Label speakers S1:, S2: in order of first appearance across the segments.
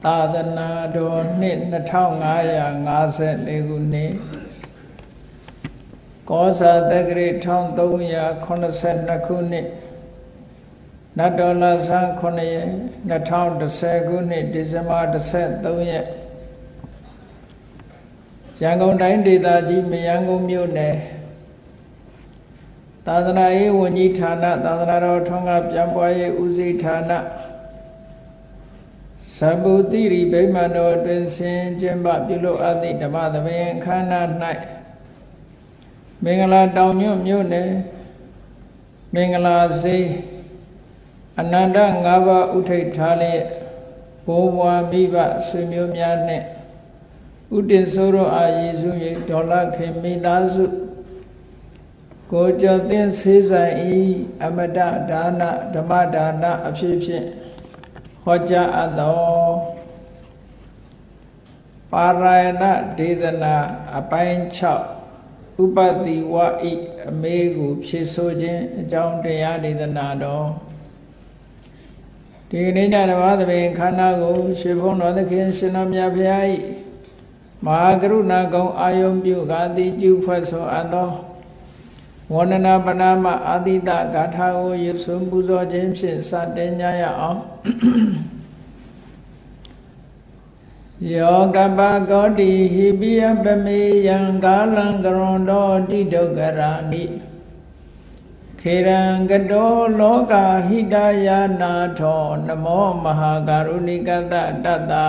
S1: သာသနာတော်နှစ်2554ခုနှစ်ကောဇာတက္ကရာ1382ခုနှစ်နတ်တော်လဆန်း9ရက်2010ခုနှစ်ဒီဇင်ဘာ13ရက်ရန်ကုန်တိုင်းဒေသကြီးမရမ်းကုန်းမြို့နယ်သာသနာရေးဝန်ကြီးဌာနသာသနာတော်ထွန်းကားပြန်ပွားရေးဦးစီးဌာနသဗ္ဗုတိရိဗိမာန်တော်တွင်ဆင်ကျင်းပပြုလုပ်အပ်သည့်ဓမ္မသဘင်အခမ်းအနား၌မင်္ဂလာတောင်ညွန့်မြို့နယ်မင်္ဂလာစေအနန္တ၅ပါးဥထိတ်ထားလျက်ဘိုးဘွားမိဘဆွေမျိုးများနှင့်ဥတည်ဆိုးတော်အားရည်စူး၍ဒေါ်လာခင်မိသားစုကိုကျော်သင်ဆေးဆိုင်ဤအမတဒါနဓမ္မဒါနအဖြစ်ဖြင့်ဟောကြားအပ်သောပါရာယဏဒေသနာအပိုင်း6ဥပတိဝဣအမေကိုဖြည့်ဆို့ခြင်းအကြောင်းတရားဒေသနာတော်ဒီနေ့ညဓမ္မသဘင်ခန္ဓာကိုရွှေဘုန်းတော်သခင်ရှင်တော်မြတ်ဖျား၏မဟာကရုဏာကုံအာယုံပြုကာတိကျူဖွဲ့ဆိုအပ်သောဝန္ဒနာပနာမအာတိတဂါထာကိုရွတ်ဆိုပူဇော်ခြင်းဖြင့်စတင်ကြရအောင်ယောကပကောတိဟိပိယပမေယံကာလံကရွန်တော်တိဒုက္ခရာနိခေရံကတောလောကဟိတယာနာထောနမောမဟာကရုဏိကတတတ္တာ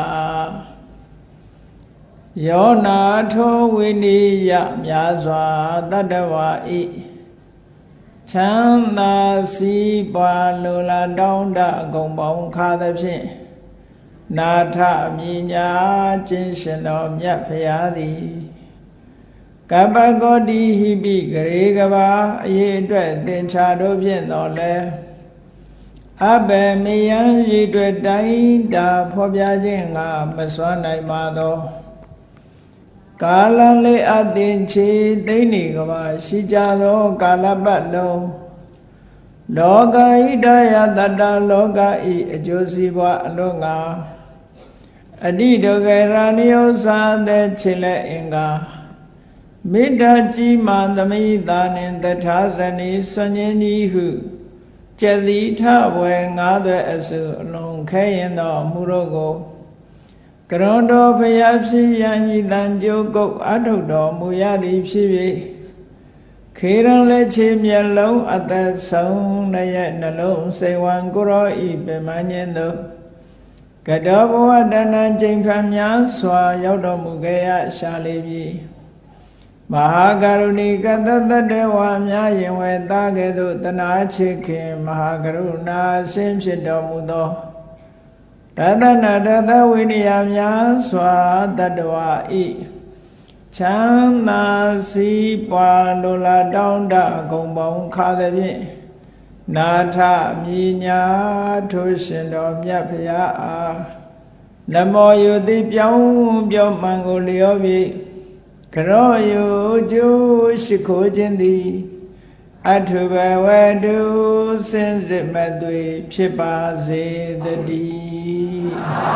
S1: ယောနာထောဝိနိယမြာစွာတတ္တဝါဤချမ်းသာစီးပွားလိုလားတောင်းတဂုံပေါင်းခါသဖြင့်နာထမြညာခြင်းရှင်တော်မြတ်ဖရာသည်ကပ္ပကောတိဟိပိဂရေကဘာအရေးအတွက်သင်္ချာတို့ဖြင့်တော်လဲအဘယ်မယံရည်အတွက်တိုင်းတာဖော်ပြခြင်းငါမစွမ်းနိုင်ပါသောကာလလေးအသင်ချေသိနေကဘာရှိကြသောကာလပတ်လုံးလောကဣဒယတတ္တလောကဤအကျိုးစီးပွားအလို့ငါအတိဒုက္ခရာနိယုသာတဲ့ခြေလက်အင်္ဂါမေတ္တာကြီးမှသမိသာနှင့်တထာဇနီစဉ္ဉ္ကြီးဟုကျက်သီထဝယ်ငါးသွဲအစုအလုံးခဲရင်သောအမှုတို့ကိုကရွန်တော်ဖျားဖြစ်ရန်ဤတန်ကြိုးကုတ်အထုတ်တော်မူရသည်ဖြစ်၍ခေရန်လက်ချေမျက်လုံးအသက်ဆုံးရဲ့နှလုံးစိတ်ဝံကိုရောဤပင်မညင်းသောကတောဘဝတဏ္ဍချိန်ဖန်များစွာရောက်တော်မူခဲ့ရရှာလေပြီမဟာကရုဏီကတတတ္တဝါများရင်ဝဲသားကဲ့သို့တနာချစ်ခင်မဟာကရုဏာဆင်းဖြစ်တော်မူသောတသနာတသဝိနည်းများစွာတတ္တဝါဤချမ်းသာစီးပွားလိုလားတောင်းတဂုံပေါင်းခါသဖြင့်နာထမြညာထိုရှင်တော်မြတ်ဖရာအားနမောယုတိပြောင်းပြောမှန်ကိုလျောပြီးကရောယုကျိုးရှိခိုးခြင်းသည်အထုဘဝတုစင်စစ်မသွေဖြစ်ပါစေတည်း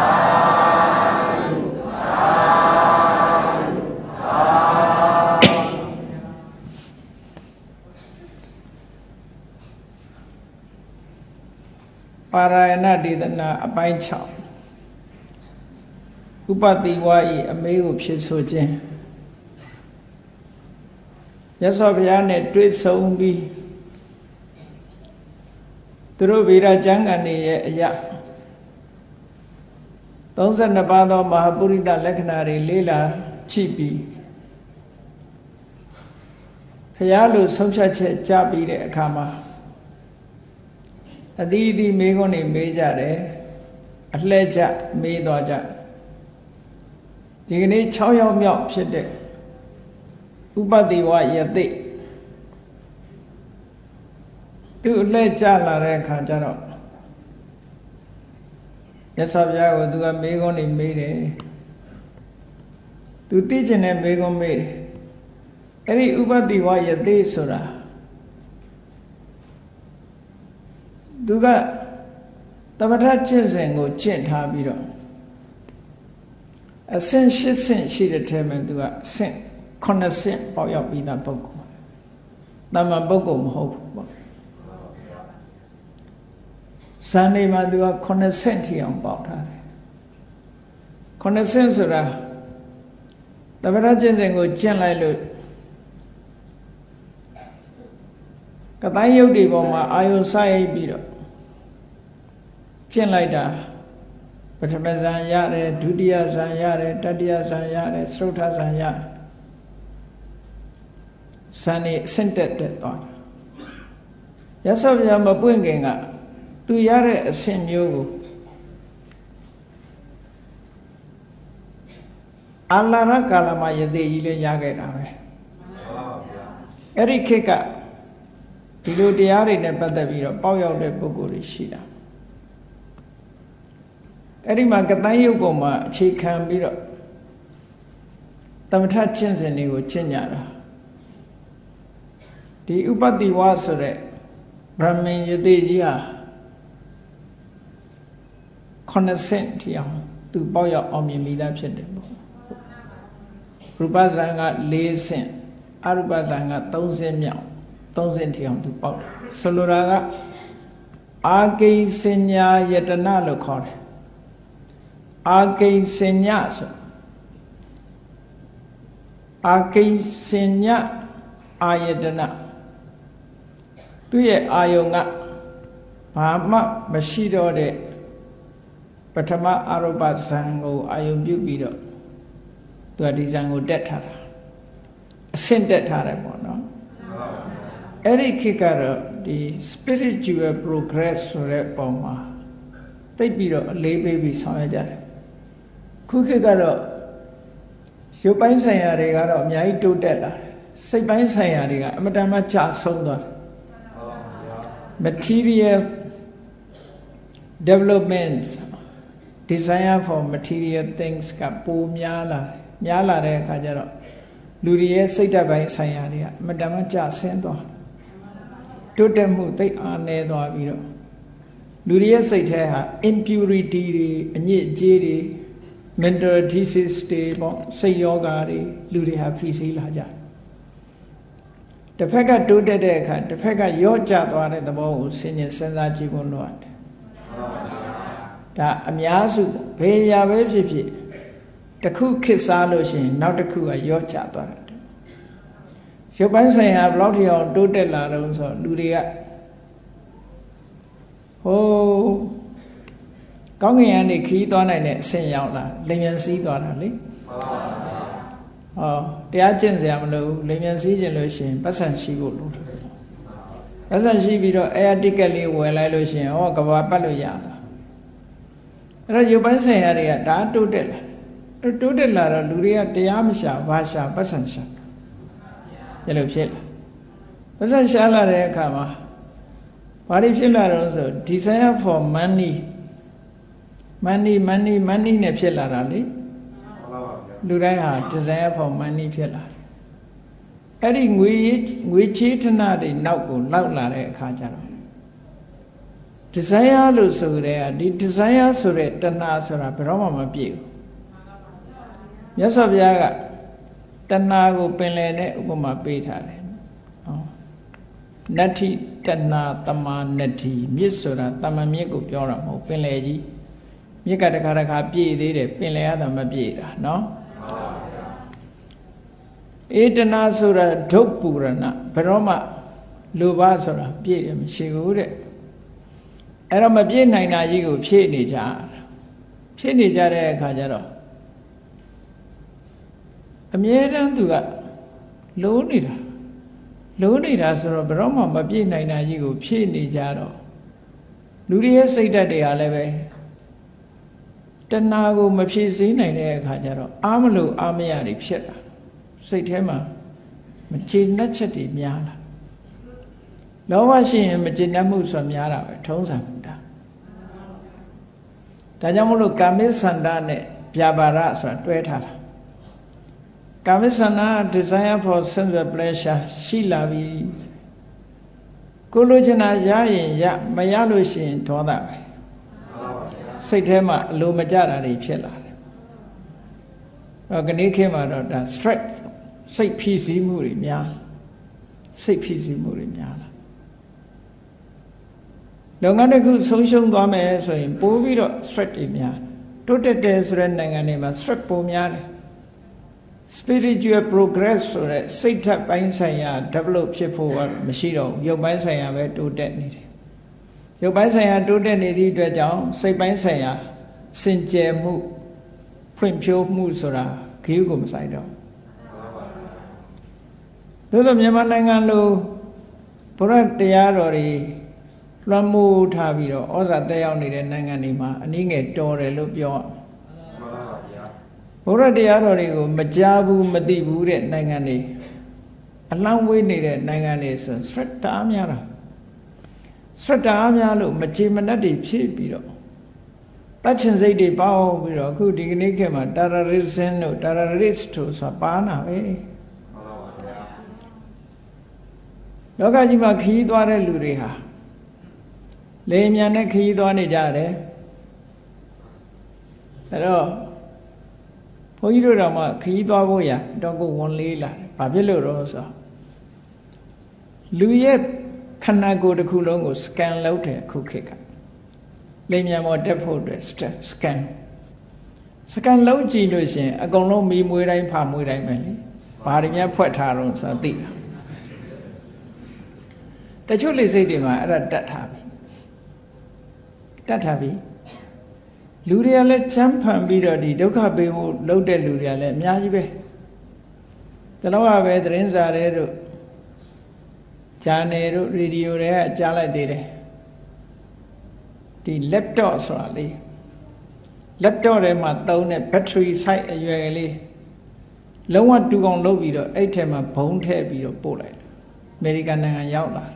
S1: ပါရာယဏဒေသနာအပိုင်း6ဥပတိဝါဤအမေကိုဖြစ်ဆိုခြင်းမြတ်စွာဘုရားနဲ့တွေ့ဆုံပြီးသူတို့ဗေဒကျမ်းဂန်တွေရဲ့အရာ32ပါးသောမဟာပုရိသလက္ခဏာတွေလေးလာကြည့်ပြီးဘုရားလိုဆုံးဖြတ်ချက်ကြပြီးတဲ့အခါမှာအသီးသီးမေးခွန်းတွေမေးကြတယ်အလှည့်ကျမေးသွားကြဒီကနေ့6ရောက်မြောက်ဖြစ်တဲ့ဥပတိဝယတိသူအလှည့်ကျလာတဲ့အခါကျတော့မြတ်စွာဘုရားကိုသူကမေးခွန်းတွေမေးတယ်သူသိကျင်တဲ့မေးခွန်းမေးတယ်အဲ့ဒီဥပတိဝယတိဆိုတာသူကသမထကျင့်စဉ်ကိုကျင့်ထားပြီးတော့အဆင့်8ဆင့်ရှိတဲ့ထဲမှာသူကအဆင့်9ဆင့်ပေါက်ရောက်ပြီးသားပုဂ္ဂိုလ်တမန်ပုဂ္ဂိုလ်မဟုတ်ဘူးပေါ့ဇန်နေမှာသူက9ဆင့်ထိအောင်ပေါက်ထားတယ်9ဆင့်ဆိုတာတပ္ပရကျင့်စဉ်ကိုကျင့်လိုက်လို့ကတိုင်းယုတ်တွေပေါ်မှာအာယုစိုက်ပြီးတော့ကျင့်လိုက်တာပထမဇန်ရတယ်ဒုတိယဇန်ရတယ်တတိယဇန်ရတယ်သရုတ်ထဇန်ရဇန်နေအဆင့်တက်သွားတာရသော်ပြမပွင့်ခင်ကသူရတဲ့အဆင့်မျိုးကိုအလာရကာလမှာယသိကြီးလည်းရခဲ့တာပဲအဲ့ဒီခေတ်ကဒီလိုတရားတွေနဲ့ပတ်သက်ပြီးတော့ပေါက်ရောက်တဲ့ပုဂ္ဂိုလ်တွေရှိတာအဲ့ဒီမှာကတိုင်းယုတ်ပေါ်မှာအခြေခံပြီးတော့သမထကျင့်စဉ်တွေကိုကျင့်ကြတာဒီဥပတိဝဆိုတဲ့ဗြဟ္မင်ယသိကြီးဟာ9ဆင့်ထိအောင်သူပေါက်ရောက်အောင်မြင်မိသားဖြစ်တယ်ပေါ့ရူပဇန်က4ဆင့်အရူပဇန်က3ဆင့်မြောက်3ဆင့်ထိအောင်သူပေါက်တယ်ဆိုလိုတာကအာကိစဉ္ညာယတနာလို့ခေါ်တယ်အာကိစဉ္ညာဆိုအာကိစဉ္ညာအာယတနာသူရဲ့အာယုံကဘာမှမရှိတော့တဲ့ပထမအရူပဇန်ကိုအာယုံပြုပြီးတော့သူကဒီဇန်ကိုတက်ထားတာအဆင့်တက်ထားတယ်ပေါ့နော်အဲ့ဒီခေတ်ကတော့ဒီ spiritual progress ဆိုတဲ့ပုံမှာသိပြီးတော့အလေးပေးပြီးဆောင်ရွက်ကြတယ်ခုခေတ်ကတော့ရုပ်ပိုင်းဆိုင်ရာတွေကတော့အများကြီးတိုးတက်လာတယ်စိတ်ပိုင်းဆိုင်ရာတွေကအမတန်မှကျဆုံးသွားတယ် material development desire for material things ကပိုများလာတဲ့အခါကျတော့လူတွေရဲ့စိတ်ဓာတ်ပိုင်းဆိုင်ရာတွေကအမတန်မှကျဆင်းသွားတိုးတက်မှုသိအားနည်းသွားပြီးတော့လူတွေရဲ့စိတ်ထဲဟာ impurity တွေအညစ်အကြေးတွေ mental disease တွေပေါ့စိတ်ယောဂါတွေလူတွေဟာဖိစီးလာကြတယ်တစ်ဖက်ကတိုးတက်တဲ့အခါတစ်ဖက်ကယော့ကျသွားတဲ့သဘောကိုစဉ်းကျင်စဉ်းစားကြည့်ဖို့လိုတယ်ဒါအများစုဘယ်ရာပဲဖြစ်ဖြစ်တစ်ခုခစ်စားလို့ရှိရင်နောက်တစ်ခုကယော့ကျသွားတယ်ရုပ်ပိုင်းဆိုင်ရာဘယ်လောက်ထိအောင်တိုးတက်လာတော့ဆိုလူတွေကဟိုကောင်းကင်ကနေခီးသွားနိုင်တဲ့အဆင့်ရောက်လာလိမ်မြန်စည်းသွားတာလေဟောတရားကျင့်စရာမလိုဘူးလိမ်မြန်စည်းကျင်လို့ရှိရင်ပတ်စံရှိဖို့လိုတယ်ပတ်စံရှိပြီးတော့အဲတိကက်လေးဝယ်လိုက်လို့ရှိရင်ဟောကဘာပတ်လို့ရတာအဲ့တော့ရုပ်ပိုင်းဆိုင်ရာတွေကဒါတိုးတက်လာတိုးတက်လာတော့လူတွေကတရားမရှာဘာရှာပတ်စံရှာဒီလိုဖြစ်လာပတ်စံရှာလာတဲ့အခါမှာဘာတွေဖြစ်လာတော့ဆို desire for money နဲ့ဖြစ်လာတာလေလူတိုင်းဟာ desire for money ဖြစ်လာတယ်အဲ့ဒီငွေချေးထနာတွေနောက်ကိုလောက်လာတဲ့အခါကျတော့ desire လို့ဆိုတဲ့ဒီ desire ဆိုတဲ့တဏှာဆိုတာဘယ်တော့မှမပြည့်ဘူးမြတ်စွာဘုရားကတဏှာကိုပင်လယ်နဲ့ဥပမာပေးထားတယ်ဟောနတ္ထိတဏှာတမာနတ္ထိမြစ်ဆိုတာတမန်မြစ်ကိုပြောတာမဟုတ်ပင်လယ်ကြီးမြစ်ကတခါပြည့်သေးတယ်ပင်လယ်ကတော့မပြည့်တာနော်ဧတနာဆိုတာဒုပူရဏဘယ်တော့မှလိုဘဆိုတာပြည့်တယ်မရှိဘူးတဲ့အဲ့တော့မပြည့်နိုင်တာကြီးကိုဖြည့်နေကြတဲ့အခါကျတော့အမြဲတမ်းသူကလိုးနေတာဆိုတော့ဘယ်တော့မှမပြည့်နိုင်တာကြီးကိုဖြည့်နေကြတော့လူတွေရဲ့စိတ်ဓာတ်တွေဟာလည်းပဲတဏှာကိုမဖြည့်စည်းနိုင်တဲ့အခါကျတော့အားမလို့အားမရတွေဖြစ်လာစိတ်ထဲမှာမကျေနပ်ချက်တွေများလာလောဘရှိရင်မကျေနပ်မှုဆိုများတာပဲထုံးစံမှုဒါကြောင့်မလို့ကာမိသန္တာနဲ့ဗျာပါဒဆိုတာတွဲထားတာကာမိသန္တာ desire for sensual pleasure ရှိလာပြီကိုလိုချင်တာရရင်ရမရလို့ရှိရင်ဒေါသပဲစိတ်ထဲမှာအလိုမကျတာတွေဖြစ်လာတယ်ကနေခေတ်မှာတော့ဒါ stress စိတ်ဖြစ်စည်းမှုတွေများစိတ်ဖြစ်စည်းမှုတွေများလာလုပ်ငန်းတစ်ခုဆုံးရှုံးသွားမယ်ဆိုရင်ပိုပြီးတော့ stress တွေများတိုးတက်တယ်ဆိုတဲ့နိုင်ငံတွေမှာ stress ပိုများတယ် spiritual progress ဆိုတဲ့စိတ်ဓာတ်ပိုင်းဆိုင်ရာ develop ဖြစ်ဖို့ကမရှိတော့ဘူးရုပ်ပိုင်းဆိုင်ရာပဲတိုးတက်နေတယ်ရုပ်ပိုင်းဆိုင်ရာတိုးတက်နေသည့်အတွက်ကြောင့်စိတ်ပိုင်းဆိုင်ရာစင်ကြယ်မှုဖွံ့ဖြိုးမှုဆိုတာခရီးကိုမဆိုင်တော့သို့သောမြန်မာနိုင်ငံလိုဘုရားတရားတော်တွေလွှမ်းမိုးထားပြီးတော့ဩဇာတက်ရောက်နေတဲ့နိုင်ငံတွေမှာအနည်းငယ်တော်တယ်လို့ပြောဘုရားတရားတော်တွေကိုမကြားဘူးမသိဘူးတဲ့နိုင်ငံတွေအလောင်းဝေးနေတဲ့နိုင်ငံတွေဆို stress တအားများတာstress တအားများလို့မကြေမနက်တွေဖြစ်ပြီးတော့တတ်ချင်စိတ်တွေပေါင်းပြီးတော့အခုဒီကနေ့ခေတ်မှာ terrorism တို့ terrorist တို့ဆိုတာပါနာပဲလောကကြီးမှာခရီးသွားတဲ့လူတွေဟာလေမြန်နဲ့ခရီးသွားနေကြတယ်အဲ့တော့ဘုန်းကြီးတို့တော်မှာခရီးသွားဖို့ရတော့ကိုဝန်လေးလာတယ်ဘာဖြစ်လို့တော့ဆိုလူရဲ့ခန္ဓာကိုယ်တစ်ခုလုံးကို scan လုပ်တယ်အခုခေတ်ကလေမြန်ပေါ်တက်ဖို့အတွက် scan လုပ်ကြည့်လို့ရှိရင်အကုန်လုံးမီးမွေးတိုင်းဖာမွေးတိုင်းပဲလေဘာတွေများဖွက်ထားတော့ဆိုတာသိတာတချို့လေစိတ်တွေမှာအဲ့ဒါတတ်ထားပြီလူတွေကလည်းချမ်းဖန်ပြီးတော့ဒီဒုက္ခပေးဖို့လုပ်တဲ့လူတွေကလည်းအများကြီးပဲတလောကပဲသတင်းစာတွေတို့ဂျာနယ်တို့ရေဒီယိုတွေကကြားလိုက်သေးတယ်ဒီ laptop ဆိုတာလေ laptop ထဲမှာသုံးတဲ့ battery site အရွယ်ကလေးလုံးဝတူအောင်လုပ်ပြီးတော့အဲ့ထဲမှာဘုံထည့်ပြီးတော့ပို့လိုက်တယ်အမေရိကန်နိုင်ငံရောက်လာ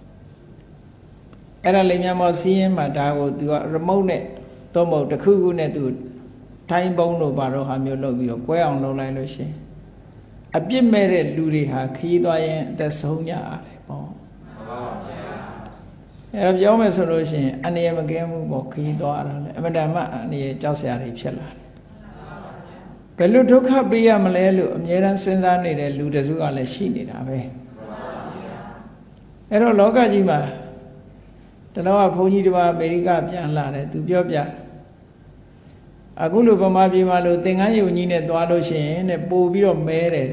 S1: အဲ့ဒါလေမြန်မော်စီးရင်မှာဒါကိုသူက remote နဲ့သုံးဖို့တစ်ခုခုနဲ့သူထိုင်းပုံးတို့ဘာတော့ဟာမျိုးလုပ်ပြီးတော့ကွဲအောင်လုပ်လိုက်လို့ရှင်အပြစ်မဲ့တဲ့လူတွေဟာခရီးသွားရင်အသက်ဆုံးကြရတယ်ပေါ့မှန်ပါဗျာအဲ့တော့ပြောမယ်ဆိုလို့ရှိရင်အန္တရာယ်မကင်းဘူးပေါ့ခရီးသွားတာလေအမှန်တမ်းအန္တရာယ်ကြောက်စရာတွေဖြစ်လာတယ်ဘယ်လိုဒုက္ခပေးရမလဲလို့အမြဲတမ်းစဉ်းစားနေတဲ့လူတစုကလည်းရှိနေတာပဲအဲ့တော့လောကကြီးမှာတလောကဘုန်းကြီးတစ်ပါးအမေရိကပြန်လာတယ်သူပြောပြအခုလိုဗမာပြည်မှာလို့သင်္ကန်းယုံကြီးနဲ့သွားလို့ရှိရင်တဲ့ပို့ပြီးတော့မဲတယ်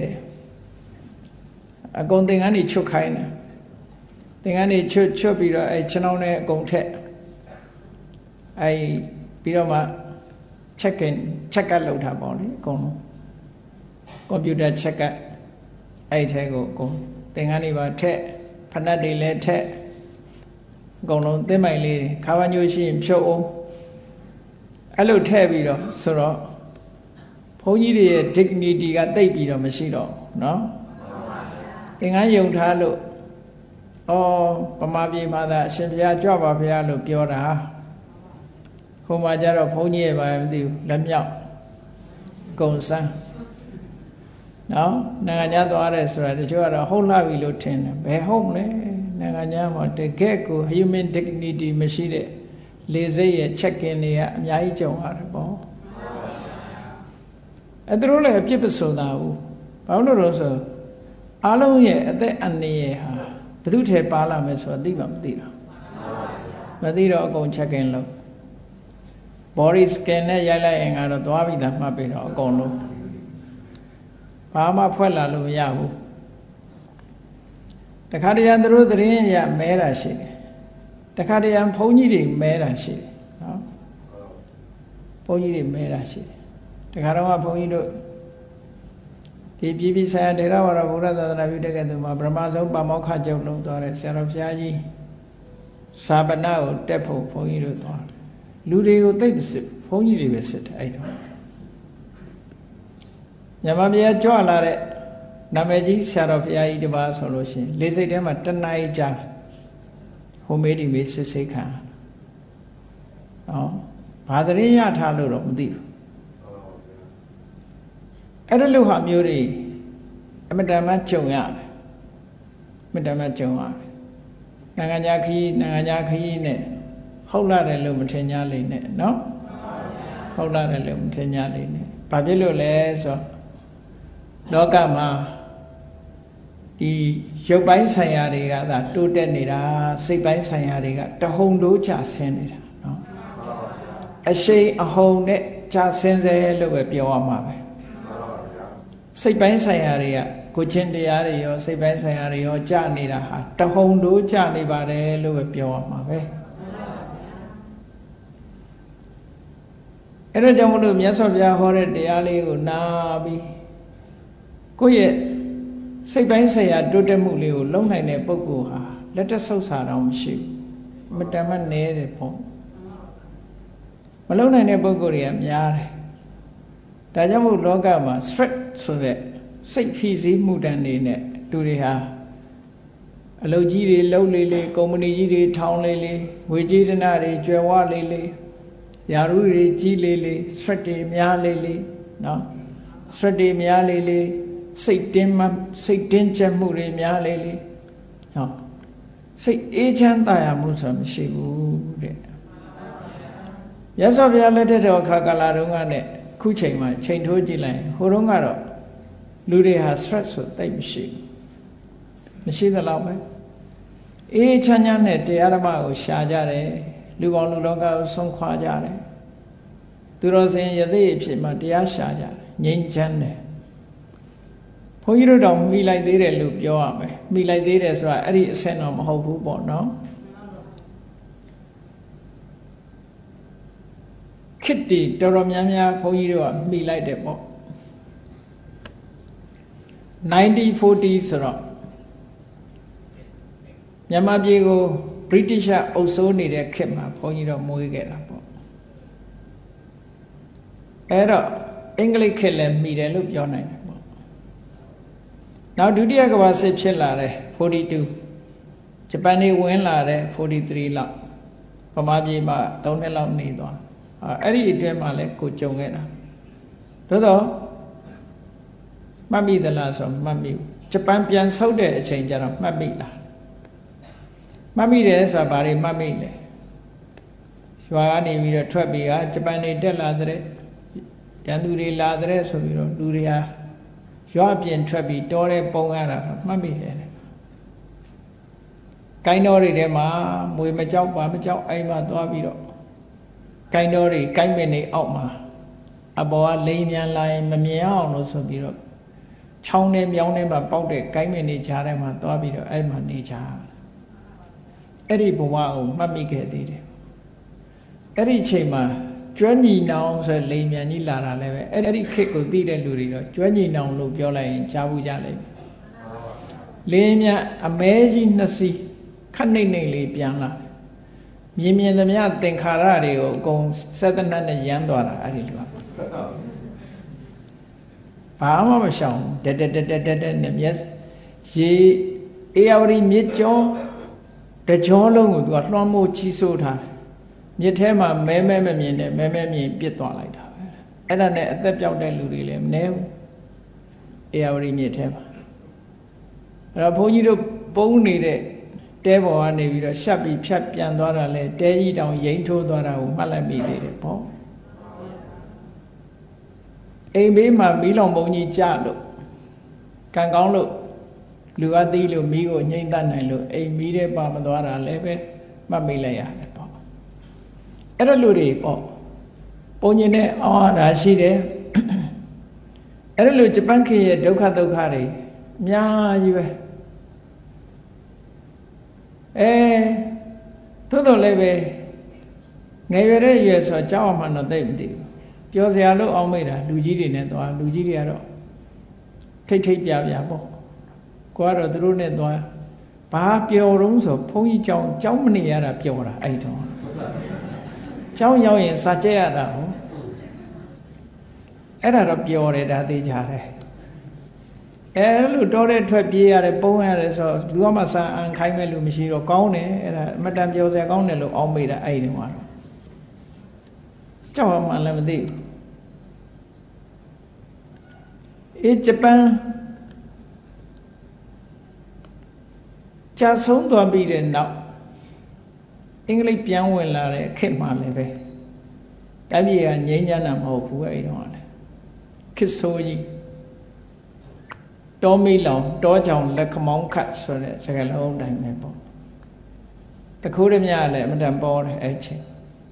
S1: တဲ့အကုန်သင်္ကန်းတွေချွတ်ခိုင်းတယ်သင်္ကန်းတွေချွတ်ပြီးတော့အဲခြေနှောင်းနဲ့အကုန်ထက်အဲပြီးတော့မှcheck လုပ်ထားပေါ့လေအကုန်လုံးကွန်ပျူတာcheck အဲ့ထဲကိုအကုန်သင်္ကန်းတွေပါထက်ဖနက်တွေလည်းထက်အကုန်လုံးသင်းမိုင်လေးခါးပန်းညိုးရှိရင်ဖြုတ်အောင်အဲ့လိုထည့်ပြီးတော့ဆိုတော့ဘုန်းကြီးတွေရဲ့ dignity ကတိတ်ပြီးတော့မရှိတော့ဘူးเนาะသင်္ကန်းယုံထားလို့ဗမာပြည်မှာသာအရှင်ဘုရားကြွပါဘုရားလို့ပြောတာဟိုမှာကျတော့ဘုန်းကြီးရဲ့ဘာမှမသိဘူးလက်မြောက်ကုံစမ်းနော်နိုင်ငံခြားသွားတယ်ဆိုတာတချို့ကတော့ဟုတ်လှပြီလို့ထင်တယ်ဘယ်ဟုတ်မလဲနိုင်ငံခြားမှာတကယ့်ကို human dignity မရှိတဲ့လေစိတ်ရဲ့ check-in တွေကအများကြီးကြုံရတယ်ပေါ့အဲ့ဒါလည်းအပြစ်ပဆိုတာဘူးဘာလို့လဲဆိုအားလုံးရဲ့အသက်အန္တရာယ်ဟာဘယ်သူထဲပါလာမယ်ဆိုတာသိမှမသိတော့မသိတော့အကုန် check-in လုပ် body scan နဲ့ရိုက်လိုက်ရင်ကတော့သွားပြီးသားမှတ်ပြီးတော့အကုန်လုံးဘာမှဖွက်လာလို့မရဘူးတခါတရံသူတို့သတင်းရမဲတာရှိတယ်တခါတရံဘုန်းကြီးတွေမဲတာရှိတယ်နော်ဘုန်းကြီးတွေမဲတာရှိတယ်တခါတော့ဘုန်းကြီးတို့ဒီပြည်ပြည်ဆိုင်ရာဒေရဝါဒဗုဒ္ဓသာသနာပြုတဲ့ကဲသူမှာပထမဆုံးပါမောက္ခကျုပ်လုံးသွားတယ်ဆရာတော်ဘုရားကြီးစာပနာကိုတက်ဖို့ဘုန်းကြီးတို့သွားလူတွေကိုသိပ်စစ်ဘုန်းကြီးတွေပဲစစ်တယ်အဲ့တော့ညမပြကြွလာတဲ့နာမည်ကြီးဆရာတော်ဘုရားကြီးတပါးဆိုလို့ရှိရင်လေစိတ်ထဲမှာတဏှာကြီးကြာဟိုမေးဒီမေးစစ်စိတ်ခံနော်ဘာသတင်းရထားလို့တော့မသိဘူးအဲ့ဒါလို့ဟာမျိုးတွေအမတန်မှကြုံရတယ်အမတန်မှကြုံရတယ်နိုင်ငံခြားခရီးနဲ့ဟုတ်လာတယ်လို့မထင်ကြလိမ့်နဲ့နော်ဟုတ်လာတယ်လို့မထင်ကြလိမ့်နဲ့ဘာဖြစ်လို့လဲဆိုလောကမှာဒီရုပ်ပိုင်းဆိုင်ရာတွေကသာတိုးတက်နေတာစိတ်ပိုင်းဆိုင်ရာတွေကတဟုန်တိုးကျဆင်းနေတာနော်အရှိန်အဟုန်နဲ့ကျဆင်းစေလို့ပဲပြောရမှာပဲစိတ်ပိုင်းဆိုင်ရာတွေကကိုချင်းတရားတွေရောစိတ်ပိုင်းဆိုင်ရာတွေရောကျနေတာဟာတဟုန်တိုးကျနေပါတယ်လို့ပဲပြောရမှာပဲအဲ့တော့ကြောင့်မလို့မြတ်စွာဘုရားဟောတဲ့တရားလေးကိုနာပြီးကိုယ့်ရဲ့စိတ်ပိုင်းဆိုင်ရာတိုးတက်မှုလေးကိုလုံနိုင်တဲ့ပုဂ္ဂိုလ်ဟာလက်တဆုပ်စာတော့မရှိဘူးမတမ်းမနဲတယ်ပေါ့မလုံနိုင်တဲ့ပုဂ္ဂိုလ်တွေကများတယ်ဒါကြောင့်မို့လောကမှာ stress ဆိုတဲ့စိတ်ဖိစီးမှုတန်နေနဲ့လူတွေဟာအလုပ်ကြီးတွေလုပ်လေလေကုမ္ပဏီကြီးတွေထောင်လေလေငွေကြေးဒနာတွေကြွယ်ဝလေလေယာရုတွေကြီးလေလေ stress တွေများလေလေနော် stress တွေများလေလေစိတ်တင်းကျပ်မှုတွေများလေလေဟောစိတ်အေးချမ်းသာရမှုဆိုတာမရှိဘူးတဲ့ရသော်ဘုရားလက်ထက်တော်ခါကာလတုန်းကနဲ့ခုချိန်မှာချိန်ထိုးကြည့်လိုက်ဟိုတုန်းကတော့လူတွေဟာ stress ဆိုတိတ်မရှိသလောက်ပဲအေးချမ်းချမ်းနဲ့တရားဓမ္မကိုရှာကြတယ်လူပေါင်းလူလောကကိုဆုံးခွာကြတယ်သူတော်စင်ယသိအဖြစ်မှာတရားရှာကြတယ်ငြိမ်းချမ်းတယ်ဘုန်းကြီးတို့တော့မိလိုက်သေးတယ်လို့ပြောရမယ်မိလိုက်သေးတယ်ဆိုတာအဲ့ဒီအဆင့်တော့မဟုတ်ဘူးပေါ့နော်ခေတ္တိတော်တော်များများဘုန်းကြီးတို့ကမိလိုက်တယ်ပေါ့1940ဆိုတော့မြန်မာပြည်ကို British အုပ်စိုးနေတဲ့ခေတ်မှာဘုန်းကြီးတို့မွေးခဲ့တာပေါ့အဲ့တော့အင်္ဂလိပ်ခေတ်လည်းမိတယ်လို့ပြောနိုင်တယ်ပေါ့နောက်ဒုတိယကမ္ဘာစစ်ဖြစ်လာတယ်42ဂျပန်နေဝင်လာတယ်43လောက်ဗမာပြည်မှာ3နှစ်လောက်နေသွားအဲ့ဒီအတွင်းမှာလည်းကိုကြုံခဲ့တာသို့တော့မှတ်မိသလားဆိုမှတ်မိဘူးဂျပန်ပြန်ဆုတ်တဲ့အချိန်ကျတော့မှတ်မိလားမှတ်မိတယ်ဆိုတာဘာတွေမှတ်မိလဲရွာကနေပြီးတော့ထွက်ပြီးကဂျပန်နေတက်လာတဲ့ရန်သူတွေလာတဲ့ဆိုပြီးတော့လူတွေဟာရွာပြင်ထွက်ပြီးတောထဲပုံရတာမှတ်မိတယ်ကိုင်းတော်တွေထဲမှာမွေမကြောက်ပါမကြောက်အိမ်မှာသွားပြီးတော့ကိုင်းတော်တွေကိုင်းမင်းတွေအောက်မှာအပေါ်ကလိန်မြန်လာရင်မမြင်အောင်လို့ဆိုပြီးတော့ချောင်းထဲမြောင်းထဲမှာပေါက်တဲ့ကိုင်းမင်းတွေကြားထဲမှာသွားပြီးတော့အဲ့မှာနေကြအဲ့ဒီဘဝကိုမှတ်မိခဲ့သေးတယ်အဲ့ဒီအချိန်မှာကျွမ်းညီနောင်ဆိုလိန်မြန်ကြီးလာတာလည်းပဲအဲ့ဒီခေတ်ကိုသိတဲ့လူတွေတော့ကျွမ်းညီနောင်လို့ပြောလိုက်ရင်ကြားဘူးကြလိမ့်မယ်လိန်မြန်အမဲကြီးနှစ်စီးခက်နှိမ့်နှိမ့်လေးပြန်လာမြင်မြင်သမျှသင်္ခါရတွေကိုအကုန်စက်တနတ်နဲ့ရမ်းသွားတာအဲ့ဒီလူကဘာမှမရှောင်တက်နဲ့မျက်ရေအေယဝရီမြစ်ကျော်တကြောလုံးကိုသူကလွှမ်းမိုးချီးဆိုးထားတယ်မြစ်ထဲမှာမဲမမြင်နဲ့မဲမြင်ပြစ်သွားလိုက်တာပဲအဲ့ဒါနဲ့အသက်ပြောက်တဲ့လူတွေလည်းမနှဲဘူးအေယဝရီမြစ်ထဲမှာအဲ့တော့ဘုန်းကြီးတို့ပုံနေတဲ့တဲပေါ်ကနေပြီးတော့ရှက်ပြီးဖြတ်ပြန်သွားတာလဲတဲကြီးတောင်ရိမ့်ထိုးသွားတာကိုမှတ်လိုက်မိသေးတယ်ပေါ့အိမ်ဘေးမှာမီးလောင်ပုံကြီးကြလို့ကံကောင်းလို့လူအသီးလို့မီးကိုညှိမ့်တတ်နိုင်လို့အိမ်မီးထဲပါမသွားတာလည်းပဲမှတ်မိလိုက်ရတယ်ပေါ့အဲ့ဒါလူတွေပေါ့ပုံညင်နဲ့အော်ဒါရှိတယ်အဲ့ဒါလူဂျပန်ခေရဲ့ဒုက္ခတွေအများကြီးပဲသို့တော်လည်းပဲငယ်ရွယ်တဲ့ရွယ်ဆိုကြောက်မှတော့သိမသိဘူးပြောစရာလို့အောင်မိတာလူကြီးတွေနဲ့သွားလူကြီးတွေကတော့ထိတ်ပြပေါ့ကိုကတော့သူတို့နဲ့သွားဘာပျော်တော့ဆိုဘုန်းကြီးကြောင်းမနေရတာပျော်တာအဲ့တော့ကြောင်းရောက်ရင်စာကျက်ရတာဟောအဲ့ဒါတော့ပျော်တယ်ဒါသိကြတယ်အဲ့လိုတောတဲ့ထွက်ပြေးရတယ်ပုံရတယ်ဆိုတော့သူကမှစာအန်ခိုင်းမဲ့လူမရှိတော့ကောင်းတယ်အဲ့ဒါအမတန်ပြောစရာကောင်းတယ်လို့အောင်းမိတာအဲ့ဒီတော့ကြောက်မှလည်းမသိဘူးဂျပန်ကြာဆုံးသွားပြီးတဲ့နောက်အင်္ဂလိပ်ပြန်ဝင်လာတဲ့ခေတ်မှလည်းပဲတိုင်းပြည်ကငြိမ်းချမ်းတာမဟုတ်ဘူးအဲ့ဒီတော့လေခေတ်ဆိုးကြီးတောမီလောင်တောကြောင်လက်ခမောင်းခတ်ဆိုတဲ့စကားလုံးတိုင်းပဲပေါ့တခိုးရမြလည်းအမှန်တန်ပေါ်တယ်အဲ့ချိန်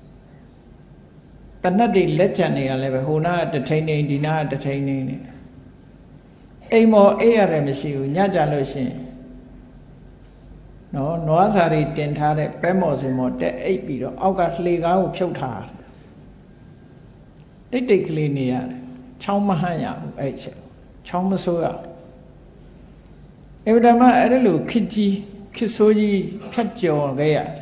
S1: တနတ်တွေလက်ကျန်နေရလဲပဲဟိုနာတထိန်နေဒီနာတထိန်နေနေအိမ်မော်အေးရတယ်မရှိဘူးညကြလို့ရှိရင်နော်နွားစာတွေတင်ထားတဲ့ပဲမော်စင်မော်တက်အိပ်ပြီးတော့အောက်ကလှေကားကိုဖြုတ်ထားတယ်တိတ်ကလေးနေရတယ်ချောင်းမဟန့်ရဘူးအဲ့ချက်ချောင်းမဆိုးရအဲ့ဒါမှအဲ့လိုခစ်ကြီးခစ်ဆိုးကြီးဖြတ်ကျော်ခဲ့ရတယ်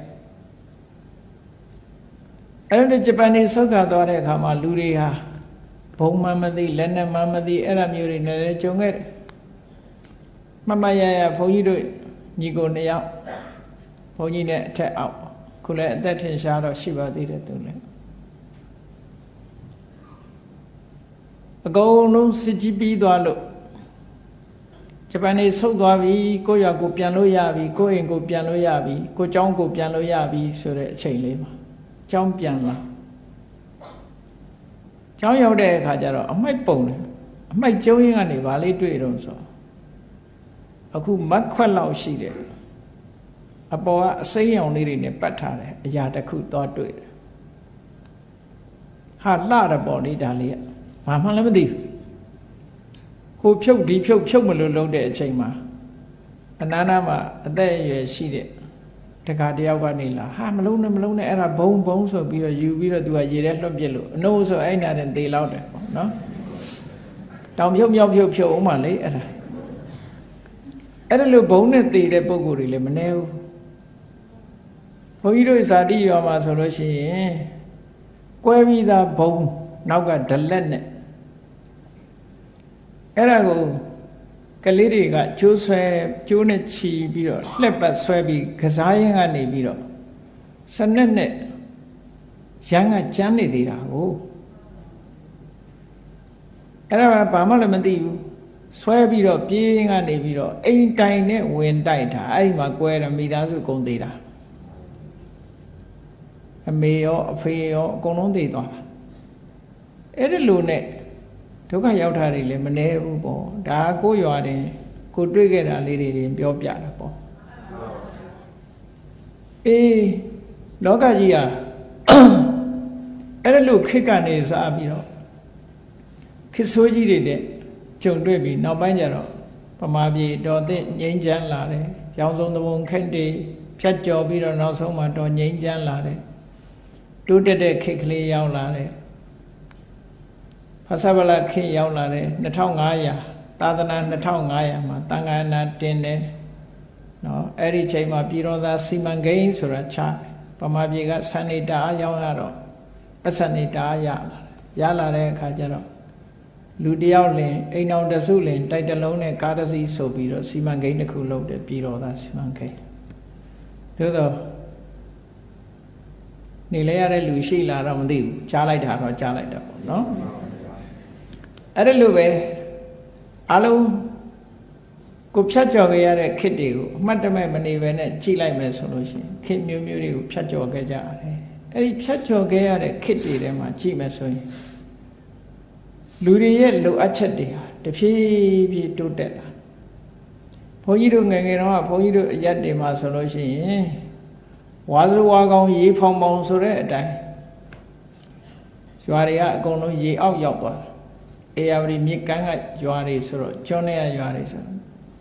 S1: အဲ့လိုဂျပန်နေဆုတ်ခါသွားတဲ့အခါမှာလူတွေဟာဘုံမှမသိလက်နဲ့မှမသိအဲ့ဒါမျိုးတွေနဲ့လည်းကြုံခဲ့တယ်မမရရဘုန်းကြီးတို့ညီကို2ယောက်ဘုန်းကြီးနဲ့အထက်အောက်ခုလည်းအသက်ထင်ရှားတော့ရှိပါသေးတယ်သူလည်းအကုန်လုံးစစ်ကြီးပြီးသွားလို့ဂျပန်နေဆုတ်သွားပြီကိုယ့်ရွာကိုပြန်လို့ရပြီကိုယ့်အိမ်ကိုပြန်လို့ရပြီကိုယ့်ကျောင်းကိုပြန်လို့ရပြီဆိုတဲ့အချိန်လေးမှာကျောင်းပြန်လာကျောင်းရောက်တဲ့အခါကျတော့အမိုက်ပုံတယ်အမိုက်ကျုံးရင်းကနေဗာလေးတွေ့တော့ဆိုအခုမတ်ခွက်လောက်ရှိတယ်အပေါ်ကအစိမ်းရောင်လေးတွေနဲ့ပတ်ထားတယ်အရာတစ်ခုသွားတွေ့တယ်ဟာလှတယ်ပေါ့လေဒါလေးကဘာမှလည်းမသိဘူးကိုဖြုတ်ဒီဖြုတ်မလို့လုံးတဲ့အချိန်မှာအနာနာမှာအသက်အရွယ်ရှိတဲ့တခါတယောက်ကနေလာဟာမလုံးနဲ့အဲ့ဒါဘုံဆိုပြီးတော့ယူပြီးတော့သူကရေထဲလွှတ်ပစ်လို့အနိုးဆိုအဲ့နာနဲ့သေလောက်တယ်ပေါ့နော်တောင်ဖြုတ်မြောက်ဖြုတ်အောင်မှလေအဲ့ဒါလိုဘုံနဲ့သေတဲ့ပုံကိုယ်တွေလည်းမနှဲဘူးဘုန်းကြီးတို့ဇာတိရွာမှာဆိုလို့ရှိရင်ကွဲပြီးသားဘုံနောက်ကဒလက်နဲ့အဲ့ဒါကိုကလေးတွေကကျိုးဆွဲကျိုးနဲ့ချီပြီးတော့လှက်ပတ်ဆွဲပြီးကစားရင်းကနေပြီးတော့စနက်နဲ့ရန်ကကျန်းနေသေးတာကိုအဲ့ဒါဘာမှလည်းမသိဘူးဆွဲပြီးတော့ပြေးရင်းကနေပြီးတော့အိမ်တိုင်နဲ့ဝင်တိုက်တာအဲ့ဒီမှာကွဲတယ်မိသားစုကုန်သေးတာအမေရောအဖေရောအကုန်လုံးသေသွားတာအဲ့ဒီလိုနဲ့ဒုက္ခရောက်တာတွေလည်းမနှဲဘူးပေါ့ဒါကိုရွာတယ်ကိုတွေ့ခဲ့တာလေးတွေပြောပြတာပေါ့အေးလောကကြီးဟာအဲ့ဒီလိုခေတ်ကနေစပြီးတော့ခေတ်ဆိုးကြီးတွေတဲ့ကြုံတွေ့ပြီးနောက်ပိုင်းကျတော့ဗမာပြည်တော်သစ်ငြိမ်းချမ်းလာတယ်ရောင်စုံသဘုံခက်တွေဖြတ်ကျော်ပြီးတော့နောက်ဆုံးမှာတော်ငြိမ်းချမ်းလာတယ်တိုးတက်တဲ့ခေတ်ကလေးရောက်လာတယ်ဖဆဗလခေတ်ရောက်လာတယ်2500သာသနာ2500မှာတန်ခါနာတင်တယ်နော်အဲ့ဒီချိန်မှာပြည်တော်သားစီမံကိန်းဆိုတာချဗမာပြည်ကစန္ဒိတာရောက်လာတော့ပတ်စန္ဒိတာရလာတဲ့အခါကျတော့လူတယောက်လင်အိမ်အောင်တစုလင်တိုက်တလုံးနဲ့ကားတစ်စီးဆိုပြီးတော့စီမံကိန်းတစ်ခုလုပ်တယ်ပြည်တော်သားစီမံကိန်းသို့တော့နေလဲရတဲ့လူရှိလာတော့မသိဘူးကြားလိုက်တာတော့ကြားလိုက်တာပေါ့နော်အဲ့ဒါလိုပဲအလုံးကိုဖြတ်ကျော်ခဲ့ရတဲ့ခေတ်တွေကိုအမှတ်တမဲ့မနေပဲနဲ့ကြည့်လိုက်မယ်ဆိုလို့ရှိရင်ခေတ်မျိုးတွေကိုဖြတ်ကျော်ခဲ့ကြရတယ်အဲ့ဒီဖြတ်ကျော်ခဲ့ရတဲ့ခေတ်တွေထဲမှာကြည့်မယ်ဆိုရင်လူတွေရဲ့လိုအပ်ချက်တွေဟာတဖြည်းဖြည်းတိုးတက်လာဘုန်းကြီးတို့ငယ်ငယ်တော့ဘုန်းကြီးတို့အရက်တွေမှာဆိုလို့ရှိရင်ဝါစုဝါကောင်းရေဖောင်ပေါင်ဆိုတဲ့အတိုင်းရွာတွေကအကုန်လုံးရေအောက်ရောက်သွားအေယာဝတီမြစ်ကမ်းကရွာတွေဆိုတော့ကျွန်းထဲကရွာတွေဆို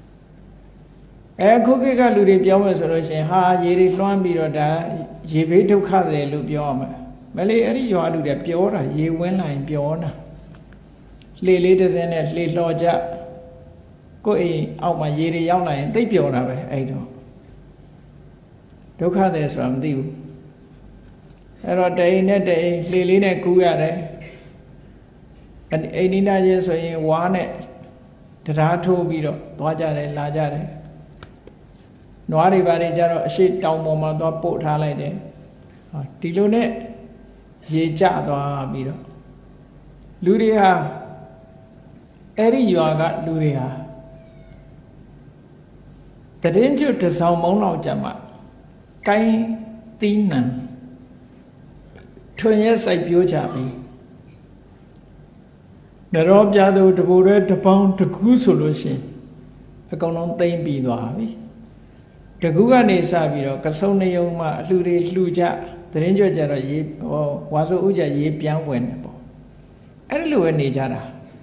S1: အခုခေတ်ကလူတွေပြောမယ်ဆိုလို့ရှိရင်ဟာရေတွေလွှမ်းပြီးတော့ဒါရေဘေးဒုက္ခတယ်လို့ပြောရမှာမလေးအဲ့ဒီရွာလူတွေပြောတာရေဝင်းလာရင်ပြောတာလှေလေးတစ်စင်းနဲ့လှေလှော်ကြကိုယ်အိမ်အောက်မှာရေတွေရောက်လာရင်သိပ်ပျော်တာပဲအဲ့တော့ဒုက္ခတယ်ဆိုတာမသိဘူးအဲ့တော့တအိမ်နဲ့တအိမ်လှေလေးနဲ့ကူးရတယ်အိမ်နိဒချင်းဆိုရင်ဝါးနဲ့တရားထိုးပြီးတော့သွားကြတယ်လာကြတယ်နွားတွေဘာတွေကြတော့အရှိတောင်ပေါ်မှာသွားပို့ထားလိုက်တယ်ဒီလိုနဲ့ရေကျသွားပြီးတော့လူတွေဟာအဲ့ဒီရွာကလူတွေဟာတရင်ကျွတ်တစ်ဆောင်မုံလောက်ကြမှာကိုင်းသီးနှံထွင်ရဲစိုက်ပြိုးကြပြီနရောပြသူတပူရဲတပေါင်းတကူးဆိုလို့ရှိရင်အကုန်လုံးသိမ့်ပြီးသွားပြီတကူးကနေစပြီးတော့ကစုံနေုံမှအလှတွေလှူကြသတင်းကြွကြတော့ရေးဝါဆိုဥကြရေးပြန်ဝင်တယ်ပေါ့အဲ့လိုပဲနေကြတာ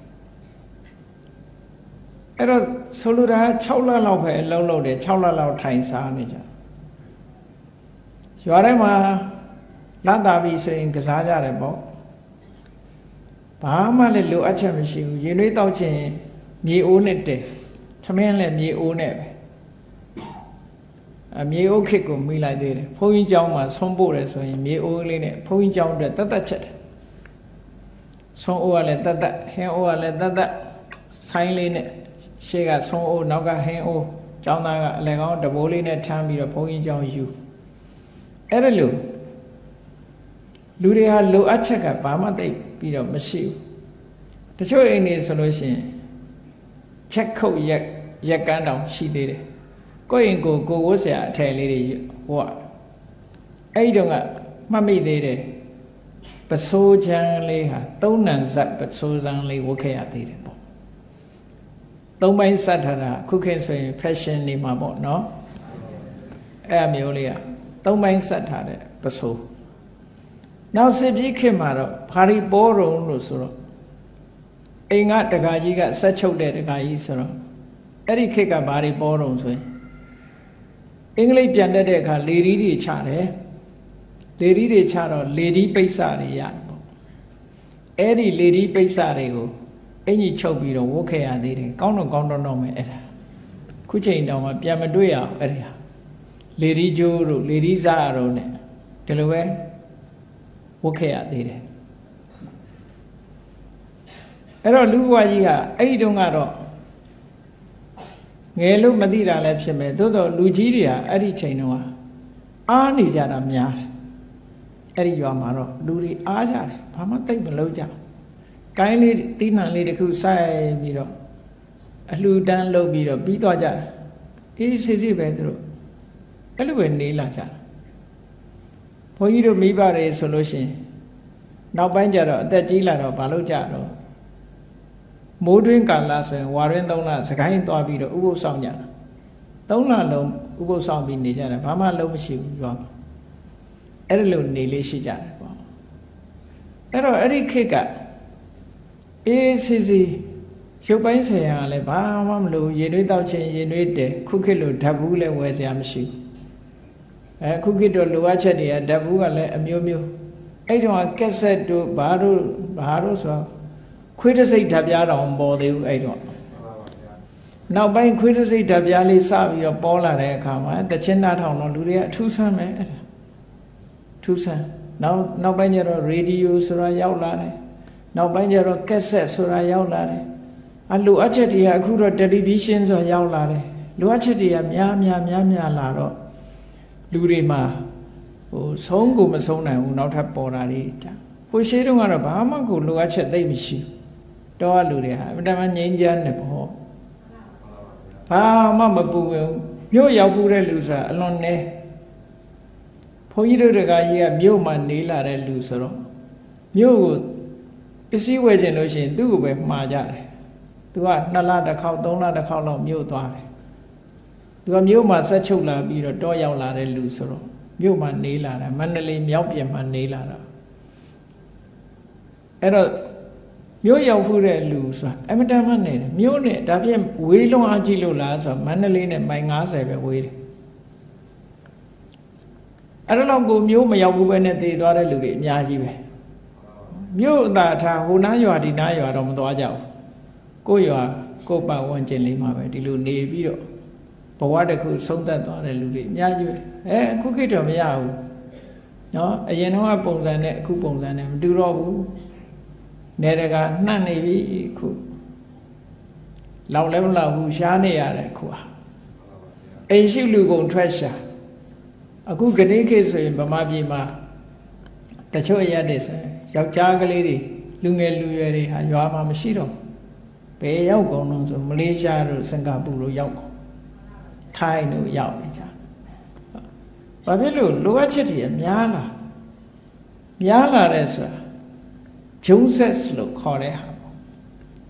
S1: အဲ့တော့ဆိုလိုတာ6လလောက်ပဲအလုံးလုံးတယ်6လလောက်ထိုင်စားနေကြရွာထဲမှာလတ်တာပြီဆိုရင်ကစားကြတယ်ပေါ့ဘာမှလည်းလိုအပ်ချက်မရှိဘူးရေနွေးတောက်ခြင်းမြေအိုးနဲ့တည်းထမင်းလည်းမြေအိုးနဲ့ပဲမြေအိုးခစ်ကိုမိလိုက်သေးတယ်ဘုန်းကြီးကျောင်းမှာဆုံးပို့တယ်ဆိုရင်မြေအိုးလေးနဲ့ဘုန်းကြီးကျောင်းအတွက်တတ်ချက်တယ်ဆုံးအိုးကလည်းတတ်ဟင်းအိုးကလည်းတတ်ဆိုင်းလေးနဲ့ရှေ့ကဆုံးအိုးနောက်ကဟင်းအိုးကျောင်းသားကအလဲကောင်းတဘိုးလေးနဲ့ထမ်းပြီးတော့ဘုန်းကြီးကျောင်းယူအဲ့ဒါလို့လူတွေဟာလိုအပ်ချက်ကဘာမှသိပြီးတော့မရှိဘူးတချို့အိမ်တွေဆိုလို့ရှိရင်ချက်ခုတ်ရက်ကန်းတောင်ရှိသေးတယ်ကိုယ့်အိမ်ကိုဝတ်ဆရာအထည်လေးတွေဟောအဲ့ဒီတော့ကမှတ်မိသေးတယ်ပစိုးချမ်းလေးဟာသုံးနံဇက်ပစိုးချမ်းလေးဝတ်ခဲ့ရသေးတယ်ပေါ့သုံးပိုင်းစက်ထားတာခုခေတ်ဆိုရင် fashion နေမှာပေါ့နော်အဲ့အမျိုးလေးကသုံးပိုင်းစက်ထားတဲ့ပစိုးနောက်စစ်ပြီးခေတ်မှာတော့ဘာရီပေါ်ရုံလို့ဆိုတော့အိမ်ကတကာကြီးကဆက်ချုပ်တဲ့တကာကြီးဆိုတော့အဲ့ဒီခေတ်ကဘာရီပေါ်ရုံဆိုရင်အင်္ဂလိပ်ပြန်တတ်တဲ့အခါလေဒီတွေချတယ်လေဒီတွေချတော့လေဒီပိတ်စတွေရတယ်ပေါ့အဲ့ဒီလေဒီပိတ်စတွေကိုအင်ကြီးချုပ်ပြီးတော့ဝတ်ခဲ့ရသေးတယ်ကောင်းတော့မယ်အဲ့ဒါခုချိန်တောင်မှပြန်မတွေ့ရအောင်အဲ့ဒီဟာလေဒီကျိုးတို့လေဒီစားတို့ ਨੇ ဒီလိုပဲဝတ်ခဲ့ရသေးတယ်အဲ့တော့လူဘဝကြီးကအဲ့ဒီတုန်းကတော့ငယ်လို့မသိတာလည်းဖြစ်မယ်သို့တော့လူကြီးတွေကအဲ့ဒီချိန်တုန်းကအားနေကြတာများတယ်အဲ့ဒီရွာမှာတော့လူတွေအားကြတယ်ဘာမှသိမလုပ်ကြဘူးကိုင်းလေးတီးနှံလေးတစ်ခုစိုက်ပြီးတော့အလှူဒန်းလုပ်ပြီးတော့ပြီးသွားကြတယ်အေးစစ်စစ်ပဲသူတို့အဲ့လိုပဲနေလာကြတယ်ဘုန်းကြီးတို့မိဘတွေဆိုလို့ရှိရင်နောက်ပိုင်းကျတော့အသက်ကြီးလာတော့ဘာလုပ်ကြတော့မိုးတွင်းကာလဆိုရင်ဝါရင်း3လစကိုင်းသွားပြီးတော့ဥပုသ်ဆောင်ကြတာ3လလုံးဥပုသ်ဆောင်ပြီးနေကြတယ်ဘာမှလုံးမရှိဘူးပြောအဲ့ဒါလို့နေလေးရှိကြတယ်ပေါ့အဲ့တော့အဲ့ဒီခေတ်ကအေးစီစီရုပ်ပိုင်းဆရာကလည်းဘာမှမလို့ရေနွေးတောက်ခြင်းရေနွေးတယ်ခုခေတ်လို့ဓာတ်ဘူးလည်းဝယ်စရာမရှိဘူးခုခေတ်တော့လိုအပ်ချက်တွေကဓာတ်ဘူးကလည်းအမျိုးမျိုးအဲ့တော့ကက်ဆက်တို့ဘာတို့ဆိုခွေးတစိတ်ဓာတ်ပြားတောင်ပေါ်သေးဘူးအဲ့တော့နောက်ပိုင်းခွေးတစိတ်ဓာတ်ပြားလေးစပြီးတော့ပေါ်လာတဲ့အခါမှာတချင်းသားထောင်တော့လူတွေကအထူးဆန်းပဲအဲ့ဒါထူးဆန်းနောက်ပိုင်းကျတော့ရေဒီယိုဆိုတာရောက်လာတယ်နောက်ပိုင်းကျတော့ကက်ဆက်ဆိုတာရောက်လာတယ်လိုအပ်ချက်တွေကအခုတော့တယ်လီဗီရှင်းဆိုတာရောက်လာတယ်လိုအပ်ချက်တွေကများလာတော့လူတွေမှာဆုံးကိုမဆုံးနိုင်ဘူးနောက်ထပ်ပေါ်တာတွေဟိုရှိတုန်းကတော့ဘာမှကိုလိုအပ်ချက်သိမရှိဘူးတော့လူတွေဟာအမှန်တမ်းငြိမ်းချမ်းတယ်ပေါ့ဘာမှမပူဘူးမြို့ရောက်ဖူးတဲ့လူဆိုတာအလွန်နဲ့ဘုန်းကြီးတို့တကကြီးကမြို့မှာနေလာတဲ့လူဆိုတော့မြို့ကိုပစ္စည်းဝယ်ခြင်းလို့ရှိရင်သူ့ကိုပဲမှားကြတယ်သူက2လတစ်ခေါက်3လတစ်ခေါက်လောက်မြို့သွားတယ်သူကမြို့မှာဆက်ချုပ်လာပြီးတော့တောရောက်လာတဲ့လူဆိုတော့မြို့မှာနေလာတာမန္တလေးမြောက်ပြင်မှာနေလာတာအဲ့တော့မြို့ရောက်ဖူးတဲ့လူဆိုတာအမတန်မှနေတယ်မြို့နဲ့ဒါဖြင့်ဝေးလွန်အားကြီးလို့လားဆိုတော့မန္တလေးနဲ့မိုင်90ပဲဝေးတယ်အဲ့တော့ကိုမြို့မရောက်ဘူးပဲနဲ့တည်သွားတဲ့လူတွေအများကြီးပဲမြို့အသာထားဟိုနားရွာဒီနားရွာတော့မသွားကြဘူးကိုရွာကိုပတ်ဝန်းကျင်လေးမှာပဲဒီလိုနေပြီးတော့ဘဝတစ်ခုဆုံးသက်သွားတဲ့လူတွေအများကြီးပဲအခုခေတ်တော့မရဘူးနော်အရင်တော့ပုံစံနဲ့အခုပုံစံနဲ့မတူတော့ဘူးနေတကနှံ့နေပြီခုလောက်လည်းမလောက်ဘူးရှားနေရတယ်ခုဟာအိမ်ရှိလူကုန်ထွက်ရှာအခုကနေ့ခေတ်ဆိုရင်ဗမာပြည်မှာတချို့ရက်တွေဆိုရင်ယောက်ျားကလေးတွေလူငယ်လူရွယ်တွေဟာရွာမှာမရှိတော့ဘယ်ရောက်ကုန်လို့ဆိုမလေးရှားတို့စင်ကာပူတို့ရောက်ကုန်ထိုင်းတို့ရောက်နေကြဘာဖြစ်လို့လိုအပ်ချက်တွေများလာတဲ့ဆိုတာဂျုံဆက်လို့ခေါ်တဲ့ဟာပေါ့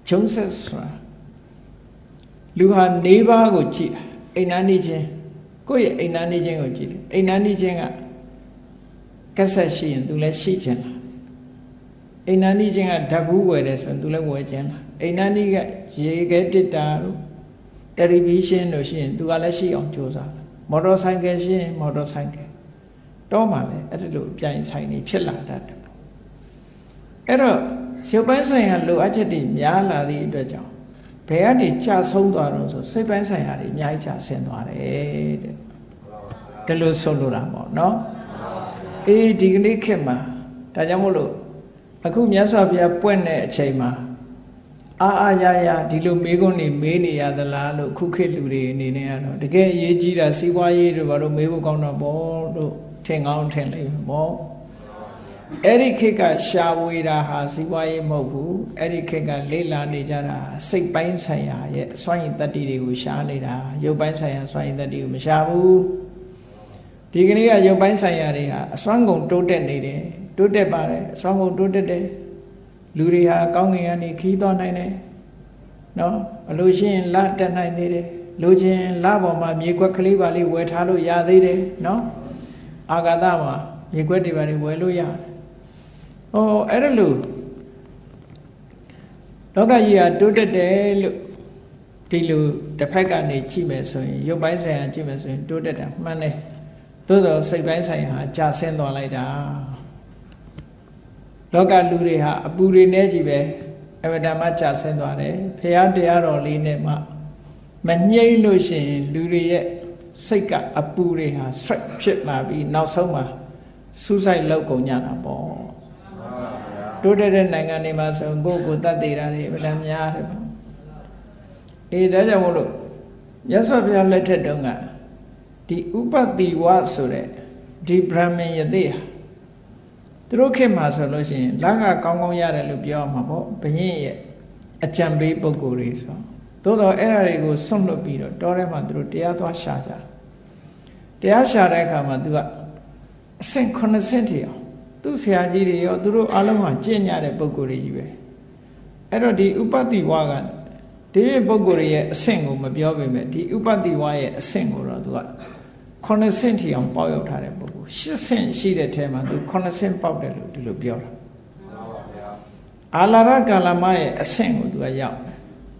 S1: ဂျုံဆက်ဆိုတာလူဟာနေပါးကိုကြည့်အိမ်နာနေခြင်းကိုယ့်ရဲ့အိမ်နာနေခြင်းကိုကြည့်တယ်အိမ်နာနေခြင်းကကက်ဆက်ရှိရင် तू လည်းရှိခြင်းလားအိမ်နာနေခြင်းကဓာတ်ဘူးဝယ်တယ်ဆိုရင် तू လည်းဝယ်ခြင်းလားအိမ်နာနေကရေခဲတစ်တာတို့တယ်လီဗီရှင်းတို့ရှိရင် तू ကလည်းရှိအောင်ကြိုးစားမော်တော်ဆိုင်ကယ်ရှိရင်မော်တော်ဆိုင်ကယ်တော့မှလည်းအဲ့ဒီလိုအပြိုင်ဆိုင်နေဖြစ်လာတတ်တယ်အဲ့တော့ရုပ်ပိုင်းဆိုင်ရာလိုအပ်ချက်တွေများလာသည့်အတွက်ကြောင့်ဘယ်ကနေကြာဆုံးသွားတော့ဆိုစိတ်ပိုင်းဆိုင်ရာတွေအများကြီးကြာဆင်းသွားတယ်တဲ့ဒါလို့ဆိုလိုတာပေါ့နော်အေးဒီကနေ့ခေတ်မှာဒါကြောင့်မို့လို့အခုမြတ်စွာဘုရားပွင့်တဲ့အချိန်မှာအာရဒီလိုမေးခွန်းနေမေးနေရသလားလို့ခုခေတ်လူတွေအနေနဲ့ကတော့တကယ်အရေးကြီးတာစီးပွားရေးတို့ဘာလို့မေးဖို့ကောင်းတော့ပေါ့လို့ထင်ကောင်းထင်လိမ့်မယ်ပေါ့အဲ့ဒီခေတ်ကရှာဝေတာဟာစီးပွားရေးမဟုတ်ဘူးအဲ့ဒီခေတ်ကလေ့လာနေကြတာစိတ်ပိုင်းဆိုင်ရာရဲ့စွမ်းရည်တတ္တိတွေကိုရှာနေတာရုပ်ပိုင်းဆိုင်ရာစွမ်းရည်တတ္တိကိုမရှာဘူးဒီကနေ့ကရုပ်ပိုင်းဆိုင်ရာတွေဟာအစွမ်းကုန်တိုးတက်နေတယ်တိုးတက်ပါတယ်အစွမ်းကုန်တိုးတက်တယ်လူတွေဟာကောင်းကင်ကနေခီးသွားနိုင်တယ်နော်အလိုရှိရင်လတက်နိုင်သေးတယ်လိုချင်လပေါ်မှာမြေကွက်ကလေးပါလေးဝယ်ထားလို့ရသေးတယ်နော်အာဂါသမှာမြေကွက်တွေပါလေးဝယ်လို့ရတယ်အဲ့ဒါလို့လောကကြီးဟာတိုးတက်တယ်လို့ဒီလိုတစ်ဖက်ကနေကြည့်မယ်ဆိုရင်ရုပ်ပိုင်းဆိုင်ရာကြည့်မယ်ဆိုရင်တိုးတက်တာမှန်တယ်သို့တော့စိတ်ပိုင်းဆိုင်ရာကြာဆင်းသွားလိုက်တာလောကလူတွေဟာအပူတွေနဲ့ကြီးပဲအမတန်မှကြာဆင်းသွားတယ်ဖရာတရားတော်လေးနဲ့မှမငြိမ့်လို့ရှိရင်လူတွေရဲ့စိတ်ကအပူတွေဟာ stress ဖြစ်လာပြီးနောက်ဆုံးမှာစူးစိုက်လောက်ကုန်ကြတာပေါ့တိုးတက်တဲ့နိုင်ငံတွေမှာဆိုကိုယ့်ကိုယ်တတ်သေးတာတွေအမှန်များတယ်ပေါ့အေးဒါကြောင့်မို့လို့မြတ်စွာဘုရားလက်ထက်တုန်းကဒီဥပတိဝဆိုတဲ့ဒီဗြဟ္မဏယတိဟာသူတို့ခေတ်မှာဆိုလို့ရှိရင်လကကောင်းကောင်းရတယ်လို့ပြောမှာပေါ့ဘုရင်ရဲ့အကြံပေးပုဂ္ဂိုလ်တွေဆိုသို့တော့အဲ့ဒါတွေကိုဆွန့်လွတ်ပြီးတော့တောထဲမှာသူတို့တရားသွားရှာကြတရားရှာတဲ့အခါမှာသူကအဆင့်90ထိအောင်သူ့ဆရာကြီးတွေရောသူတို့အားလုံးဟာကျင့်ကြတဲ့ပုဂ္ဂိုလ်တွေကြီးပဲအဲ့တော့ဒီဥပတိဝကဒီပုဂ္ဂိုလ်ရဲ့အဆင့်ကိုမပြောပေမဲ့ဒီဥပတိဝရဲ့အဆင့်ကိုတော့သူက9ဆင့်ထိအောင်ပေါက်ရောက်ထားတဲ့ပုဂ္ဂိုလ်10ဆင့်ရှိတဲ့ထဲမှာသူ9ဆင့်ပေါက်တယ်လို့ဒီလိုပြောတာအာလာရကာလမရဲ့အဆင့်ကိုသူကရောက်တယ်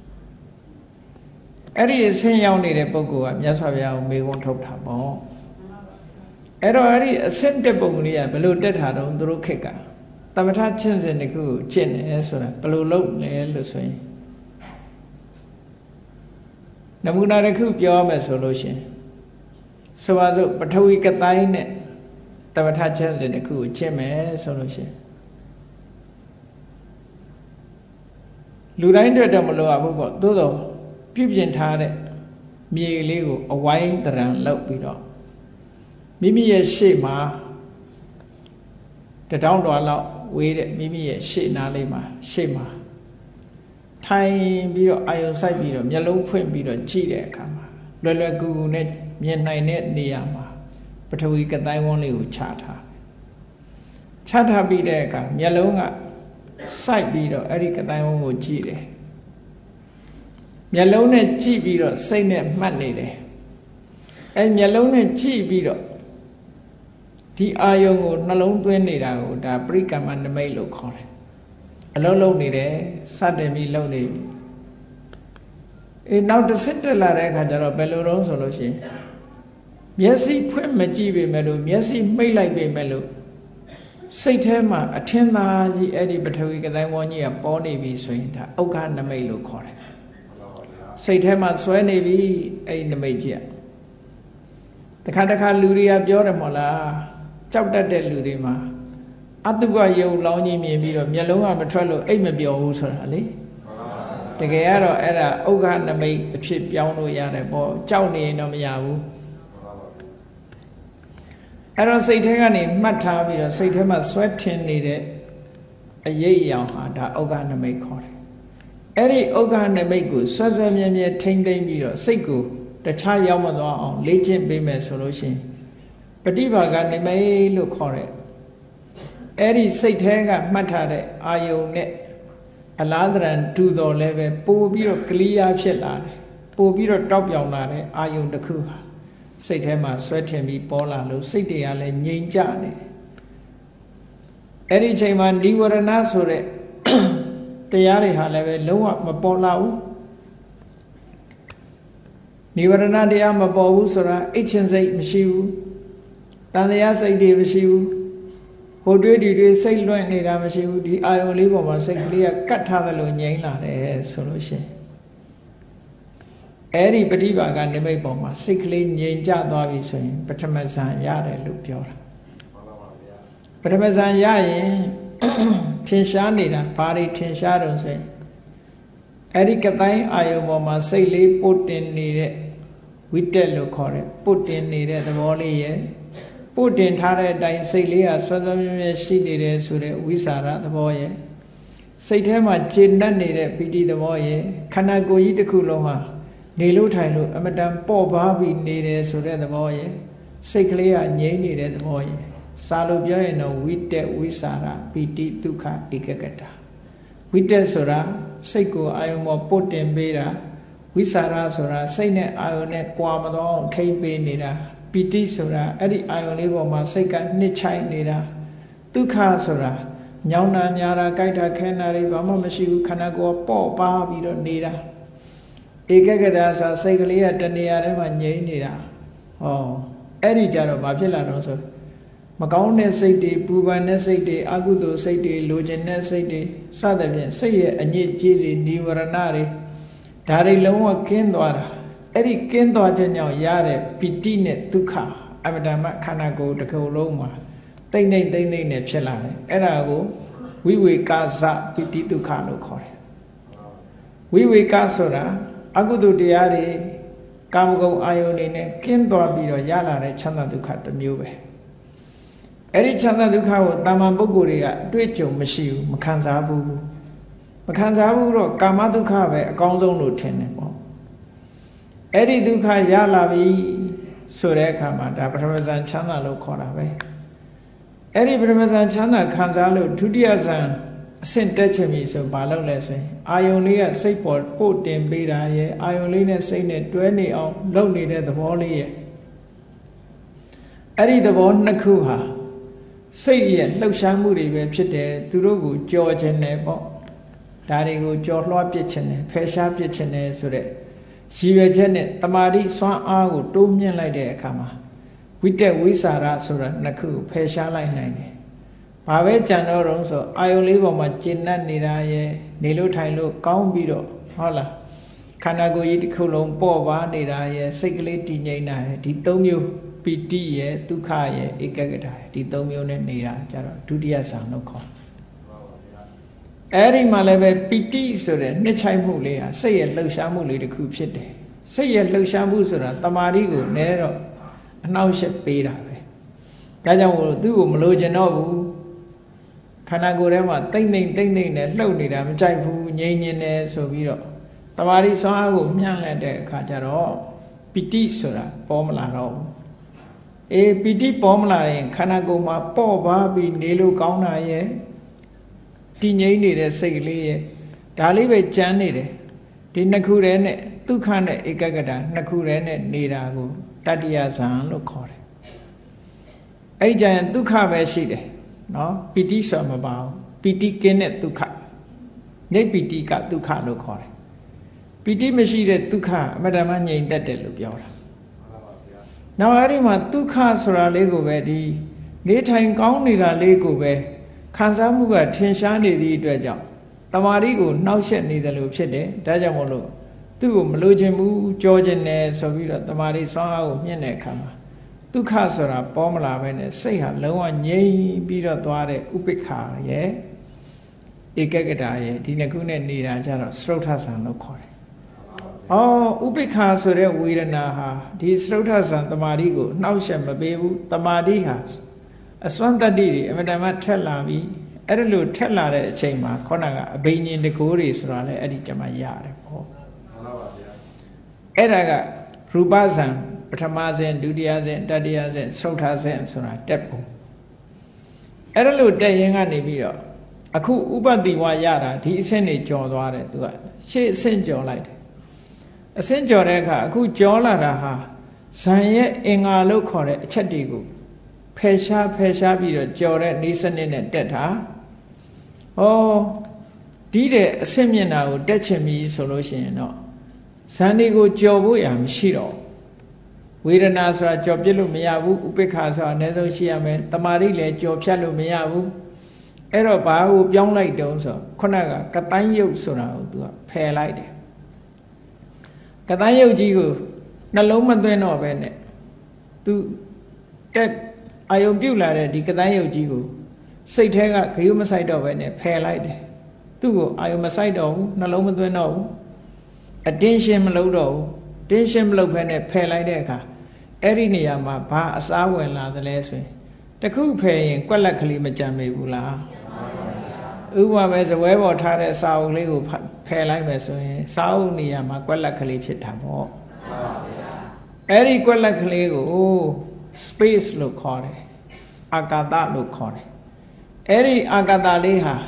S1: အဲ့ဒီအဆင့်ရောက်နေတဲ့ပုဂ္ဂိုလ်ကမြတ်စွာဘုရားကိုမေးခွန်းထုတ်တာပေါ့အဲ့တော့အဲ့ဒီအဆင့်တက်ပုံကလေးကဘယ်လိုတက်တာတော့သူတို့ခက်ကသမထကျင့်စဉ်တစ်ခုကိုကျင့်တယ်ဆိုတာဘယ်လိုလုပ်လဲလို့ဆိုရင်နမူနာတစ်ခုပြောရမယ်ဆိုလို့ရှိရင်ဆိုပါစို့ပထဝီကတိုင်းနဲ့သမထကျင့်စဉ်တစ်ခုကိုကျင့်မယ်ဆိုလို့ရှိရင်လူတိုင်းတွေ့တော့မလို့ရဘူးပေါ့သို့တော့ပြုပြင်ထားတဲ့မြေလေးကိုအဝိုင်းတရံလောက်ပြီးတော့မိမိရဲ့ရှေ့မှာတထောင်တော်လောက်ဝေးတဲ့မိမိရဲ့ရှေ့နားလေးမှာရှေ့မှာထိုင်ပြီးတော့အာယုံစိုက်ပြီးတော့မျက်လုံးဖွင့်ပြီးတော့ကြည့်တဲ့အခါမှာလွယ်လွယ်ကူကူနဲ့မြင်နိုင်တဲ့နေရာမှာပထဝီကတိုင်းဝန်းလေးကိုချထားပြီးတဲ့အခါမျက်လုံးကစိုက်ပြီးတော့အဲ့ဒီကတိုင်းဝန်းကိုကြည့်တယ်မျက်လုံးနဲ့ကြည့်ပြီးတော့စိတ်နဲ့မှတ်နေတယ်အဲ့မျက်လုံးနဲ့ကြည့်ပြီးတော့ဒီအာယုံကိုနှလုံးသွင်းနေတာကိုဒါပရိကမ္မနမိတ်လို့ခေါ်တယ်အလုံးလုံးနေတယ်စတင်ပြီးလုံးနေပြီနောက်တစ်ဆင့်တက်လာတဲ့အခါကျတော့ဘယ်လိုတော့ဆိုလို့ရှိရင်မျက်စိဖွင့်မကြည့်ပေမဲ့လို့မျက်စိမှိတ်လိုက်ပေမဲ့လို့စိတ်ထဲမှာအထင်သာကြီးအဲ့ဒီပထဝီကတိုင်းဝန်းကြီးကပေါ်နေပြီဆိုရင်ဒါဥက္ခနမိတ်လို့ခေါ်တယ်စိတ်ထဲမှာစွဲနေပြီအဲ့ဒီနမိတ်ကြီးတခါလူတွေကပြောတယ်မို့လားကြောက်တတ်တဲ့လူတွေမှာအတုပယုံလောင်းကြီးမြင်ပြီးတော့မျက်လုံးကမထွက်လို့အိတ်မပျော်ဘူးဆိုတာလေတကယ်ကတော့အဲ့ဒါဥက္ခနမိတ်အဖြစ်ပြောင်းလို့ရတယ်ပေါ့ကြောက်နေရင်တော့မရဘူးအဲ့တော့စိတ်ထဲကနေမှတ်ထားပြီးတော့စိတ်ထဲမှာဆွဲထင်နေတဲ့အရေးအယောင်ဟာဒါဥက္ခနမိတ်ခေါ်တယ်အဲ့ဒီဥက္ခနမိတ်ကိုဆွဲဆွဲမြဲမြဲထိမ့်သိမ့်ပြီးတော့စိတ်ကိုတခြားရောက်မသွားအောင်လေ့ကျင့်ပေးမယ်ဆိုလို့ရှိရင်ပฏิဘာကနိမိတ်လို့ခေါ်တဲ့အဲ့ဒီစိတ်ထဲကမှတ်ထားတဲ့အာယုံနဲ့အလားတရံတူတော်လည်းပဲပို့ပြီးတော့ကလီယာဖြစ်လာတယ်ပို့ပြီးတော့တောက်ပြောင်လာတဲ့အာယုန်တစ်ခုဟာစိတ်ထဲမှာဆွဲထင်ပြီးပေါ်လာလို့စိတ်တွေကလည်းငြိမ်ကြနေတယ်အဲ့ဒီအချိန်မှာနိဝရဏဆိုတဲ့တရားတွေဟာလည်းပဲလုံးဝမပေါ်လာဘူးနိဝရဏတရားမပေါ်ဘူးဆိုတာအိတ်ချင်စိတ်မရှိဘူးတန်တရားစိတ်တွေမရှိဘူးဟိုတွေးဒီတွေစိတ်လွင့်နေတာမရှိဘူးဒီအာယုံလေးပေါ်မှာစိတ်ကလေးကကတ်ထားသလိုငြိမ်လာတယ်ဆိုလို့ရှိရင်အဲ့ဒီပฏิပါကနိမိတ်ပေါ်မှာစိတ်ကလေးငြိမ်ကျသွားပြီဆိုရင်ပထမဇန်ရတယ်လို့ပြောတာပထမဇန်ရရင်ထင်ရှားနေတာဘာတွေထင်ရှားတော့ဆိုရင်အဲ့ဒီကတိုင်းအာယုံပေါ်မှာစိတ်လေးပုတ်တင်နေတဲ့ဝိတက်လို့ခေါ်တယ်ပုတ်တင်နေတဲ့သဘောလေးရဲ့ပုတ်တင်ထားတဲ့အတိုင်းစိတ်လေးကဆွဆွမြဲမြဲရှိနေတယ်ဆိုတဲ့ဝိสารသဘောရဲ့စိတ်ထဲမှာကျေနပ်နေတဲ့ပီတိသဘောရဲ့ခန္ဓာကိုယ်ကြီးတစ်ခုလုံးဟာနေလို့ထိုင်လို့အမတန်ပေါ့ပါပြီးနေတယ်ဆိုတဲ့သဘောရဲ့စိတ်ကလေးကငြိမ့်နေတဲ့သဘောရဲ့စာလို့ပြောရင်တော့ဝိတက်ဝိสารပီတိဒုက္ခဧကဂတဝိတက်ဆိုတာစိတ်ကိုအာယုံပေါ်ပုတ်တင်ပေးတာဝိสารဆိုတာစိတ်နဲ့အာယုံနဲ့ကွာမသွားအောင်ထိမ့်ပေးနေတာပီတိဆိုတာအဲ့ဒီအာယုံလေးပေါ်မှာစိတ်ကနှစ်ချိုက်နေတာဒုက္ခဆိုတာညောင်းတာညာတာကြိုက်တာခဲတာတွေဘာမှမရှိဘူးခန္ဓာကိုယ်ပေါ့ပါပြီးတော့နေတာဧကဂတဆိုစိတ်ကလေးကတဏှာထဲမှာငြိမ့်နေတာဟောအဲ့ဒီကြတော့ဘာဖြစ်လာတော့ဆိုမကောင်းတဲ့စိတ်တွေပူပန်တဲ့စိတ်တွေအကုသိုလ်စိတ်တွေလိုချင်တဲ့စိတ်တွေစသဖြင့်စိတ်ရဲ့အညစ်အကြေးတွေနိဝရဏတွေဒါတွေလုံးဝကင်းသွားတာအဲ့ဒီကင်းသွားခြင်းကြောင့်ရတဲ့ပီတိနဲ့ဒုက္ခအမတန်မှခန္ဓာကိုယ်တစ်ခုလုံးမှာတိမ့်တိမ့်နဲ့ဖြစ်လာတယ်အဲ့ဒါကိုဝိဝေကဇပီတိဒုက္ခလို့ခေါ်တယ်ဝိဝေကဆိုတာအကုသိုလ်တရားတွေကာမဂုဏ်အာယုန်တွေနဲ့ကင်းသွားပြီးတော့ရလာတဲ့ချမ်းသာဒုက္ခတစ်မျိုးပဲအဲ့ဒီချမ်းသာဒုက္ခကိုတာမန်ပုဂ္ဂိုလ်တွေကအတွေ့အကြုံမရှိဘူးမခံစားဘူးမခံစားဘူးတော့ကာမဒုက္ခပဲအကောင်းဆုံးလို့ထင်တယ်ပေါ့အဲ့ဒီဒုက္ခရလာပြီဆိုတဲ့အခါမှာဒါပထမဇန်ချမ်းသာလို့ခေါ်တာပဲအဲ့ဒီပထမဇန်ချမ်းသာခံစားလို့ဒုတိယဇန်အဆင့်တက်ချင်ပြီဆိုဘာလုပ်လဲဆိုရင်အာယုံလေးကစိတ်ပေါ်ပို့တင်ပေးတာရဲ့အာယုံလေးနဲ့စိတ်နဲ့တွဲနေအောင်လုပ်နေတဲ့သဘောလေးရဲ့အဲ့ဒီသဘောနှစ်ခုဟာစိတ်ရဲ့လှုပ်ရှားမှုတွေပဲဖြစ်တယ်သူတို့ကိုကြော်ခြင်းတယ်ပေါ့ဒါတွေကိုကြော်လွှားပစ်ခြင်းတယ်ဖယ်ရှားပစ်ခြင်းတယ်ဆိုတဲ့ရည်ရွယ်ချက်နဲ့တမာတိစွမ်းအားကိုတိုးမြင့်လိုက်တဲ့အခါမှာဝိတက်ဝိสารဆိုတာနှစ်ခုဖယ်ရှားလိုက်နိုင်တယ်ဘာပဲကြံတော့တုံးဆိုအာယုံလေးပေါ်မှာကျဉ်တ်နေတာရဲ့နေလို့ထိုင်လို့ကောင်းပြီးတော့ဟုတ်လားခန္ဓာကိုယ်ကြီးတစ်ခုလုံးပေါ့ပါနေတာရဲ့စိတ်ကလေးတည်ငြိမ်တာရဲ့ဒီသုံးမျိုးပီတိရဲ့ဒုက္ခရဲ့ဧကဂတရဲ့ဒီသုံးမျိုးနဲ့နေတာကြတော့ဒုတိယဇာန်လို့ခေါ်အဲ့ဒီမှာလည်းပဲပီတိဆိုတဲ့နှစ်ချိုက်မှုလေးဟာစိတ်ရဲ့လှုပ်ရှားမှုလေးတစ်ခုဖြစ်တယ်စိတ်ရဲ့လှုပ်ရှားမှုဆိုတာတမာတိကိုနည်းတော့အနှောက်အယှက်ပေးတာပဲဒါကြောင့်မို့သူ့ကိုမလိုချင်တော့ဘူးခန္ဓာကိုယ်ထဲမှာတိမ့်နဲ့လှုပ်နေတာမကြိုက်ဘူးငြိမ်နေဆိုပြီးတော့တမာတိစွမ်းအားကိုမျှတဲ့အခါကျတော့ပီတိဆိုတာပေါ်မလာတော့ဘူးအေးပီတိပေါ်မလာရင်ခန္ဓာကိုယ်မှာပေါ့ပါပြီးနေလို့ကောင်းတာရဲ့တည်ငြိမ်နေတဲ့စိတ်ကလေးရဲ့ဒါလေးပဲကြမ်းနေတယ်ဒီနှစ်ခုတည်းနဲ့ဒုက္ခနဲ့ဧကဂတနှစ်ခုတည်းနဲ့နေတာကိုတတ္တိယဇာန်လို့ခေါ်တယ်အဲ့ကြရင်ဒုက္ခပဲရှိတယ်နော်ပီတိဆိုမပါဘူးပီတိကင်းတဲ့ဒုက္ခနိဗ္ဗိတိကဒုက္ခလို့ခေါ်တယ်ပီတိမရှိတဲ့ဒုက္ခအမှန်တမ်းငြိမ်သက်တယ်လို့ပြောတာနောက်အဲ့ဒီမှာဒုက္ခဆိုတာလေးကိုပဲဒီနေထိုင်ကောင်းနေတာလေးကိုပဲခံစားမှုကထင်ရှားနေသည့်အတွက်ကြောင့်တမာတိကိုနှောက်ယှက်နေတယ်လို့ဖြစ်တယ်ဒါကြောင့်မို့လို့သူ့ကိုမလိုချင်ဘူးကြောချင်တယ်ဆိုပြီးတော့တမာတိစွမ်းအားကိုမြင့်တဲ့အခါမှာဒုက္ခဆိုတာပေါ်မလာပဲနဲ့စိတ်ဟာလုံးဝငြိမ်ပြီးတော့သွားတဲ့ဥပိ္ပခာရဲ့ဧကဂတရဲ့ဒီနှစ်ခုနဲ့နေတာကြတော့စရုထဇာန်လို့ခေါ်တယ်ဥပိ္ပခာဆိုတဲ့ဝေဒနာဟာဒီစရုထဇာန်တမာတိကိုနှောက်ယှက်မပေးဘူးတမာတိဟာအစွမ်းတတ္တိတွေအမှန်တမ်းထက်လာပြီအဲ့ဒါလို့ထက်လာတဲ့အချိန်မှာခေါဏကအဘိညာဉ်တကိုးတွေဆိုတာလည်းအဲ့ဒီကျမှရတယ်ပေါ့မှန်ပါပါဗျာအဲ့ဒါကရူပဇံပထမဇင်ဒုတိယဇင်တတိယဇင်သုထဇင်ဆိုတာတက်ပုံအဲ့ဒါလို့တက်ရင်ကနေပြီးတော့အခုဥပတိဝါရတာဒီအဆင့်နေကြော်သွားတယ်သူကရှေ့အဆင့်ကြော်လိုက်တယ်အဆင့်ကြော်တဲ့အခါအခုကြော်လာတာဟာဇန်ရဲ့အင်္ဂါလို့ခေါ်တဲ့အချက်တွေကိုဖယ်ရှားပြီးတော့ကြော်တဲ့ဤစနစ်နဲ့တက်တာဟောဒီတဲ့အဆင့်မြင့်တာကိုတက်ချင်ပြီဆိုလို့ရှိရင်တော့ဇန်တွေကိုကြော်ဖို့ရမရှိတော့ဝေဒနာဆိုတာကြော်ပြစ်လို့မရဘူးဥပိ္ပခာဆိုတာအနည်းဆုံးရှိရမယ်တမာရိလည်းကြော်ဖြတ်လို့မရဘူးအဲ့တော့ဘာကိုပြောင်းလိုက်တုံးဆိုခုနကကတိုင်းယုတ်ဆိုတာကိုသူကဖယ်လိုက်တယ်ကတိုင်းယုတ်ကြီးကိုနှလုံးမသွင်းတော့ပဲနဲ့သူတက်အာယုံပြုတ်လာတဲ့ဒီကတိုင်းယုတ်ကြီးကိုစိတ်ထဲကဂယုမဆိုင်တော့ပဲနဲ့ဖယ်လိုက်တယ်သူ့ကိုအာယုံမဆိုင်တော့ဘူးနှလုံးမသွင်းတော့ဘူးအတင်းရှင်းမလုပ်တော့ဘူးတင်းရှင်းမလုပ်ဘဲနဲ့ဖယ်လိုက်တဲ့အခါအဲ့ဒီနေရာမှာဘာအစားဝင်လာသလဲဆိုရင်တခုဖယ်ရင်ကွက်လက်ကလေးမကြံမိဘူးလားဥပမာပဲဇပွဲပေါ်ထားတဲ့စာအုပ်လေးကိုဖယ်လိုက်မယ်ဆိုရင်စာအုပ်နေရာမှာကွက်လက်ကလေးဖြစ်တာပေါ့အဲ့ဒီကွက်လက်ကလေးကို space လို့ခေါ်တယ်အာကာသလို့ခေါ်တယ်အဲ့ဒီအာကာသလေးဟာ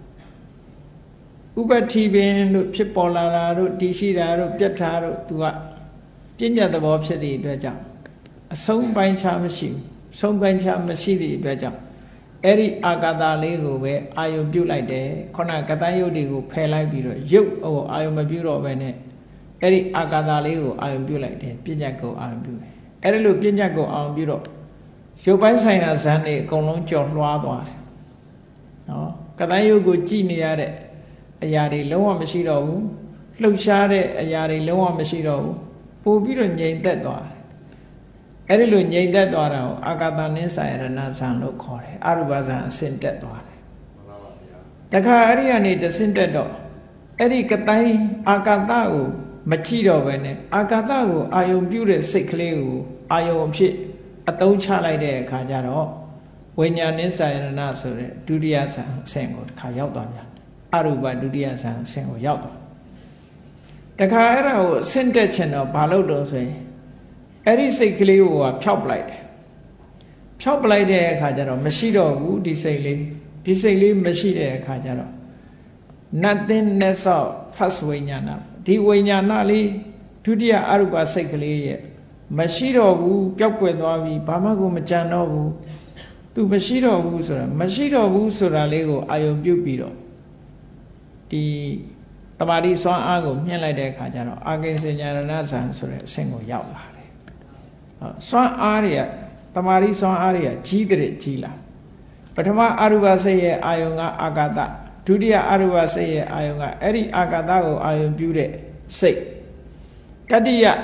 S1: ဥပတိပင်လို့ဖြစ်ပေါ်လာတာတို့တည်ရှိတာတို့ပြတ်တာတို့သူကပြဉ္ညာသဘောဖြစ်သည့်အတွက်ကြောင့်အဆုံးပိုင်းခြားမရှိဘူးဆုံးပိုင်းခြားမရှိသည့်အတွက်ကြောင့်အဲ့ဒီအာကာသလေးကိုပဲအာယုံပြုတ်လိုက်တယ်ခုနကတန်ယုတ်တွေကိုဖယ်လိုက်ပြီးတော့ယုတ်ဟိုအာယုံမပြုတ်တော့ပဲနဲ့အဲ့ဒီအာကာသလေးကိုအာယုံပြုတ်လိုက်တယ်ပြဉ္ညာကိုအာယုံပြုတ်တယ်အဲ့ဒါလို့ပြဉ္ညာကိုအာယုံပြုတ်တော့ရုပ်ပိုင်းဆိုင်ရာဇန်တွေအကုန်လုံးကြော်လွှားသွားတယ်နော်ကတန်ယုတ်ကိုကြည်နေရတဲ့အရာတွေလုံးဝမရှိတော့ဘူးလှုပ်ရှားတဲ့အရာတွေလုံးဝမရှိတော့ဘူးပို့ပြီးတော့ငြိမ်သက်သွားတယ်အဲ့ဒီလိုငြိမ်သက်သွားတာကိုအာကာသနိစ္စယရဏဇံလို့ခေါ်တယ်အရူပဇံအဆင့်တက်သွားတယ်မှန်ပါဗျာတခါအဲ့ဒီကနေတဆင့်တက်တော့အဲ့ဒီကတိုင်းအာကာသကိုမကြည့်တော့ပဲနဲ့အာကာသကိုအာယုံပြုတဲ့စိတ်ကလေးကိုအာယုံအဖြစ်အသုံးချလိုက်တဲ့အခါကျတော့ဝိညာဉ်နိစ္စယရဏဆိုတဲ့ဒုတိယဇံအဆင့်ကိုတခါရောက်သွားပြန်အရူပဒုတိယဇံအဆင့်ကိုရောက်သွားတခါအဲ့ဒါကိုအဆင့်တက်ချင်တော့ဘာလို့တော့ဆိုရင်အဲ့ဒီစိတ်ကလေးကိုဖျောက်ပလိုက်တယ်ဖျောက်ပလိုက်တဲ့အခါကျတော့မရှိတော့ဘူးဒီစိတ်လေးမရှိတဲ့အခါကျတော့ nothing ness of first ဝိညာဏဒီဝိညာဏလေးဒုတိယအရူပစိတ်ကလေးရဲ့မရှိတော့ဘူးပျောက်ကွယ်သွားပြီဘာမှကိုမကြံတော့ဘူးသူမရှိတော့ဘူးဆိုတာလေးကိုအာယုံပြုတ်ပြီးတော့ဒီတမာတိစွမ်းအားကိုမြှင့်လိုက်တဲ့အခါကျတော့အာကိဉ္စဉာဏဇံဆိုတဲ့အဆင့်ကိုရောက်လာတယ်စွမ်းအားတွေကတမာတိစွမ်းအားတွေကကြီးတဲ့ကြီးလာပထမအရူပစိတ်ရဲ့အာယုံကအာကာသဒုတိယအရူပစိတ်ရဲ့အာယုံကအဲ့ဒီအာကာသကိုအာယုံပြုတဲ့စိတ်တတိယ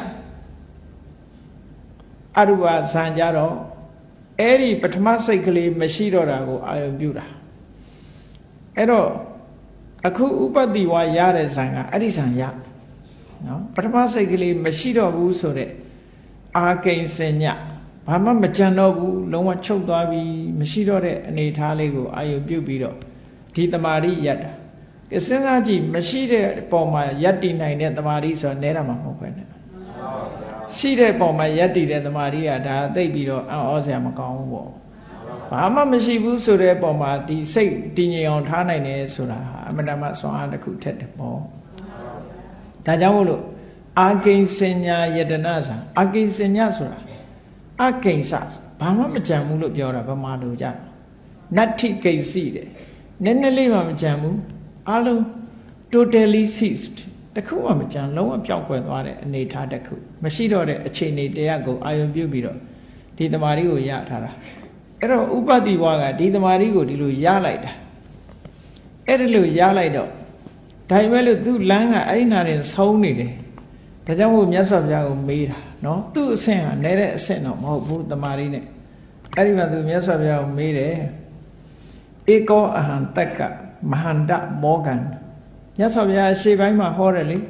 S1: အရူပဇံကြတော့အဲ့ဒီပထမစိတ်ကလေးမရှိတော့တာကိုအာယုံပြုတာအဲ့တော့အခုဥပတိဝါရတဲ့ဇံကအဲ့ဒီဇံရနော်ပထမစိတ်ကလေးမရှိတော့ဘူးဆိုတဲ့အာကိဉ္စညဘာမှမကြံတော့ဘူးလုံးဝချုပ်သွားပြီမရှိတော့တဲ့အနေထားလေးကိုအာယုပြုတ်ပြီးတော့ဒီတမာရိယတ်တာစဉ်းစားကြည့်မရှိတဲ့ပုံမှာယက်တည်နိုင်တဲ့တမာရိဆိုတော့နဲတာမှမဟုတ်ပဲနဲ့ရှိတဲ့ပုံမှာယက်တည်တဲ့တမာရိကဒါသိပ်ပြီးတော့အော်စရာမကောင်းဘူးပေါ့ဘာမှမရှိဘူးဆိုတဲ့ပုံမှာဒီစိတ်တည်ငြိမ်အောင်ထားနိုင်တယ်ဆိုတာအမှန်တမ်းဆွမ်းအားတစ်ခုထက်တယ်ပေါ့ဒါကြောင့်မို့လို့အာကိဉ္စဉာယတနာဇံအာကိဉ္စဉာဆိုတာအကိဉ္စဘာမှမကြံဘူးလို့ပြောတာဗမာလူကြနတ္ထိကိဉ္စီတဲ့နည်းနည်းလေးမှမကြံဘူးအလုံး totally ceased တခုမှမကြံလုံးဝပျောက်ကွယ်သွားတဲ့အနေအထားတစ်ခုမရှိတော့တဲ့အခြေအနေတရားကိုအာယုံပြုပြီးတော့ဒီတမာရီကိုရထားတာအဲ့တော့ဥပတိဝါကဒီတမာရီကိုဒီလိုရလိုက်တာအဲ့ဒီလိုရလိုက်တော့ဒါပေမဲ့လို့သူ့လမ်းကအဲ့ဒီနာရင်ဆုံးနေတယ်ဒါကြောင့်မို့မြတ်စွာဘုရားကိုမေးတာနော်သူ့အဆင့်ဟာနဲတဲ့အဆင့်တော့မဟုတ်ဘူးတမာရီနဲ့အဲ့ဒီမှာသူမြတ်စွာဘုရားကိုမေးတယ်ဧကောအဟံတက္ကမဟန္တမောဂံမြတ်စွာဘုရားရှေ့ပိုင်းမှာဟောတယ်လေ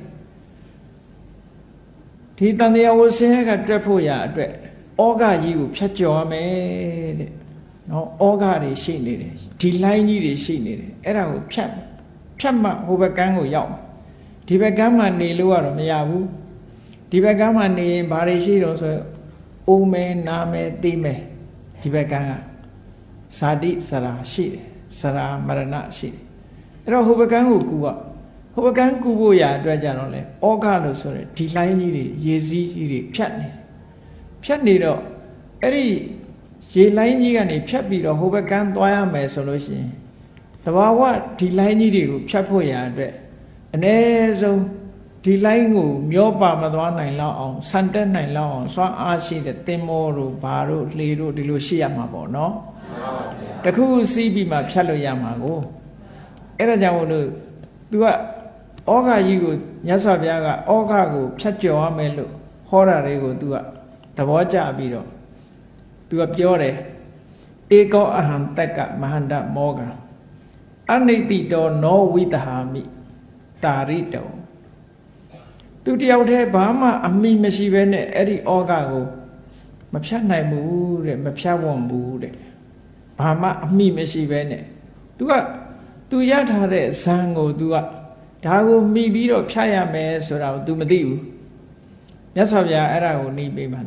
S1: ဒီတန်တရားဝဆင်းရဲကတွက်ဖို့ရအတွက်ဩဃကြီးကိုဖြတ်ကျော်ရမယ်တဲ့နော်ဩဃတွေရှိနေတယ်ဒီလိုင်းကြီးတွေရှိနေတယ်အဲ့ဒါကိုဖြတ်မှဟိုဘက်ကန်းကိုရောက်ဒီဘက်ကန်းမှာနေလို့ကတော့မရဘူးဒီဘက်ကန်းမှာနေရင်ဘာတွေရှိတော့ဆိုအိုးမဲနာမဲသိမဲဒီဘက်ကန်းကဇာတိစရာရှိတယ်စရာမရဏရှိတယ်အဲ့တော့ဟိုဘကန်းကိုကူကဟိုဘကန်းကူဖို့ရအတွက်ကြတော့လေဩဃလို့ဆိုရယ်ဒီလိုင်းကြီးတွေရေစည်းကြီးတွေဖြတ်နေတော့အဲ့ဒီရေလိုင်းကြီးကနေဖြတ်ပြီးတော့ဟိုဘကန်းသွားရမယ်ဆိုလို့ရှိရင်တဘာဝဒီလိုင်းကြီးတွေကိုဖြတ်ဖို့ရအတွက်အ ਨੇ ဆုံးဒီလိုင်းကိုမျောပါမသွားနိုင်လောက်အောင်ဆန်တက်နိုင်လောက်အောင်စွမ်းအားရှိတဲ့သင်္ဘောတို့ဘာတို့လှေတို့ဒီလိုရှိရမှာပေါ့နော်တခုစီးပြီးမှဖြတ်လို့ရမှာကိုအဲ့ဒါကြောင့်မို့လို့ तू ကဩဃကြီးကိုမြတ်စွာဘုရားကဩဃကိုဖြတ်ကျော်ရမယ်လို့ဟောတာတွေကို तू ကသဘောကျပြီးတော့ तू ကပြောတယ်ဧကောအဟံတက်ကမဟန္တမောဃအနိတိတောနောဝိတဟာမိတာရိတော သူတယောက်တည်းဘာမှအမိမရှိဘဲနဲ့အဲ့ဒီဩဃကိုမဖြတ်နိုင်ဘူးတဲ့မဖြတ်ဝံ့ဘူးတဲ့ဘာမှအမိမရှိဘဲနဲ့ तू ရထားတဲ့ဇံကို तू ကဒါကိုမိပြီးတော့ဖြတ်ရမယ်ဆိုတာကို तू မသိဘူးမြတ်စွာဘုရားအဲ့ဒါကိုနှီးပေးမှာ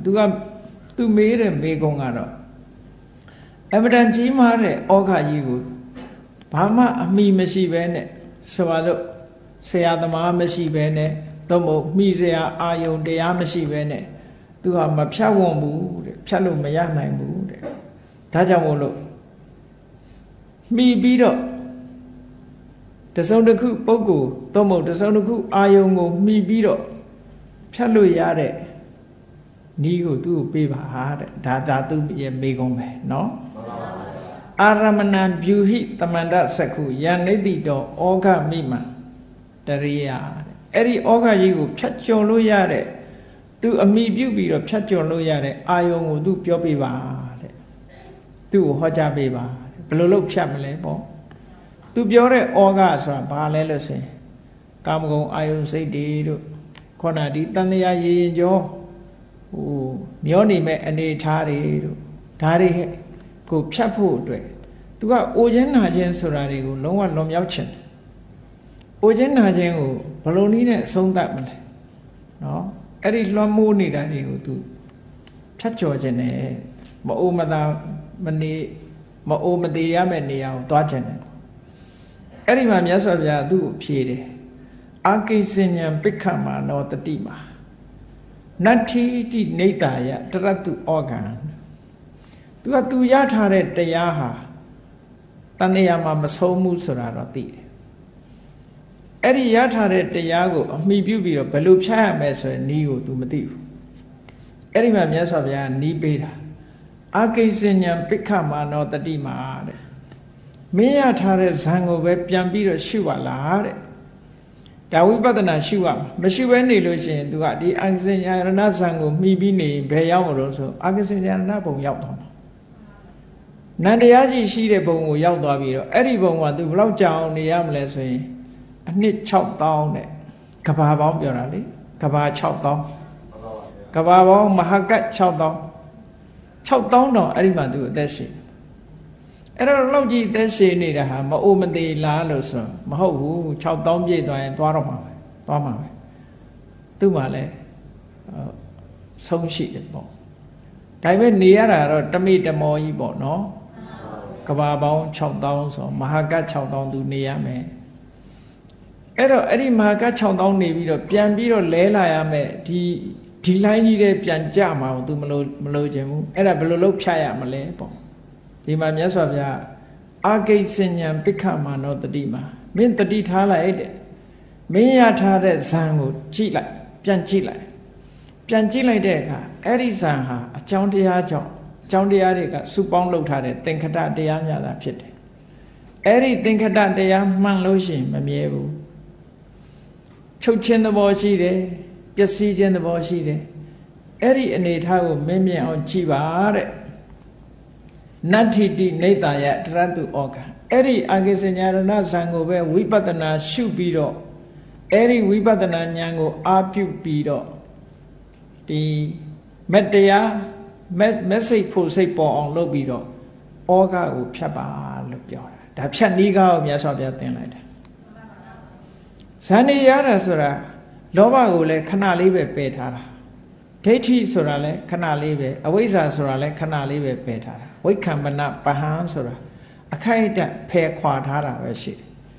S1: तू မေးတဲ့မေးခွန်းကတော့အမတန်ကြီးမားတဲ့ဩဃကြီးကိုဘာမှအမိမရှိဘဲနဲ့ဆိုပါလို့ဆရာသမားမရှိဘဲနဲ့တော့မို့မိစရာအာယုံတရားမရှိဘဲနဲ့ तू ဟာမဖြတ်ဝံ့ဘူးတဲ့ဖြတ်လို့မရနိုင်ဘူးတဲ့ဒါကြောင့်မို့လို့မိပြီးတော့တစုံတစ်ခုပုဂ္ဂိုလ်တော့မို့တစုံတစ်ခုအာယုံကိုမိပြီးတော့ဖြတ်လို့ရတဲ့နီးကိုသူ့ကိုပေးပါတဲ့ဒါသူ့ရဲ့မိကုံးပဲเนาะအာရမဏံဗျူဟိတမန္တစက္ခုယန္နိတိတောဩဃမိမံတရိယအဲ့ဒီဩဃကြီးကိုဖြတ်ကျော်လို့ရတဲ့သူအမိပြုတ်ပြီးတော့ဖြတ်ကျော်လို့ရတဲ့အာယုံကိုသူပြောပေးပါတဲ့သူ့ကိုဟောကြားပေးပါဘယ်လိုလုပ်ဖြတ်မလဲပေါ့သူပြောတဲ့ဩဃဆိုတာဘာလဲလို့ဆိုရင်ကာမဂုဏ်အာယုံစိတ်တွေတို့ခေါဏဒီတန်တရားရေရင်ကျော်ဟိုမျောနေမဲ့အနေထားတွေတို့ဒါတွေကိုဖြတ်ဖို့အတွက်သူကအိုခြင်းနာခြင်းဆိုတာတွေကိုလုံးဝလွန်မြောက်ခြင်းအိုခြင်းနာခြင်းကိုဘယ်လိုနည်းနဲ့အဆုံးသတ်မလဲနော်အဲ့ဒီလွှမ်းမိုးနေတာတွေကိုသူဖြတ်ကျော်ခြင်းနဲ့မအိုမသာမနေမအိုမသေးရမယ့်နေရာကိုသွားခြင်းနဲ့အဲ့ဒီမှာမြတ်စွာဘုရားသူ့ကိုဖြေတယ်အာကိစဉ္ဉံပိက္ခမာနောတတိမာနတ္ထိတိနေတ္တာယတရတ္တုဩဃံသူရထားတဲ့တရားဟာတန်တရားမှာမဆုံးဘူးဆိုတာတော့သိတယ်အဲ့ဒီရထားတဲ့တရားကိုအမိပြုပြီးတော့ဘယ်လိုဖြတ်ရမလဲဆိုရင်နီးကို तू မသိဘူးအဲ့ဒီမှာမြတ်စွာဘုရားနီးပေးတာအာကိစဉ္ဉံပိက္ခမာနောတတိမာတဲ့မင်းရထားတဲ့ဇံကိုပဲပြန်ပြီးတော့ရှုပါလားတဲ့ဒါဝိပဿနာရှုရမှာမရှုဘဲနေလို့ရှိရင် तू ကဒီအာကိစဉ္ဉာရဏဇံကိုမှီပြီးနေဘယ်ရောက်မလို့ဆိုအာကိစဉ္ဉာရဏဘုံရောက်သွားမှာနန္တရားကြီးရှိတဲ့ဘုံကိုရောက်သွားပြီးတော့အဲ့ဒီဘုံက तू ဘယ်လောက်ကြာအောင်နေရမလဲဆိုရင်အနှစ်6000နဲ့ကဘာပေါင်းပြောတာလေကဘာ6000ကဘာပေါင်းမဟာကတ်6000တောင်အဲ့ဒီမှာ तू အသက်ရှင်အဲ့တော့လောက်ကြီးအသက်ရှင်နေတာဟာမအိုမသေးလားလို့ဆိုမဟုတ်ဘူး6000ပြည့်သွားရင်သွားတော့မှာပဲသွားမှာပဲသူ့မှာလဲဆုံးရှိတယ်ပေါ့ဒါပေမဲ့နေရတာတော့တမိတမောကြီးပေါ့နော်ကဘာပေါင်း6000ဆိုမဟာကတ်6000 तू နေရမယ်အဲ့တော့အဲ့ဒီမဟာကတ်6000နေပြီးတော့ပြန်ပြီးတော့လဲလာရမယ်ဒီလိုင်းကြီးတဲ့ပြန်ကြမှာကို तू မလို့ခြင်းဘူးအဲ့ဒါဘယ်လိုလုပ်ဖြတ်ရမလဲပေါ့ဒီမှာမြတ်စွာဘုရားအာကိစဉ္ဉံပိက္ခမာနောတတိမာမင်းတတိထားလိုက်တဲ့မင်းရထားတဲ့ဇံကိုကြည့်လိုက်ပြန်ကြည့်လိုက်တဲ့အခါအဲ့ဒီဇံဟာအကြောင်းတရားကြောင့်အကြောင်းတရားတွေကစုပေါင်းလုပ်ထားတဲ့သင်္ခတတရားများတာဖြစ်တယ်အဲ့ဒီသင်္ခတတရားမှန်လို့ရှိရင်မမြဲဘူးချုပ်ခြင်းသဘောရှိတယ်ပျက်စီးခြင်းသဘောရှိတယ်အဲ့ဒီအနေထားကိုမင်းမြင်အောင်ကြည့်ပါတဲ့နတ္ထိတိနေတ္တာယတရတ္တုဩဃံအဲ့ဒီအာကိစဉ္ဉာရဏဇံကိုပဲဝိပဿနာရှုပြီးတော့အဲ့ဒီဝိပဿနာဉာဏ်ကိုအာပြုပြီးတော့ဒီမတရားမက်စိတ်ဖို့စိတ်ပေါ်အောင်လုပ်ပြီးတော့ဩဃကိုဖြတ်ပါလို့ပြောတာဒါဖြတ်နည်းကားကိုမြတ်စွာဘုရားသင်လိုက်တယ်ဇန်နေရတာဆိုတာလောဘကိုလည်းခဏလေးပဲပယ်ထားတာဒိဋ္ဌိဆိုတာလည်းခဏလေးပဲအဝိဇ္ဇာဆိုတာလည်းခဏလေးပဲပယ်ထားတာဝိက္ခမနပဟံဆိုတာအခိုက်အတန့်ဖယ်ခွာထားတာပဲရှိတယ်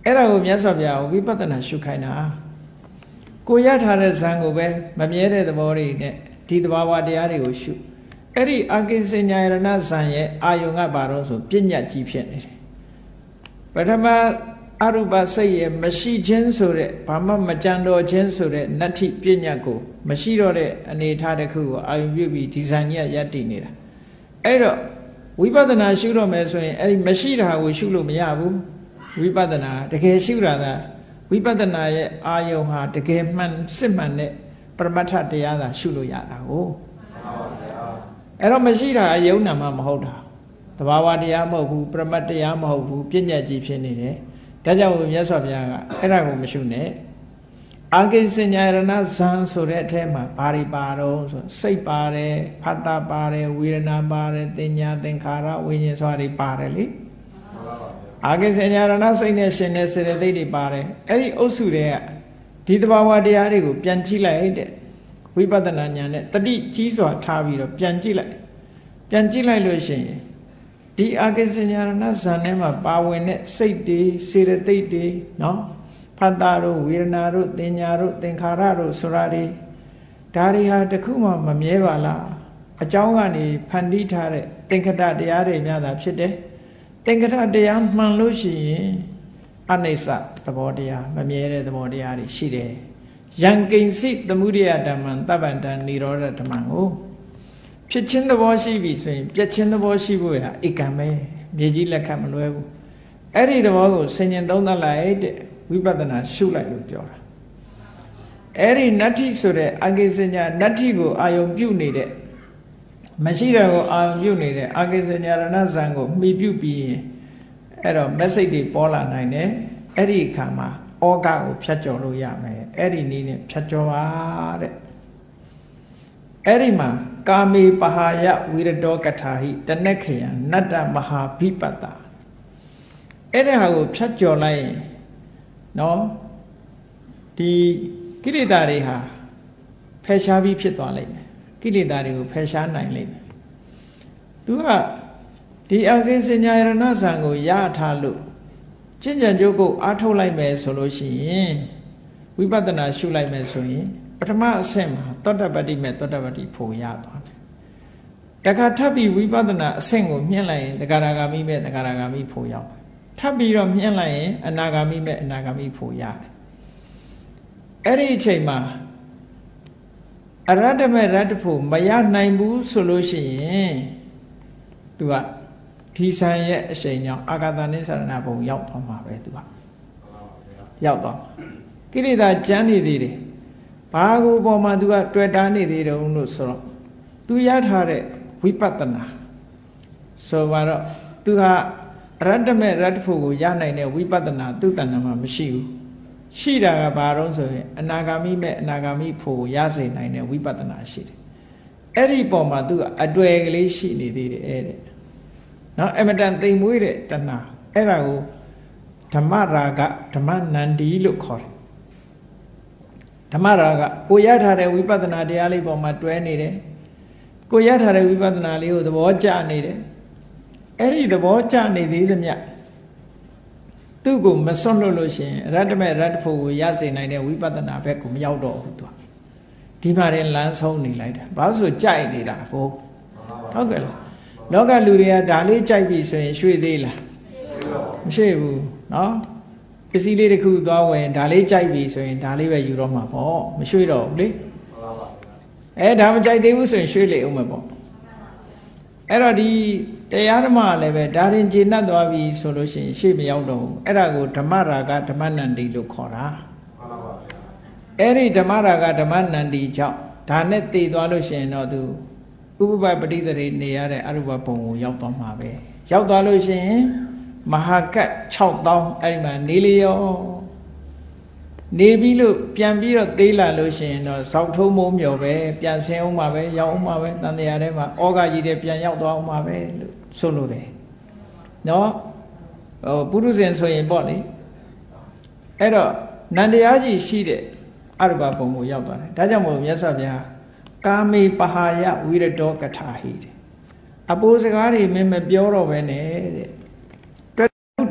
S1: အဲ့ဒါကိုမြတ်စွာဘုရားဝိပဿနာရှုခိုင်းတာကိုရထားတဲ့ဇံကိုပဲမမြဲတဲ့သဘောတွေနဲ့ဒီသဘာဝတရားတွေကိုရှုအဲ့ဒီအာကိစဉ္ညာယရဏဇံရဲ့အာယုံကဘာလို့ဆိုပြဉ္ညာကြီးဖြစ်နေတယ်ပထမအရူပစိတ်ရဲ့မရှိခြင်းဆိုတဲ့ဘာမှမကြံတော်ခြင်းဆိုတဲ့နတ္ထိပြဉ္ညာကိုမရှိတော့တဲ့အနေအထားတစ်ခုကိုအာယုံပြုပြီးဒီဇံကြီးကရပ်တည်နေတာအဲ့တော့ဝိပဿနာရှုတော့မယ်ဆိုရင်အဲ့ဒီမရှိတာကိုရှုလို့မရဘူးဝိပဿနာတကယ်ရှုတာကဝိပဿနာရဲ့အာယုံဟာတကယ်မှန်စစ်မှန်တဲ့ပရမတ္ထတရားသာရှုလို့ရတာကိုအဲ့တော့မရှိတာအယုံနာမှမဟုတ်တာသဘာဝတရားမဟုတ်ဘူးပရမတ္တရားမဟုတ်ဘူးပြဉ္ညာကြီးဖြစ်နေတယ်ဒါကြောင့်မြတ်စွာဘုရားကအဲ့ဒါကိုမရှုနဲ့အာကိစဉ္ညာယရဏဇံဆိုတဲ့အထဲမှာဘာတွေပါတော့ဆိုစိတ်ပါတယ်ဖတ်တာပါတယ်ဝေဒနာပါတယ်သင်ညာသင်္ခါရဝိညာဉ်ဆိုတာတွေပါတယ်လေအာကိစဉ္ညာယရဏစိတ်နဲ့ရှင်တဲ့စေတသိက်တွေပါတယ်အဲ့ဒီအုပ်စုတွေကဒီသဘာဝတရားတွေကိုပြန်ကြည့်လိုက်တဲ့ဝိပဿနာဉာဏ်နဲ့တတိကြီးစွာထားပြီးတော့ပြန်ကြည့်လိုက်လို့ရှိရင်ဒီအာကိစဉ္ညာယရဏဇံထဲမှာပါဝင်တဲ့စိတ်တွေစေတသိက်တွေနော်ဖတ်တာတို့ဝေဒနာတို့သင်ညာတို့သင်္ခါရတို့ဆိုတာတွေဒါတွေဟာတခုမှမမြဲပါလားအကြောင်းကနေဖန်တီးထားတဲ့သင်္ခတတရားတွေများတာဖြစ်တယ်သင်္ခတတရားမှန်လို့ရှိရင်အနိစ္စသဘောတရားမမြဲတဲ့သဘောတရားတွေရှိတယ်ယံကိဉ္စိသမုဒယဓမ္မံတပ္ပန္တံនិရောဓဓမ္မံကိုဖြစ်ခြင်းသဘောရှိပြီဆိုရင်ပြက်ခြင်းသဘောရှိဖို့ရဧကံပဲမြေကြီးလက်ခတ်မလွဲဘူးအဲ့ဒီသဘောကိုဆင်ញင်သုံးသပ်လိုက်တဲ့ဝိပဿနာရှုလိုက်လို့ပြောတာအဲ့ဒီနတ္ထိဆိုတဲ့အကိစဉ္ညာနတ္ထိကိုအာယုံပြုတ်နေတဲ့မရှိတဲ့ကိုအာယုံပြုတ်နေတဲ့အကိစဉ္ညာရဏဇံကိုမှီပြုတ်ပြီးရင်အဲ့တော့မက်စိတ်တွေပေါ်လာနိုင်တယ်အဲ့ဒီအခါမှာဩဃကိုဖြတ်ကျော်လို့ရမယ်အဲ့ဒီနည်းနဲ့ဖြတ်ကျော်ပါတဲ့အဲ့ဒီမှာကာမေပဟာယဝိရတောကထာဟိတနက္ခယံနတ္တမဟာဘိပတ္တအဲ့ဒါကိုဖြတ်ကျော်လိုက်ရင်နော်ဒီကိလေသာတွေဟာဖယ်ရှားပြီးဖြစ်သွားလိမ့်မယ်ကိလေသာတွေကိုဖယ်ရှားနိုင်လိမ့်မယ်သူကဒီအာကိစဉ္ညာယရဏဇံကိုရထားလို့ကျင့်ကြံကြိုးကိုအားထုတ်လိုက်မယ်ဆိုလို့ရှိရင်ဝိပဿနာရှုလိုက်မယ်ဆိုရင်ပထမအဆင့်မှာသောတပတ္တိမဲ့သောတပတ္တိဖို့ရသွားတယ်တခါထပ်ပြီးဝိပဿနာအဆင့်ကိုမြင့်လိုက်ရင်တဂရဂါမိမဲ့တဂရဂါမိဖို့ရောက်ထပ်ပြီးတော့မြင့်လိုက်ရင်အနာဂါမိမဲ့အနာဂါမိဖို့ရတယ်အဲ့ဒီအချိန်မှာအရတ္တမဲ့ရတ္တဖို့မရနိုင်ဘူးဆိုလို့ရှိရင်သူကဒီဆံရဲ့အရှိန်ကြောင့်အာဂတနိသရဏဘုံရောက်သွားမှာပဲသူကရောက်သွားကိလေသာကြမ်းနေသေးတယ်ဘာကိုပေါ်မှာသူကတွေ့တာနေသေးတယ်လို့ဆိုတော့သူရထားတဲ့ဝိပဿနာဆိုတော့သူကအရတ္တမဲ့ရတ္တဖို့ကိုရနိုင်တဲ့ဝိပဿနာသူ့တဏ္ဍာမှာမရှိဘူးရှိတာကဘာတော့ဆိုရင်အနာဂါမိမဲ့အနာဂါမိဖို့ကိုရစေနိုင်တဲ့ဝိပဿနာရှိတယ်အဲ့ဒီပေါ်မှာသူကအတွေ့ကလေးရှိနေသေးတယ်တဲ့နော်အမတန်သိမ်မွေးတဲ့တဏှာအဲ့ဒါကိုဓမ္မရာဂဓမ္မနန္ဒီလို့ခေါ်တယ်ဓမ္မရာဂကိုရထားတဲ့ဝိပဿနာတရားလေးပေါ်မှာတွဲနေတယ်ကိုရထားတဲ့ဝိပဿနာလေးကိုသဘောကျနေတယ်အဲ့ဒီသဘောကျနေသေးသမျှသူ့ကိုမစွန့်လို့ရှိရင်ရတ္တမဲ့ရတ္တဖို့ကိုရစေနိုင်တဲ့ဝိပဿနာဘက်ကိုမရောက်တော့ဘူးသူဒီမှာရင်လမ်းဆုံးနေလိုက်တာဘာလို့ဆိုကြိုက်နေတာကိုဟုတ်ကဲ့လားလောကလူတွေကဒါလေးကြိုက်ပြီဆိုရင်ရွှေ့သေးလားမရွှေ့ဘူးနော်ပစ္စည်းလေးတစ်ခုသွားဝင်ဒါလေးကြိုက်ပြီဆိုရင်ဒါလေးပဲယူတော့မှာပေါ့မရွှေ့တော့ဘူးလေဒါမကြိုက်သေးဘူးဆိုရင်ရွှေ့လေအောင်မယ်ပေါ့အဲ့တော့ဒီတရားဓမ္မလည်းပဲဒါရင်ကျေနပ်သွားပြီဆိုလို့ရှိရင်ရှေ့မရောက်တော့ဘူးအဲ့ဒါကိုဓမ္မရာဂဓမ္မနန္ဒီလို့ခေါ်တာအဲ့ဒီဓမ္မရာဂဓမ္မနန္ဒီကြောင့်ဒါနဲ့တည်သွားလို့ရှိရင်တော့သူဥပပပဋိသရေနေရတဲ့အရူပဘုံကိုရောက်သွားမှာပဲရောက်သွားလို့ရှိရင်မဟာကတ်6000အဲ့ဒီမှာနေလျောနေပြီးလို့ပြန်ပြီးတော့သေးလာလို့ရှိရင်တော့ဇောက်ထုံးမိုးမြော်ပဲပြန်ဆင်းအောင်မှာပဲရောက်အောင်မှာပဲတန်တရားထဲမှာဩဃကြီးတွေပြန်ရောက်သွားအောင်မှာပဲလို့ဆိုလို့တယ်နော်ပုရုဇဉ်ဆိုရင်ပေါ့လေအဲ့တော့နန္တရားကြီးရှိတဲ့အရူပဘုံကိုရောက်သွားတယ်ဒါကြောင့်မို့မြတ်စွာဘုရားကာမေပဟာယဝိရတောကထာဟိတဲ့အပိုးစကားတွေမင်းမပြောတော့ပဲနဲ့တဲ့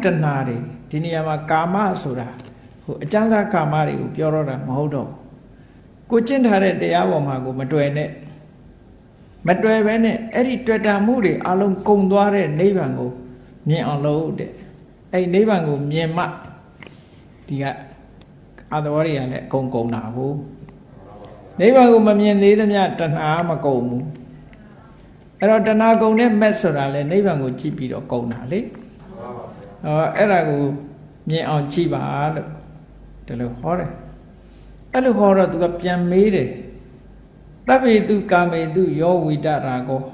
S1: တဏှာတွေဒီနေရာမှာကာမဆိုတာဟိုအကျဉ်းစားကာမတွေကိုပြောတော့တာမဟုတ်တော့ကိုကျင့်ထားတဲ့တရားပေါ်မှာကိုမတွေ့နဲ့မတွေ့ဘဲနဲ့အဲ့ဒီတွေ့တာမှုတွေအလုံးကုံသွားတဲ့နိဗ္ဗာန်ကိုမြင်အောင်လုပ်တဲ့အဲ့နိဗ္ဗာန်ကိုမြင်မှဒီကအတ္တဝရတွေကလည်းအကုန်ကုန်တာဘူးနိဗ္ဗာန်ကိုမမြင်သေးသမျှတဏှာမကုန်ဘူးအဲ့တော့တဏှာကုန်တဲ့မက်ဆိုတာလေနိဗ္ဗာန်ကိုကြည့်ပြီးတော့ကုန်တာလေအဲ့ဒါကိုမြင်အောင်ကြည့်ပါလို့ဒီလိုဟောတယ်အဲ့လိုဟောတော့သူကပြန်မေးတယ်တဗ္ဗေတုကာမေတုယောဝိတရာကော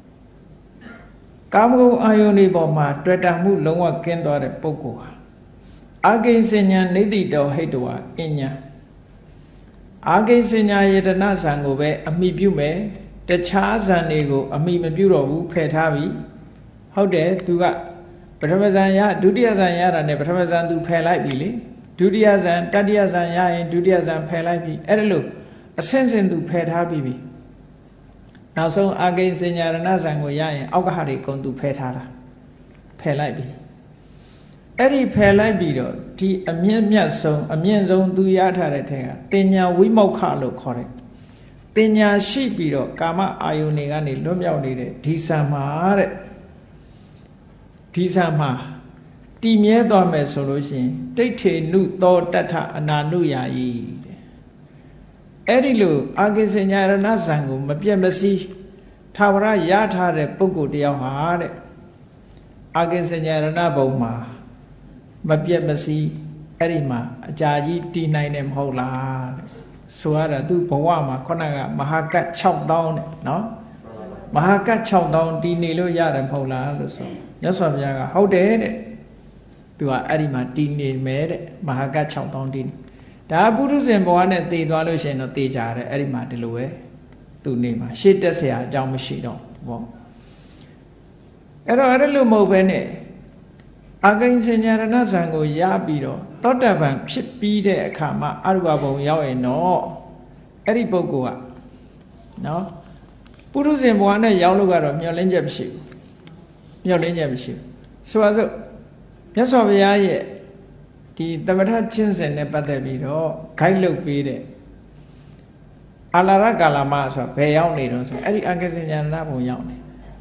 S1: ကာမဂုဏ်အာယုန်တွေပေါ်မှာတွေ့တာမှုလုံးဝကင်းသွားတဲ့ပုဂ္ဂိုလ်ဟာအာကိဉ္စညာနေတိတောဟိတဝါအညာအာကိဉ္စညာယတနာဇံကိုပဲအမိပြုမယ်တခြားဇံတွေကိုအမိမပြုတော့ဘူးဖယ်ထားပြီဟုတ်တယ်သူကပထမဇံရဒုတိယဇံရတာနဲ့ပထမဇံသူဖယ်လိုက်ပြီလေဒုတိယဇံတတိယဇံရရင်ဒုတိယဇံဖယ်လိုက်ပြီအဲ့ဒါလို့အဆင့်ဆင့်သူဖယ်ထားပြီနောက်ဆုံးအာကိဉ္စညာရဏဇံကိုရရင်အောက်ကဟာတွေအကုန်သူဖယ်ထားတာဖယ်လိုက်ပြီအဲ့ဒီဖယ်လိုက်ပြီးတော့ဒီအမြင့်မြတ်ဆုံးအမြင့်ဆုံးသူရထားတဲ့ထဲကတင်ညာဝိမောက္ခလို့ခေါ်တယ်တင်ညာရှိပြီးတော့ကာမအာယုန်တွေကနေလွတ်မြောက်နေတဲ့ဒီဆံမှာတဲ့ဒီဆံမှာတည်မြဲသွားမယ်ဆိုလို့ရှိရင်တိဋ္ဌေနုသောတတ္ထအနာနုယာယီတဲ့အဲ့ဒီလိုအာကိဉ္စညာရဏဇံကိုမပြတ်မစီးထာဝရရထားတဲ့ပုဂ္ဂိုလ်တယောက်ဟာတဲ့အာကိဉ္စညာရဏဘုံမှာမပြတ်မစီးအဲ့ဒီမှာအကြာကြီးတည်နိုင်တယ်မဟုတ်လားတဲ့ဆိုရတာသူဘဝမှာခုနကမဟာကတ်6000တဲ့နော်မဟာကတ်6000တည်နေလို့ရတယ်မဟုတ်လားလို့ဆိုမြတ်စွာဘုရားကဟုတ်တယ်တဲ့သူကအဲ့ဒီမှာတည်နေမယ်တဲ့မဟာကတ်6000တည်နေဒါပုထုဇဉ်ဘဝနဲ့တည်သွားလို့ရှိရင်တော့တည်ကြတယ်အဲ့ဒီမှာဒီလိုပဲသူနေမှာရှေ့တက်เสียအကြောင်းမရှိတော့ဘောအဲ့တော့အဲ့လိုမဟုတ်ပဲနဲ့အာကိဉ္စညာရဏဇံကိုရပြီးတော့သောတပန်ဖြစ်ပြီးတဲ့အခါမှာအရူပဘုံရောက်ရင်တော့အဲ့ဒီပုဂ္ဂိုလ်ကနော်ပုထုဇဉ်ဘဝနဲ့ရောက်လို့ကတော့မျောလင်းချက်မရှိဘူးမျောလင်းချက်မရှိဘူးဆိုပါစို့မြတ်စွာဘုရားရဲ့ဒီသမထချင်းစဉ်နဲ့ပတ်သက်ပြီးတော့ဂိုက်လုပ်ပေးတဲ့အာလာရကာလမဆိုတာဘယ်ရောက်နေတော့ဆိုအဲ့ဒီအာကိဉ္စညာရဏဘုံရောက်နေ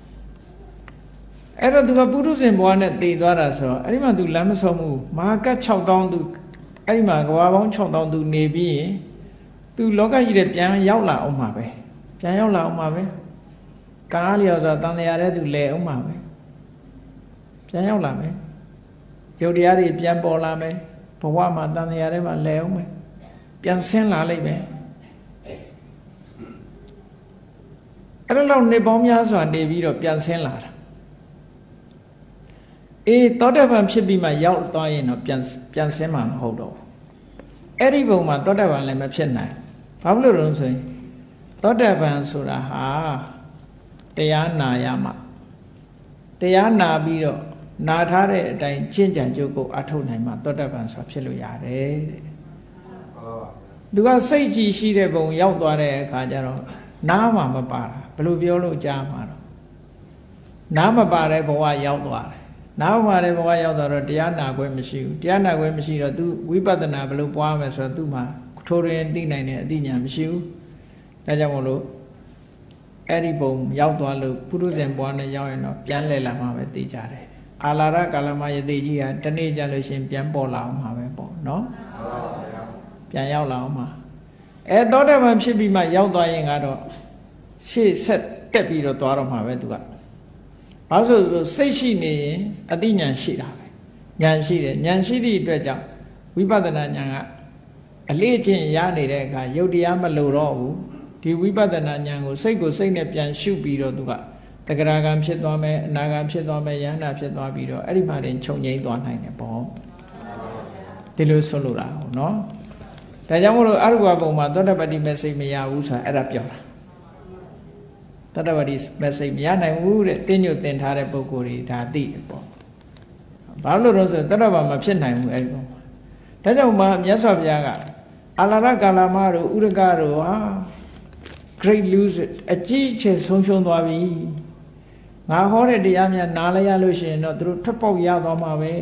S1: အဲ့တော့သူကပုထုဇဉ်ဘဝနဲ့တည်သွားတာဆိုတော့အဲ့ဒီမှာသူလမ်းမဆုံးဘူးမဟာကတ်6000သူအဲ့ဒီမှာကဘာပေါင်း6000သူနေပြီးရင်သူလောကကြီးတဲ့ပြန်ရောက်လာအောင်မှာပဲပြန်ရောက်လာအောင်မှာပဲကားလျော်ဆိုတန်တရားတဲ့သူလဲအောင်မှာပဲပြန်ရောက်လာမယ်ရုပ်တရားတွေပြန်ပေါ်လာမယ်ဘဝမှာတန်တရားတွေမှာလဲအောင်မယ်ပြန်ဆင်းလာလိမ့်မယ်အဲ့ဒါလောက်နေပေါင်းများစွာနေပြီးတော့ပြန်ဆင်းလာတာသောတပန်ဖြစ်ပြီးမှရောက်သွားရင်တော့ပြန်ဆင်းမှာမဟုတ်တော့ဘူးအဲ့ဒီဘုံမှာသောတပန်လည်းမဖြစ်နိုင်ဘာလို့လဲဆိုရင်သောတပန်ဆိုတာဟာတရားနာရမှတရားနာပြီးတော့နာထားတဲ့အတိုင်းကျင့်ကြံကြိုးကိုအထုတ်နိုင်မှသောတပန်ဆိုတာဖြစ်လို့ရတယ်တဲ့သူကစိတ်ကြည်ရှိတဲ့ဘုံရောက်သွားတဲ့အခါကျတော့နားမှာမပါတာဘယ်လိုပြောလို့ကြားမှာတော့နားမပါတဲ့ဘဝရောက်သွားတယ်နားမှာတဲ့ဘဝရောက်တော့တရားနာခွင့်မရှိဘူးတရားနာခွင့်မရှိတော့ तू ဝိပဿနာဘယ်လိုပွားမယ်ဆိုတော့ तू မှာထိုးရင်သိနိုင်တဲ့အသိဉာဏ်မရှိဘူးဒါကြောင့်မို့လို့အဲ့ဒီဘုံရောက်သွားလို့ပုရုဇဉ်ဘဝနဲ့ရောက်ရင်တော့ပြန်လဲလာမှပဲသိကြတယ်အာလာရကာလမယတိကြီးကတနေ့ကျလို့ရှိရင်ပြန်ပေါ်လာအောင်မှာပဲပေါ့နော်ပြန်ရောက်လာအောင်မှာသောတပန်ဖြစ်ပြီးမှရောက်သွားရင်ကတော့ရှေ့ဆက်တက်ပြီးတော့သွားတော့မှာပဲ तू ကဘာလို့ဆိုစိတ်ရှိနေရင်အသိဉာဏ်ရှိတာပဲဉာဏ်ရှိတယ်ဉာဏ်ရှိသည့်အတွက်ကြောင့်ဝိပဿနာဉာဏ်ကအလေးအကျင့်ရနေတဲ့အခါယုတ်တရားမလိုတော့ဘူးဒီဝိပဿနာဉာဏ်ကိုစိတ်နဲ့ပြန်ရှုပြီးတော့သူကတဂရဂံဖြစ်သွားမယ်အနာဂံဖြစ်သွားမယ်ယန္တာဖြစ်သွားပြီးတော့အဲ့ဒီမှာတင်ခြုံငိမ့်သွားနိုင်တယ်ပေါ့ဒီလိုဆိုလိုတာဟုတ်နော်ဒါကြောင့်မို့လို့အရူပဘုံမှာသောတပတ္တိမစိတ်မရဘူးဆိုတာအဲ့ဒါပြောတာသောတပတ္တိမစိတ်မရနိုင်ဘူးတဲ့တင်းညွတ်တင်ထားတဲ့ပုဂ္ဂိုလ်တွေဒါသိတယ်ပေါ့ဘာလို့လဲဆိုတော့သောတပန်မဖြစ်နိုင်ဘူးအဲ့ဒီပုံမှာဒါကြောင့်မှမြတ်စွာဘုရားကအာလာရကာလမတို့ဥရကတို့ဟာ great lose အကြီးအကျယ်ဆုံးရှုံးသွားပြီငါဟောတဲ့တရားများနားလဲရလို့ရှိရင်တော့သူတို့ထွက်ပေါက်ရသွားမှာပဲ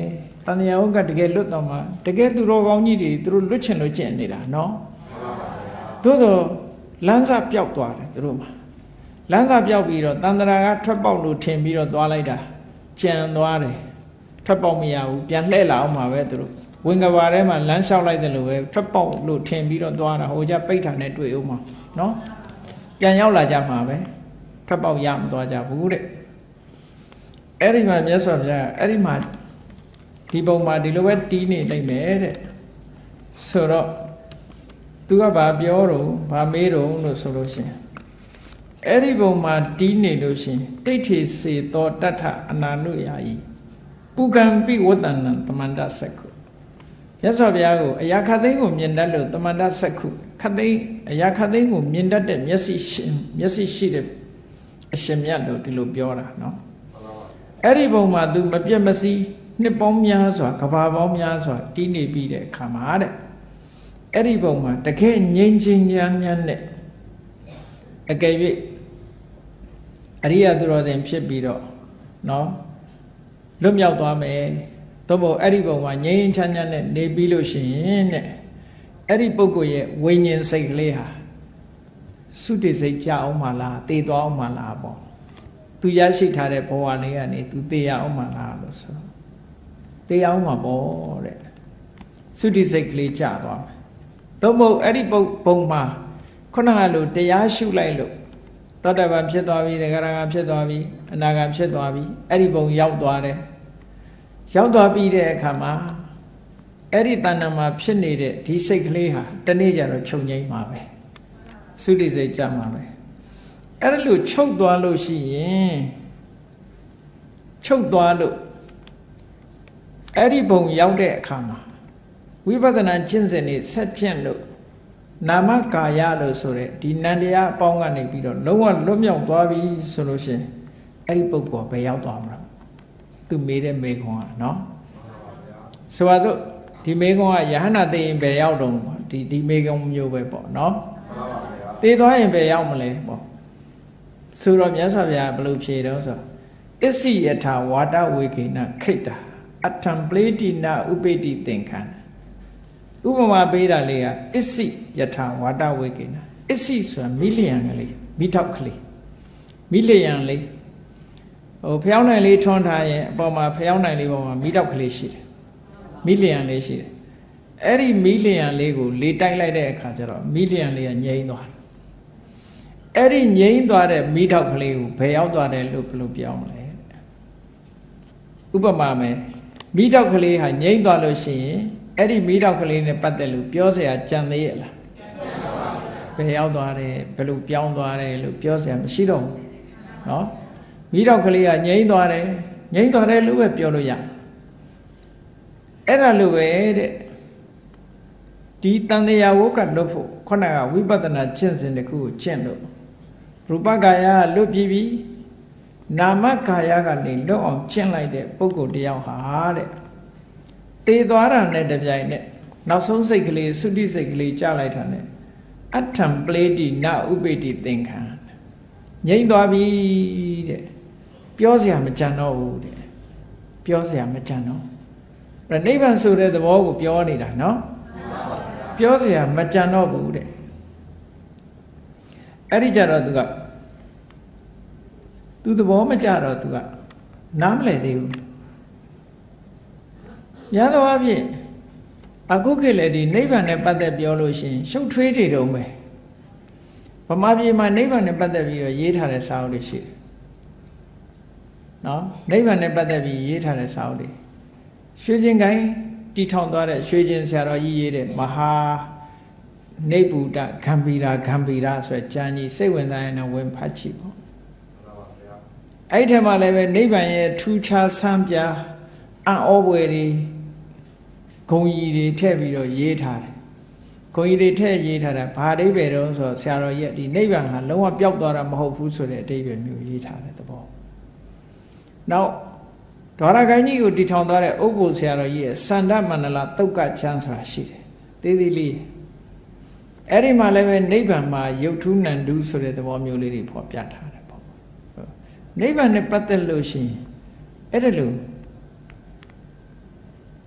S1: တန်တရားဝကတကယ်လွတ်တော်မှာတကယ်သူတော်ကောင်းကြီးတွေသူတို့လွတ်ချင်လို့ကျင့်နေတာနော်သို့တော့လမ်းစာပျောက်သွားတယ်သူတို့မှာလမ်းစာပျောက်ပြီးတော့တန်တရာကထွက်ပေါက်လို့ထင်ပြီးတော့သွားလိုက်တာကြံသွားတယ်ထွက်ပေါက်မရဘူးပြန်လှည့်လာအောင်မှာပဲသူတို့ဝင်ကဘာထဲမှာလမ်းလျှောက်လိုက်တယ်လို့ပဲထွက်ပေါက်လို့ထင်ပြီးတော့သွားတာဟိုကြပိတ်တာနဲ့တွေ့အောင်မှာနော်ပြန်ရောက်လာကြမှာပဲထွက်ပေါက်ရမသွားကြဘူးတဲ့အဲ့ဒီမှာမြတ်စွာဘုရားအဲ့ဒီမှာဒီပုံမှာဒီလိုပဲတီးနေလိမ့်မယ်တဲ့ဆိုတော့သူကဘာပြောတော့ဘာမေးတော့လို့ဆိုလို့ရှိရင်အဲ့ဒီပုံမှာတီးနေလို့ရှိရင်တိဋ္ဌိစေသောတထအနာနုယာယီပုကံပိဝတ္တနံတမန္တစက္ခုမြတ်စွာဘုရားကိုအရာခတ်သိမ်းကိုမြင်တတ်လို့တမန္တစက္ခုခတ်သိမ်းအရာခတ်သိမ်းကိုမြင်တတ်တဲ့မျက်စိရှိတဲ့အရှင်မြတ်လို့ဒီလိုပြောတာနော်အဲ့ဒီပုံမှာ तू မပြတ်မစည်းနှစ်ပေါင်းများစွာကဘာပေါင်းများစွာတီးနေပြီးတဲ့အခါမှာတဲ့အဲ့ဒီပုံမှာတကယ်ငြိမ်းချင်းညာနဲ့အကယ်၍အရိယသူတော်စင်ဖြစ်ပြီးတော့နော်လွတ်မြောက်သွားမယ်သို့မဟုတ်အဲ့ဒီပုံမှာငြိမ်းချမ်းချမ်းနဲ့နေပြီးလို့ရှိရင်တဲ့အဲ့ဒီပုဂ္ဂိုလ်ရဲ့ဝိညာဉ်စိတ်ကလေးဟာသုတိစိတ်ကြအောင်မလားတည်သွားအောင်မလားပေါ့သူရရှိထားတဲ့ဘဝလေးကနေသူတည်ရအောင်မလားလို့ဆိုတည်အောင်မှာပေါ့တဲ့သုတိစိတ်ကလေးကြသွားမယ်သို့မဟုတ်အဲ့ဒီပုံမှာခုနကလိုတရားရှုလိုက်လို့သောတာပန်ဖြစ်သွားပြီသဂရဂံဖြစ်သွားပြီအနာဂံဖြစ်သွားပြီအဲ့ဒီပုံရောက်သွားတယ်ရောက်သွားပြီးတဲ့အခါမှာအဲ့ဒီတဏ္ဍာမှာဖြစ်နေတဲ့ဒီစိတ်ကလေးဟာတနေ့ကျတော့ချုပ်ငိမ့်မှာပဲသုတိစိတ်ကြမှာပဲအဲ့ဒါလို့ချုပ်သွားလို့ရှိရင်ချုပ်သွားလို့အဲ့ဒီဘုံရောက်တဲ့အခါမှာဝိပဿနာကျင့်စဉ်တွေဆက်ကျင့်လို့နာမကာယလို့ဆိုတဲ့ဒီနန္တရားအပေါင်းကနေပြီးတော့လုံးဝလွတ်မြောက်သွားပြီဆိုလို့ရှိရင်အဲ့ဒီပုဂ္ဂိုလ်ဘယ်ရောက်သွားမလဲသူမေးတဲ့မေးခွန်းကနော်ဆိုပါစို့ဒီမေးခွန်းကယဟနာသိရင်ဘယ်ရောက်တော့ဒီမေးခွန်းမျိုးပဲပေါ့နော်သိသွားရင်ဘယ်ရောက်မလဲပေါ့ဆိုတော့မြတ်စွာဘုရားဘယ်လိုဖြေတော့ဆိုအစ္စိယထာဝါဒဝေကိနခိတ္တာအထံပလေတိနာဥပိတိသင်္ခန္ဥပမာပေးတာလေးကအစ္စိယထာဝါဒဝေကိနအစ္စိဆိုတာမိလျံကလေးမိထောက်ကလေးမိလျံလေးဟိုဖျောင်းနိုင်လေးထွန်းထားရင်အပေါ်မှာဖျောင်းနိုင်လေးပေါ်မှာမိထောက်ကလေးရှိတယ်မိလျံလေးရှိတယ်အဲ့ဒီမိလျံလေးကိုလေတိုက်လိုက်တဲ့အခါကျတော့မိလျံလေးကငြိမ်းသွားတယ်အဲ့ဒီငြိမ်းသွားတဲ့မိထောက်ကလေးကိုဘယ်ရောက်သွားတယ်လို့ဘယ်လိုပြောမလဲဥပမာမယ်မိထောက်ကလေးဟာငြိမ်းသွားလို့ရှိရင်အဲ့ဒီမိထောက်ကလေးနဲ့ပတ်သက်လို့ပြောเสียကြံသေးရဲ့လားဘယ်ရောက်သွားတယ်ဘယ်လိုပြောင်းသွားတယ်လို့ပြောเสียမရှိတော့ဘူးနော်မိထောက်ကလေးကငြိမ်းသွားတယ်လို့ပဲပြောလို့ရအဲ့ဒါလိုပဲတဲ့ဒီတန်တရားဝုကလွတ်ဖို့ခုနကဝိပဿနာကျင့်စဉ်တစ်ခုကိုကျင့်လို့ရူပကာယလွတ်ပြီးပြီနာမကာယကနေလွတ်အောင်ကျင့်လိုက်တဲ့ပုဂ္ဂိုလ်တယောက်ဟာတဲ့တည်သွားတာနဲ့တပြိုင်နက်နောက်ဆုံးစိတ်ကလေးသုတိစိတ်ကလေးကြားလိုက်တာနဲ့အထံပလေတိနဥပိတိသင်္ခန္ငြိမ့်သွားပြီတဲ့ပြောเสียမကြံတော့ဘူးတဲ့ပြောเสียမကြံတော့နိဗ္ဗာန်ဆိုတဲ့သဘောကိုပြောနေတာနော်ပြောเสียမကြံတော့ဘူးတဲ့အဲ့ဒီကြတော့သူသဘောမကြတော့သူကနားမလည်သေးဘူးများသောအားဖြင့်အခုခေတ်လေဒီနိဗ္ဗာန်နဲ့ပတ်သက်ပြောလို့ရှိရင်ရှုပ်ထွေးတွေတုံးပဲဗမာပြည်မှာနိဗ္ဗာန်နဲ့ပတ်သက်ပြီးတော့ရေးထားတဲ့စာအုပ်တွေရှိတယ်နော်နိဗ္ဗာန်နဲ့ပတ်သက်ပြီးရေးထားတဲ့စာအုပ်တွေရွှေကျင်ကိုင်းတီထောင်သွားတဲ့ရွှေကျင်ဆရာတော်ကြီးရေးတဲ့မဟာနိဗ္ဗုဒ္ဓဂံဗီရာဆိုတဲ့ကျမ်းကြီးစိတ်ဝင်စားရင်တော့ဝင်ဖတ်ကြည့်ပေါ့အဲ့ဒီထဲမှာလည်းပဲနိဗ္ဗာန်ရဲ့ထူးခြားဆန်းပြအံ့ဩဖွယ်တွေဂုံကြီးတွေထည့်ပြီးတော့ရေးထားတယ်ဂုံကြီးတွေထည့်ရေးထားတာဘာအဓိပ္ပာယ်တော့ဆိုဆရာတော်ရဲ့ဒီနိဗ္ဗာန်ဟာလုံးဝပျောက်သွားတာမဟုတ်ဘူးဆိုတဲ့အဓိပ္ပာယ်မျိုးရေးထားတဲ့သဘောနောက်ဒွါရကိုင်းကြီးကိုတည်ထောင်သွားတဲ့ဥပ္ပိုလ်ဆရာတော်ကြီးရဲ့စန္ဒမန္တလသုတ်ကချမ်းဆိုတာရှိတယ်သေးသေးလေးအဲ့ဒီမှာလည်းပဲနိဗ္ဗာန်မှာရုပ်ထူးနံထူးဆိုတဲ့သဘောမျိုးလေးတွေဖော်ပြထားတယ်ပေါ့နိဗ္ဗာန်နဲ့ပတ်သက်လို့ရှိရင်အဲ့ဒါလို့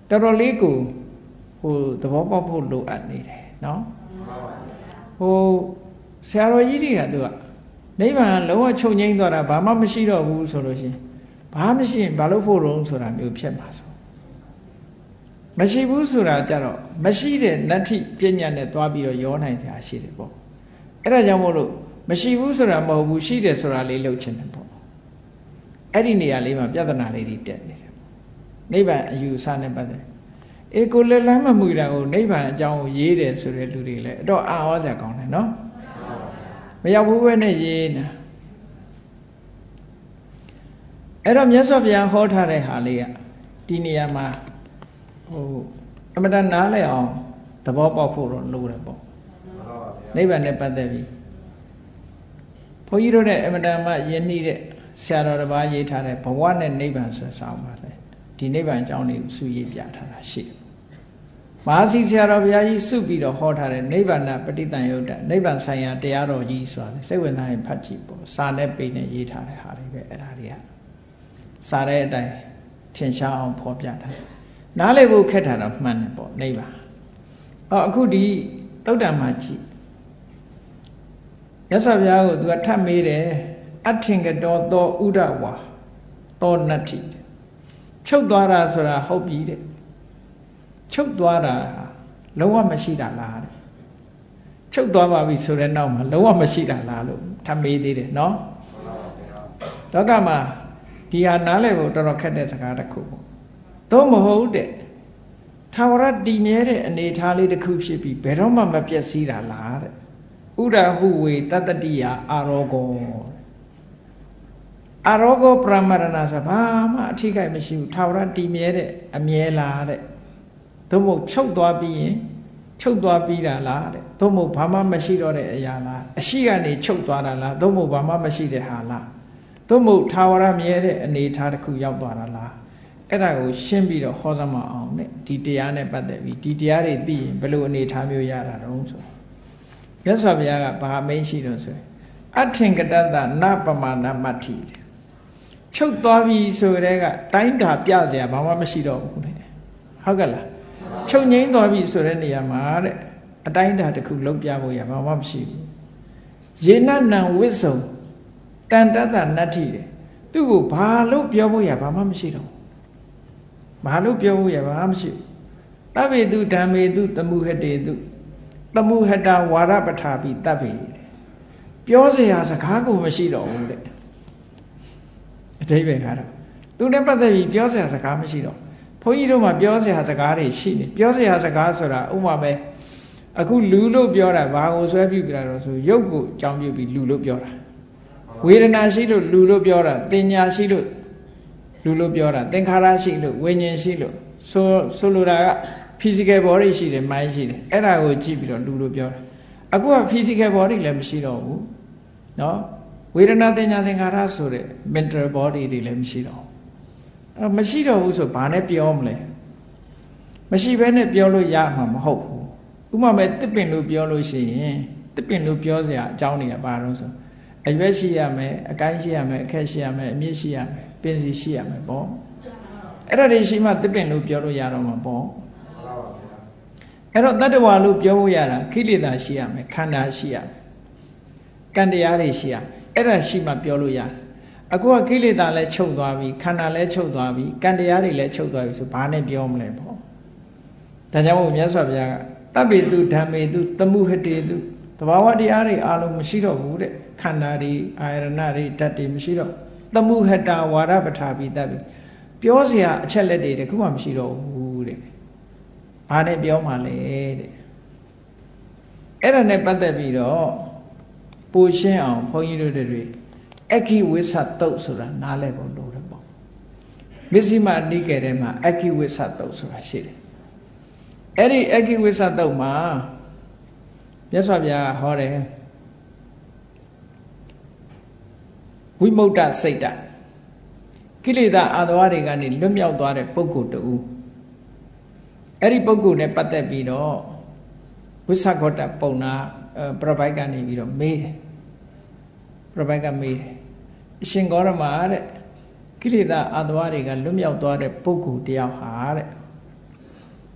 S1: တော်တော်လေးကိုဟိုသဘောပေါက်ဖို့လိုအပ်နေတယ်နော်ဟိုဆရာတော်ကြီးတွေကသူကနိဗ္ဗာန်လုံးဝချုပ်ငြိမ်းသွားတာဘာမှမရှိတော့ဘူးဆိုလို့ရှိရင်ဘာမရှိရင်ဘာလို့ဖို့တုံးဆိုတာမျိုးဖြစ်မှာဆိုမရှိဘူးဆိုတာကြတော့မရှိတဲ့နတ္ထိပညာနဲ့သွားပြီးတော့ရောနိုင်စရာရှိတယ်ပေါ့အဲ့ဒါကြောင့်မို့လို့မရှိဘူးဆိုတာမဟုတ်ဘူးရှိတယ်ဆိုတာလေးလှုပ်ချင်တယ်ပေါ့အဲ့ဒီနေရာလေးမှာပြဿနာလေးတွေတက်နေတယ်နိဗ္ဗာန်အယူဆနဲ့ပတ်သက်ကိုလက်လမ်းမမူတာကိုနိဗ္ဗာန်အကြောင်းကိုရေးတယ်ဆိုတဲ့လူတွေလည်းအတော့အာဝါစရာကောင်းတယ်နော်မရောက်ဘူးပဲနဲ့ရေးနာအဲ့တော့မြတ်စွာဘုရားဟောထားတဲ့ဟာလေးကဒီနေရာမှာဟိုအမတန်နားလည်အောင်သဘောပေါက်ဖို့တော့လိုတယ်ပေါ့နိဗ္ဗာန်နဲ့ပတ်သက်ပြီးဘုန်းကြီးတို့နဲ့အမတန်မှယဉ်နှီးတဲ့ဆရာတော်တစ်ပါးရေးထားတဲ့ဘဝနဲ့နိဗ္ဗာန်ဆိုတဲ့စာအုပ်ပါလေဒီနိဗ္ဗာန်အကြောင်းလေးကိုစုရေးပြထားတာရှိတယ်မဟာစီဆရာတော်ဘုရားကြီးစုပြီးတော့ဟောထားတဲ့နိဗ္ဗာန်ပဋိသင်္ယုတ်တနိဗ္ဗာန်ဆိုင်ရာတရားတော်ကြီးဆိုတာစိတ်ဝင်စားရင်ဖတ်ကြည့်ပေါ့စာနဲ့ပေနဲ့ရေးထားတဲ့ဟာတွေပဲအဲ့ဒါတွေကစာတဲ့အတိုင်းထင်ရှားအောင်ဖော်ပြထားနားလည်ဖို့ခက်တာတော့မှန်တယ်ပေါ့နိဗ္ဗာန်အခုဒီသုတ္တံမှာကြည့်မြတ်စွာဘုရားကိုသူကထပ်မေးတယ်အထင်ကတော်သောဥဒဝါသောနတ္ထိချုပ်သွားတာဆိုတာဟုတ်ပြီတဲ့ချုပ်သွားတာလုံးဝမရှိတာလားတဲ့ချုပ်သွားပါပြီဆိုတဲ့နောက်မှာလုံးဝမရှိတာလားလို့ထပ်မေးသေးတယ်နော်လောကမှာဒီဟာနားလည်ဖို့တော်တော်ခက်တဲ့စကားတစ်ခုပေါ့သို့မဟုတ်တဲ့ထာဝရတည်မြဲတဲ့အနေအထားလေးတစ်ခုဖြစ်ပြီးဘယ်တော့မှမပျက်စီးတာလားတဲ့ဥဒဟုဝေတတ္တတိယအာရောဂောအာရောဂောပရမရဏဆိုဘာမှအထိခိုက်မရှိဘူးထာဝရတည်မြဲတဲ့အမြဲလားတဲ့သို့မဟုတ်ချုပ်သွားပြီးရင်ချုပ်သွားပြီးတာလားတဲ့သို့မဟုတ်ဘာမှမရှိတော့တဲ့အရာလားအရှိကနေချုပ်သွားတာလားသို့မဟုတ်ဘာမှမရှိတဲ့ဟာလားသို့မဟုတ်ထာဝရမြဲတဲ့အနေအထားတစ်ခုရောက်သွားတာလားအဲ့ဒါကိုရှင်းပြီးတော့ဟောစမ်းမအောင်နဲ့ဒီတရားနဲ့ပတ်သက်ပြီးဒီတရားတွေသိရင်ဘယ်လိုအနေအထားမျိုးရတာတုံးဆိုမြတ်စွာဘုရားကဘာအမိန့်ရှိတော့ဆိုအထင်ကတ္တနပမာဏမတ္ထိချုပ်သွားပြီဆိုတဲ့ကတိုင်းတာပြเสียဘာမှမရှိတော့ဘူးတဲ့ဟုတ်ကဲ့လားချုပ်ငိမ့်သွားပြီဆိုတဲ့နေရာမှာတဲ့အတိုင်းတာတစ်ခုလုံးပြဖို့ရဘာမှမရှိဘူးယေနနံဝိစုံတန်တတ္တနတ္ထိတဲ့သူ့ကိုဘာလို့ပြောဖို့ရဘာမှမရှိတော့ဘာလို့ပြောဖို့ရဘာမှမရှိဘူးတဗ္ဗေတုဓမ္မေတုသမှုဟတေတုသမှုဟတဝါရပထာပိတဗ္ဗေပြောเสียစကားကိုမရှိတော့ဘူးတဲ့အဓိပ္ပာယ်ကတော့သူနဲ့ပတ်သက်ပြီးပြောเสียစကားမရှိတော့ဘုန်းကြီးတို့မှာပြောเสียစကားတွေရှိနေပြောเสียစကားဆိုတာဥပမာပဲအခုလူလို့ပြောတာဘာကိုဆွဲပြုပြတာတော့ဆိုရုပ်ကိုအကြောင်းပြုပြီးလူလို့ပြောတာဝေဒနာရှိလို့လူလို့ပြောတာတင်ညာရှိလို့လူလို့ပြောတာသင်္ခါရရှိလို့ဝိညာဉ်ရှိလို့ဆိုလိုတာက physical body ရှိတယ် mind ရှိတယ်အဲ့ဒါကိုကြည့်ပြီးတော့လူလို့ပြောတာအခုက physical body လည်းမရှိတော့ဘူးเนาะဝေဒနာတင်ညာသင်္ခါရဆိုတဲ့ mental body တွေလည်းမရှိတော့ဘူးမရှိတော့ဘူးဆိုဘာနဲ့ပြောမလဲမရှိဘဲနဲ့ပြောလို့ရမှာမဟုတ်ဘူးဥပမာပဲတစ်ပင်လို့ပြောလို့ရှိရင်တစ်ပင်လို့ပြောစရာအကြောင်းတွေကဘာလို့ဆိုအရွက်ရှိရမယ်အကိုင်းရှိရမယ်အခက်ရှိရမယ်အမြင့်ရှိရမယ်ပင်စီရှိရမယ်ပေါ့အဲ့ဒါတွေရှိမှတစ်ပင်လို့ပြောလို့ရတော့မှာပေါ့အဲ့တော့တတ္တဝါလို့ပြောဖို့ရတာခိလေသာရှိရမယ်ခန္ဓာရှိရမယ်ကံတရားတွေရှိရမယ်အဲ့ဒါရှိမှပြောလို့ရတယ်အခုကကိလေသာလည်းချုပ်သွားပြီခန္ဓာလည်းချုပ်သွားပြီကံတရားတွေလည်းချုပ်သွားပြီဆိုဘာနဲ့ပြောမလဲပေါ့ဒါကြောင့်မို့မြတ်စွာဘုရားကတဗ္ဗေတုဓမ္မေတုသမှုဟတေတုသဘာဝတရားတွေအလုံးမရှိတော့ဘူးတဲ့ခန္ဓာတွေအာရဏတွေဓာတ်တွေမရှိတော့သမှုဟတဝါရပထာပိတ္တိပြောเสียအချက်လက်တွေတခုမှမရှိတော့ဘူးတဲ့ဘာနဲ့ပြောမှလဲတဲ့အဲ့ဒါနဲ့ပတ်သက်ပြီးတော့ပူရှင်းအောင်ဘုန်းကြီးတို့တွေအခိဝိသတုတ်ဆိုတာနားလည်ဖို့လိုတယ်ပေါ့မစ္စည်းမနိကေထဲမှာအခိဝိသတုတ်ဆိုတာရှိတယ်အဲ့ဒီအခိဝိသတုတ်မှာမြတ်စွာဘုရားဟောတယ်ဝိမု ക്ത စိတ်တကိလေသာအာသဝတွေကနေလွတ်မြောက်သွားတဲ့ပုဂ္ဂိုလ်တူအဲ့ဒီပုဂ္ဂိုလ်နဲ့ပတ်သက်ပြီးတော့ဝိသဂောတပုံနာပရပိုက်ကနေပြီးတော့မေးတယ်ပရပိုက်ကမေးတယ်အရှင်ဂေါရမတဲ့ကိလေသာအာသဝတွေကလွတ်မြောက်သွားတဲ့ပုဂ္ဂိုလ်တယောက်ဟာတဲ့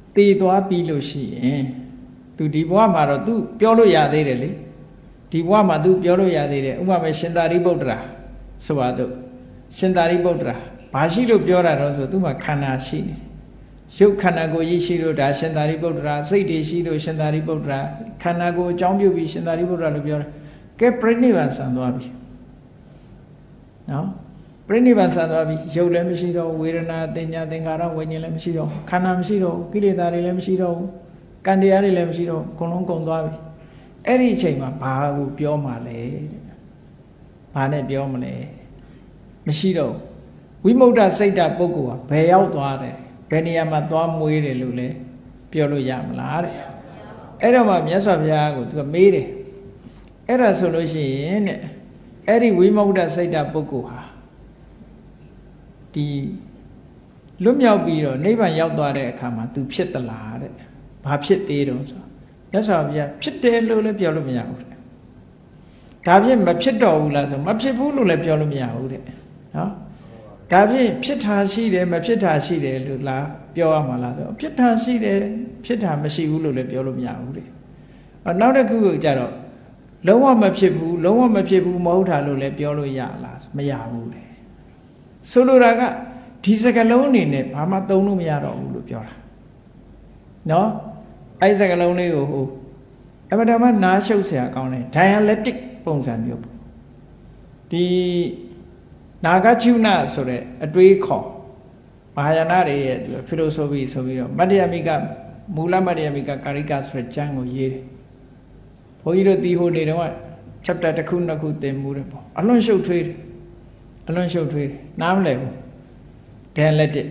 S1: ตีသွားပြီးလို့ရှိရင်သူဒီဘဝမှာတော့သူပြောလို့ရသေးတယ်လေဒီဘဝမှာသူပြောလို့ရသေးတယ်ဥပမာရှင်သာရိပုတ္တရာဆိုပါတော့ရှင်သာရိပုတ္တရာဘာရှိလို့ပြောတာတော့ဆိုသူမှာခန္ဓာရှိတယ်ရုပ်ခန္ဓာကိုယ်ကြီးရှိလို့ဒါရှင်သာရိပုတ္တရာစိတ်တွေရှိလို့ရှင်သာရိပုတ္တရာခန္ဓာကိုယ်အကြောင်းပြုပြီးရှင်သာရိပုတ္တရာလို့ပြောတယ်ကဲပြိဋိဘံဆံသွားပြီနော်ပြိဋိဘံဆံသွားပြီရုပ်လည်းမရှိတော့ဝေဒနာတင်ညာသင်္ခါရဝိညာဉ်လည်းမရှိတော့ခန္ဓာမရှိတော့ကိလေသာတွေလည်းမရှိတော့ကံတရားတွေလည်းမရှိတော့အကုန်လုံးကုန်သွားပြီအဲ့ဒီအချိန်မှာဘာကိုပြောမှလဲဘာနဲ့ပြောမလဲမရှိတော့ဝိမု ക്ത စိတ်ဓာတ်ပုဂ္ဂိုလ်ကဘယ်ရောက်သွားတယ်ဘယ်နေရာမှာသွားမွေးတယ်လို့လဲပြောလို့ရမလားတဲ့အဲ့တော့မှမြတ်စွာဘုရားကိုသူကမေးတယ်အဲ့ဒါဆိုလို့ရှိရင်တဲ့အဲ့ဒီဝိမု ക്ത စိတ်ဓာတ်ပုဂ္ဂိုလ်ဟာဒီလွတ်မြောက်ပြီးတော့နိဗ္ဗာန်ရောက်သွားတဲ့အခါမှာသူဖြစ်သလားတဲ့ဘာဖြစ်သေးတုံးဆိုမြတ်စွာဘုရားဖြစ်တယ်လို့လည်းပြောလို့မရဘူးတဲ့ဒါဖြင့်မဖြစ်တော့ဘူးလားဆိုမဖြစ်ဘူးလို့လည်းပြောလို့မရဘူးတဲ့နော်ဒါဖြင့်ဖြစ်တာရှိတယ်မဖြစ်တာရှိတယ်လို့လားပြောရမှာလားဆိုဖြစ်တာရှိတယ်ဖြစ်တာမရှိဘူးလို့လည်းပြောလို့မရဘူးတဲ့နောက်တစ်ခုကြတော့လုံးဝမဖြစ်ဘူးလုံးဝမဖြစ်ဘူးမဟုတ်တာလို့လည်းပြောလို့ရလားမရဘူးတဲ့ဆိုလိုတာကဒီစကားလုံးအနေနဲ့ဘာမှသုံးလို့မရတော့ဘူးလို့ပြောတာနော်အဲ့စကားလုံးလေးကိုဟိုအမှန်တမ်းနားရှုပ်เสียကောင်းတယ် dialectic ပုံစံမျိုးပေါ့ဒီနာဂချုဏဆိုတဲ့အတွေးခေါ်မဟာယာနတွေရဲ့ philosophy ဆိုပြီးတော့မတ္တယမိကမူလမတ္တယမိကကာရိကဆိုတဲ့ကျမ်းကိုရေးတယ်ဘုန်းကြီးတို့ဒီဟိုနေတော့ chapter တစ်ခုနှစ်ခုသင်မှုတယ်ပေါ့အလွန်ရှုပ်ထွေးတယ်အလွန်ရှုပ်ထွေးတယ်နားမလည်ဘူး dialectic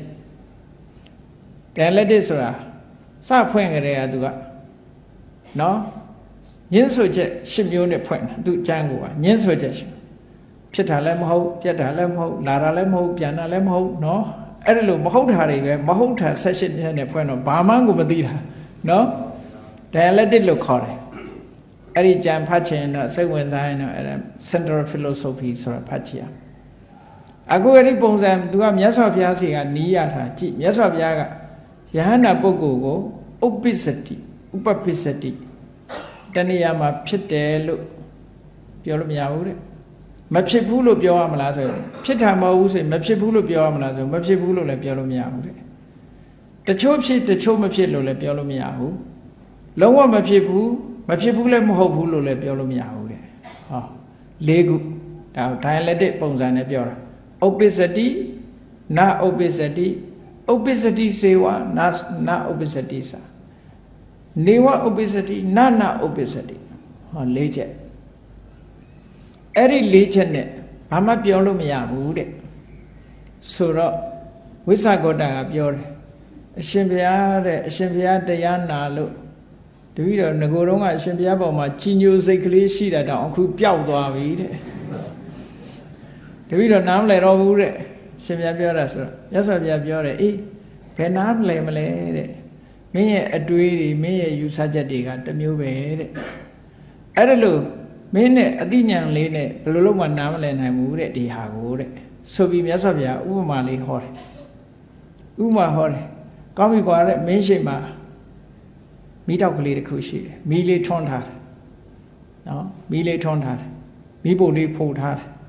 S1: ဆိုတာစဖွင့်ကြတဲ့ကသူကနော်ညှင်းဆိုချက်10မျိုးနဲ့ဖွင့်တာသူအကျမ်းကိုကညှင်းဆိုချက်ဖြစ်တာလည်းမဟုတ်ပြက်တာလည်းမဟုတ်လာတာလည်းမဟုတ်ပြန်တာလည်းမဟုတ်နော်အဲ့ဒါလို့မဟုတ်တာတွေပဲမဟုတ်တာ18ချက်နဲ့ဖွင့်တော့ဘာမှကိုမသိတာနော် dialectic လို့ခေါ်တယ်အဲ့ဒီကျမ်းဖတ်ချင်တော့စိတ်ဝင်စားရင်တော့အဲ့ဒါ central philosophy ဆိုတာဖတ်ချင်အခုအဲ့ဒီပုံစံသူကမြတ်စွာဘုရားစီကနီးရတာကြည့်မြတ်စွာဘုရားကယဟန္တာပုဂ္ဂိုလ်ကိုဥပ္ပစ္စတိဥပပစ္စတိတဏှာမှာဖြစ်တယ်လို့ပြောလို့မရဘူးတဲ့မဖြစ်ဘူးလို့ပြောရမလားဆိုရင်ဖြစ်တာမဟုတ်ဘူးဆိုရင်မဖြစ်ဘူးလို့ပြောရမလားဆိုရင်မဖြစ်ဘူးလို့လည်းပြောလို့မရဘူးတဲ့တချို့ဖြစ်တချို့မဖြစ်လို့လည်းပြောလို့မရဘူးလုံးဝမဖြစ်ဘူးမဖြစ်ဘူးလည်းမဟုတ်ဘူးလို့လည်းပြောလို့မရဘူးတဲ့ဟော၄ခုဒါ dialectic ပုံစံနဲ့ပြောတာဥပ္ပစ္စတိနာဥပ္ပစ္စတိဥပ္ပစ္စတိစေဝနာဥပ္ပစ္စတိစာနေဝဥပ္ပစ္စတိနာဥပ္ပစ္စတိဟော၄ချက်အဲ့ဒီ၄ချက်နဲ့ဘာမှပြောလို့မရဘူးတဲ့ဆိုတော့ဝိသဂေါတကပြောတယ်အရှင်ဘုရားတဲ့အရှင်ဘုရားတရားနာလို့တပည့်တော်ငကိုယ်တော့ကအရှင်ဘုရားပေါ်မှာကြီးညိုစိတ်ကလေးရှိတာတောင်အခုပျောက်သွားပြီတဲ့တပည့်တော်နားမလဲတော့ဘူးတဲ့ရှင်ဘုရားပြောတာဆိုတော့မြတ်စွာဘုရားပြောတယ်အေးဘယ်နားမလဲမလဲတဲ့မင်းရဲ့အတွေးတွေမင်းရဲ့ယူဆချက်တွေကတစ်မျိုးပဲတဲ့အဲ့ဒါလို့မင်းနဲ့အသိဉာဏ်လေးနဲ့ဘယ်လိုလုပ်မှနားမလည်နိုင်ဘူးတဲ့ဒီဟာကိုတဲ့ဆိုပြီးမြတ်စွာဘုရားဥပမာလေးဟောတယ်ဥပမာဟောတယ်ကောင်းပြီကွာတဲ့မင်းရှိမှမိတောက်ကလေးတစ်ခုရှိတယ်မီးလေးထွန်းထားတယ်နော်မီးလေးထွန်းထားတယ်မီးပုံလေးဖိုးထားတယ်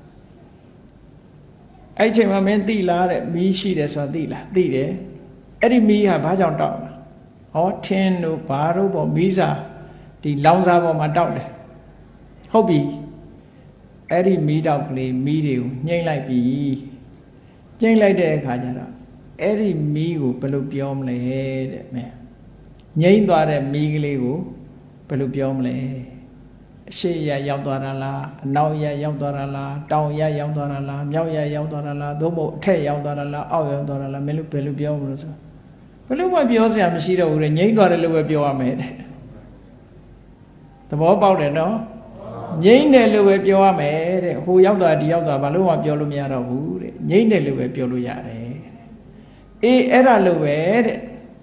S1: အဲ့ချိန်မှာမင်းသိလားတဲ့မီးရှိတယ်ဆိုတာသိလားသိတယ်အဲ့ဒီမီးဟာဘာကြောင့်တောက်လဲဟောထင်းတို့ဘာတို့ပေါ့မီးစာဒီလောင်စာပေါ်မှာတောက်တယ်ဟုတ်ပြီအဲ့ဒီမီးတောက်ကလေးမီးတွေကိုညှိမ့်လိုက်ပြီညှိမ့်လိုက်တဲ့အခါကျတော့အဲ့ဒီမီးကိုဘယ်လိုပြောမလဲတဲ့မင်းငြိမ့်သွားတဲ့မီးကလေးကိုဘယ်လိုပြောမလဲအရှိရရောက်သွားတာလားအနောက်ရရောက်သွားတာလားတောင်ရရောက်သွားတာလားမြောက်ရရောက်သွားတာလားသို့မဟုတ်အထက်ရောက်သွားတာလားအောက်ရောက်သွားတာလားမင်းတို့ဘယ်လိုပြောမလို့ဆိုဘယ်လိုမှပြောစရာမရှိတော့ဘူးတဲ့ငြိမ့်သွားတယ်လို့ပဲပြောရမယ်တဲ့သဘောပေါက်တယ်နော်ငြိမ့်တယ်လို့ပဲပြောရမယ်တဲ့ဟိုရောက်သွားဒီရောက်သွားဘာလို့မှပြောလို့မရတော့ဘူးတဲ့ငြိမ့်တယ်လို့ပဲပြောလို့ရတယ်အေးအဲ့ဒါလို့ပဲတဲ့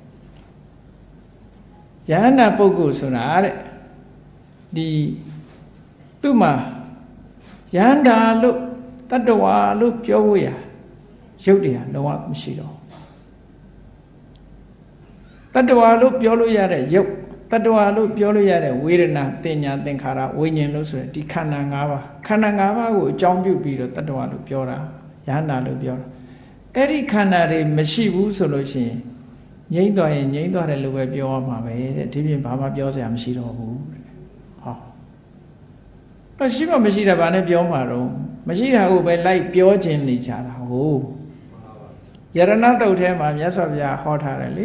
S1: ယဟန္တာပုဂ္ဂိုလ်ဆိုတာတဲ့ဒီသူ့မှာယဟန္တာလို့တတ္တဝါလို့ပြောဖို့ရရုပ်တရားလုံးဝမရှိတော့တတတ္တဝါလို့ပြောလို့ရတဲ့ရုပ်တတ္တဝါလို့ပြောလို့ရတဲ့ဝေဒနာတင်ညာသင်္ခါရဝိညာဉ်လို့ဆိုရင်ဒီခန္ဓာ၅ပါးခန္ဓာ၅ပါးကိုအကြောင်းပြုပြီးတော့တတ္တဝါလို့ပြောတာယန္တာလို့ပြောတာအဲ့ဒီခန္ဓာတွေမရှိဘူးဆိုလို့ရှိရင်ငြိမ့်သွားရင်ငြိမ့်သွားတယ်လို့ပဲပြောရမှာပဲတဲ့ဒီပြင်ဘာမှပြောစရာမရှိတော့ဘူးတဲ့ဟောတော့ရှိမှမရှိတာဘာနဲ့ပြောမှာတော့မရှိတာကိုပဲလိုက်ပြောခြင်းနေကြတာဟုတ်ယရဏတုတ်ထဲမှာမြတ်စွာဘုရားဟောထားတယ်လေ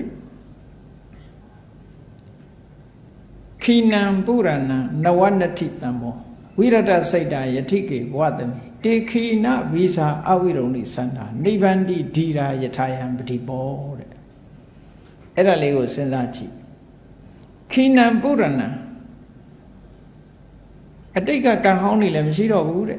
S1: ခိနံပုရဏံနဝနတိတံဘောဝိရတစိတ်တာယတိကေဘဝတမိတေခိနဝိဇာအဝိရုံလိသန္တာနိဗ္ဗန္တိဓိရာယထာယံပတိဘောတဲ့အဲ့ဒါလေးကိုစဉ်းစားကြည့်ခိနံပုရဏံအတိတ်ကကံဟောင်းနေလည်းမရှိတော့ဘူးတဲ့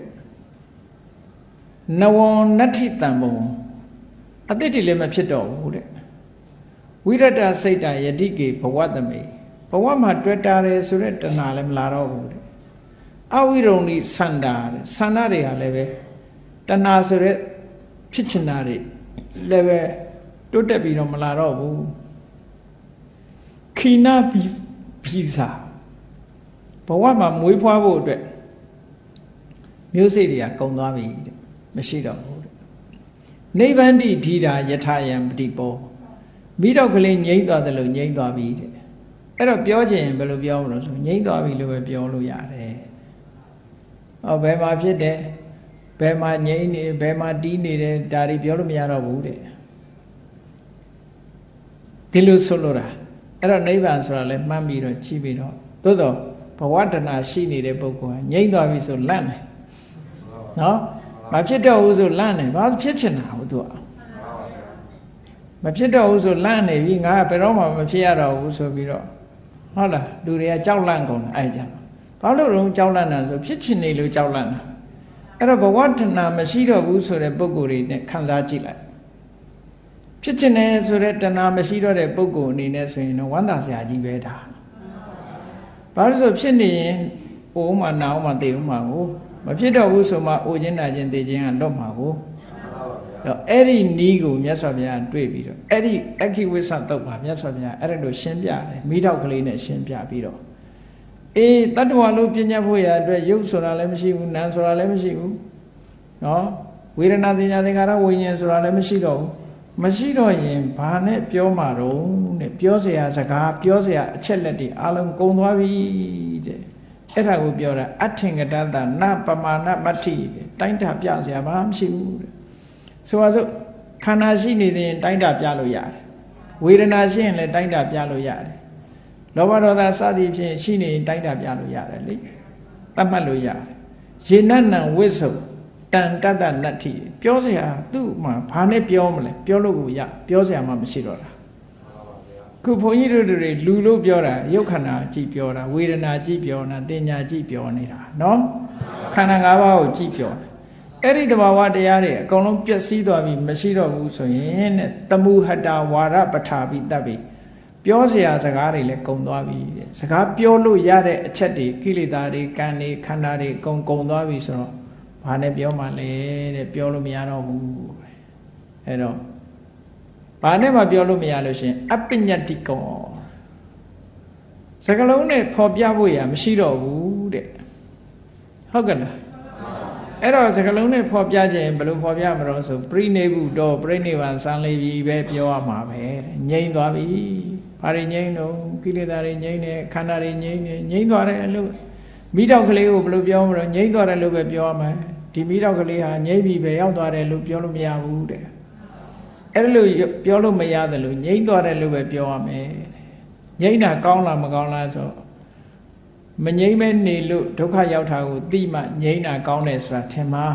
S1: နဝနတ္ထိတံဘောအတိတ်တွေလည်းမဖြစ်တော့ဘူးတဲ့ဝိရတစိတ်တာယတိကေဘဝတမိဘဝမှာတွေ့တာတယ်ဆိုတဲ့တဏှာလည်းမလာတော့ဘူးတဲ့အဝိရုံလိသန္တာတဲ့သန္တာတွေဟာလည်းပဲတဏှာဆိုတဲ့ဖြစ်ချင်တာတွေလည်းပဲတိုးတက်ပြီးတော့မလာတော့ဘူးခိနာဘိဇာဘဝမှာမွေးဖွားဖို့အတွက်မျိုးစိတ်တွေကကုန်သွားပြီတဲ့မရှိတော့ဘူးတဲ့နိဗ္ဗန္တိဓိရာယထာယံပတိပောမိတော့ကလေးငြိမ့်သွားတယ်လို့ငြိမ့်သွားပြီတဲ့အဲ့တော့ပြောချင်ဘယ်လိုပြောမလို့ဆိုငြိမ့်သွားပြီလို့ပဲပြောလို့ရတယ်ဟောဘယ်မှာဖြစ်တယ်ဘယ်မှာငြိမ့်နေဘယ်မှာတီးနေတယ်ဒါတွေပြောလို့မရတော့ဘူးတဲ့ဒီလိုဆိုလိုတာအဲ့တော့နိဗ္ဗာန်ဆိုတာလဲမှန်းပြီးတော့ကြည့်ပြီးတော့သို့တော့ဘဝတဏှာရှိနေတဲ့ပုဂ္ဂိုလ်ကငြိမ့်သွားပြီဆိုလန့်တယ်နော်မဖြစ်တော့ဘူးဆိုလန့်တယ်ဘာဖြစ်ချင်တာဟုတ်သူကမဖြစ်တော့ဘူးဆိုလန့်နေပြီငါဘယ်တော့မှမဖြစ်ရတော့ဘူးဆိုပြီးတော့ဟုတ်လားလူတွေကကြောက်လန့်ကုန်တယ်အဲ့ကြဘာလို့တော့ကြောက်လန့်တာဆိုဖြစ်ချင်နေလို့ကြောက်လန့်တာအဲ့တော့ဘဝတဏှာမရှိတော့ဘူးဆိုတဲ့ပုဂ္ဂိုလ်တွေနဲ့ခံစားကြည့်လိုက်ဖြစ်ချင်တယ်ဆိုတဲ့တဏှာမရှိတော့တဲ့ပုဂ္ဂိုလ်အနေနဲ့ဆိုရင်တော့ဝမ်းသာစရာကြီးပဲဒါဘာလို့ဆိုဖြစ်နေရင်အိုးမှနာအောင်မှသိအောင်မှကိုမဖြစ်တော့ဘူးဆိုမှအိုခြင်းနာခြင်းသိခြင်းကလွတ်မှာကိုတော့အဲ့ဒီနီးကိုမြတ်စွာဘုရားတွေ့ပြီးတော့အဲ့ဒီအခိဝိသသုတ်ပါမြတ်စွာဘုရားအဲ့ဒါလိုရှင်းပြတယ်မိတော့ကလေးနဲ့ရှင်းပြပြီးတော့အေးတတ္တဝါလို့ပြညတ်ဖို့ရအတွက်ရုပ်ဆိုတာလည်းမရှိဘူးနာမ်ဆိုတာလည်းမရှိဘူးနော်ဝေဒနာသင်ညာသင်္ခါရဝိညာဉ်ဆိုတာလည်းမရှိတော့ဘူးမရှိတော့ရင်ဘာနဲ့ပြောမှာတော့တဲ့ပြောเสียစကားပြောเสียအချက်လက်တွေအလုံးကုန်သွားပြီတဲ့အဲ့ဒါကိုပြောတာအထင်ကတသနပမာဏမတ္ထိတိုင်းတာပြเสียဘာမှမရှိဘူးတဲ့ဆိုပါစို့ခန္ဓာရှိနေရင်တိုင်းတာပြလို့ရတယ်ဝေဒနာရှိရင်လည်းတိုင်းတာပြလို့ရတယ်လောဘဒေါသစသည်ဖြင့်ရှိနေရင်တိုင်းတာပြလို့ရတယ်လေသတ်မှတ်လို့ရတယ်ယေနနံဝိသုတန်တတ္တနတ္ထိပြောเสียသူ့မှာဘာနဲ့ပြောမလဲပြောလို့ကိုရပြောเสียမှမရှိတော့တာခုဘုန်းကြီးတို့တွေလူလို့ပြောတာရုပ်ခန္ဓာကြည့်ပြောတာဝေဒနာကြည့်ပြောတာတင်ညာကြည့်ပြောနေတာနော်ခန္ဓာ၅ပါးကိုကြည့်ပြောတာအဲ့ဒီတဘာဝတရားတွေအကုန်လုံးပျက်စီးသွားပြီမရှိတော့ဘူးဆိုရင်တဲ့တမုဟတဝါရပထာပိတ္တပိပြောเสียစကားတွေလည်းကုန်သွားပြီတဲ့စကားပြောလို့ရတဲ့အချက်တွေကိလေသာတွေကံတွေခန္ဓာတွေကုန်သွားပြီဆိုတော့ဘာနဲ့ပြောမှလဲတဲ့ပြောလို့မရတော့ဘူးအဲ့တော့ဘာနဲ့မှပြောလို့မရလို့ရှင်အပညတ္တိကောစကလုံးနဲ့ဖော်ပြဖို့ရမရှိတော့ဘူးတဲ့ဟုတ်ကဲ့လားအဲ့တော့စကလုံးနဲ့ဖော်ပြခြင်းဘယ်လိုဖော်ပြမလို့ဆိုပြိနေဘူးတော့ပြိနေဗံစံလေးပြီပဲပြောရမှာပဲငြိမ့်သွားပြီဘာတွေငြိမ့်တော့ကိလေသာတွေငြိမ့်တယ်ခန္ဓာတွေငြိမ့်တယ်ငြိမ့်သွားတယ်လို့မိတော့ကလေးကိုဘယ်လိုပြောမလို့ငြိမ့်သွားတယ်လို့ပဲပြောရမှာဒီမိတော့ကလေးဟာငြိမ့်ပြီပဲရောက်သွားတယ်လို့ပြောလို့မရဘူးတဲ့အဲ့လိုပြောလို့မရတယ်လို့ငြိမ့်သွားတယ်လို့ပဲပြောရမယ်ငြိမ့်တာကောင်းလားမကောင်းလားဆိုမငြိမ့်မဲနေလို့ဒုက္ခရောက်တာကိုသိမှငြိမ့်တာကောင်းတယ်ဆိုတာထင်မှာ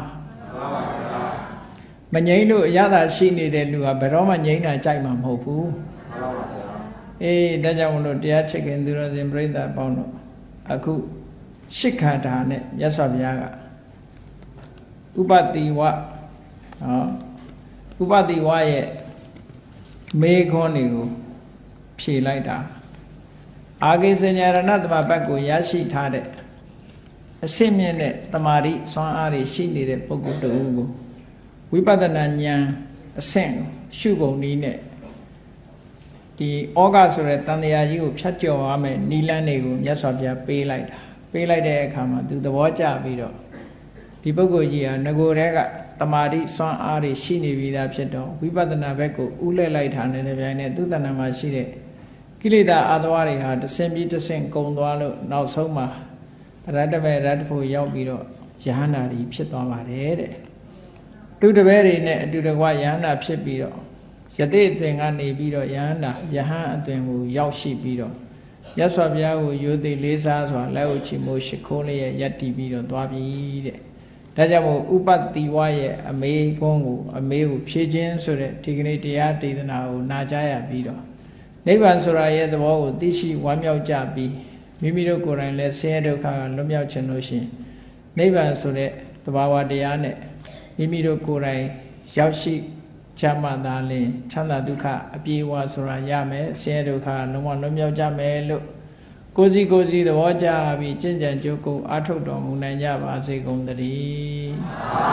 S1: မငြိမ့်လို့အရသာရှိနေတဲ့လူကဘယ်တော့မှငြိမ့်တာကြိုက်မှာမဟုတ်ဘူးအေးဒါကြောင့်မလို့တရားချစ်ခင်သူတော်စင်ပြိဿအပေါင်းတို့အခုရှစ်ခန္ဓာနဲ့မြတ်စွာဘုရားကဥပတိဝနော်ဥပတိဝရဲ့မေခွန်းတွေကိုဖြေလိုက်တာအာဂိစဉာရဏတမဘတ်ကိုရရှိထားတဲ့အရှင်းမြင့်တဲ့တမာတိစွမ်းအားတွေရှိနေတဲ့ပုဂ္ဂိုလ်တူကိုဝိပဿနာဉာဏ်အဆင့်ရှုပုံနည်းနဲ့ဒီဩဃဆိုတဲ့တန်တရားကြီးကိုဖြတ်ကျော်ရမယ်နိလန်းတွေကိုမြတ်စွာဘုရားပေးလိုက်တာပေးလိုက်တဲ့အခါမှာသူသဘောကျပြီးတော့ဒီပုဂ္ဂိုလ်ကြီးဟာငကိုယ်တည်းကတမာတိစွမ်းအားတွေရှိနေပြီးသားဖြစ်တော့ဝိပဿနာဘက်ကိုဥလဲလိုက်တာနဲ့တပြိုင်နက်သူတဏ္ဍာမှာရှိတဲ့ကိလေသာအာသဝတွေဟာတစ်ဆင့်ပြီးတစ်ဆင့်ကုံသွားလို့နောက်ဆုံးမှာရတ္တမေရတ္တဖို့ရောက်ပြီးတော့ယဟန္တာကြီးဖြစ်သွားပါတယ်တဲ့သူတပည့်တွေနဲ့အတူတကွယဟန္တာဖြစ်ပြီးတော့ယတိအသင်ကနေပြီးတော့ယဟန္တာယဟန်အသင်ကိုရောက်ရှိပြီးတော့မြတ်စွာဘုရားကိုရိုသေလေးစားစွာလက်ဥချီမိုးရှိခိုးလေးရဲ့ယက်တီပြီးတော့သွားပြီတဲ့ဒါကြောင့်မို့ဥပတိဝရဲ့အမေကုန်းကိုအမေကိုဖြည့်ခြင်းဆိုတဲ့ဒီကနေ့တရားဒေသနာကိုနာကြားရပြီးတော့နိဗ္ဗာန်ဆိုတာရဲ့သဘောကိုသိရှိဝမ်းမြောက်ကြပြီးမိမိတို့ကိုယ်တိုင်လည်းဆင်းရဲဒုက္ခကလွတ်မြောက်ခြင်းလို့ရှိရင်နိဗ္ဗာန်ဆိုတဲ့သဘာဝတရားနဲ့မိမိတို့ကိုယ်တိုင်ရောက်ရှိချမ်းသာတာလင်ချမ်းသာဒုက္ခအပြေအဝဆိုတာရမယ်ဆင်းရဲဒုက္ခလုံးဝလွတ်မြောက်ကြမယ်လို့ကိုယ်စီသဘောကြပြီးကျင့်ကြံကြိုးကိုအားထုတ်တော်မူနိုင်ကြပါစေကုန်သတည်း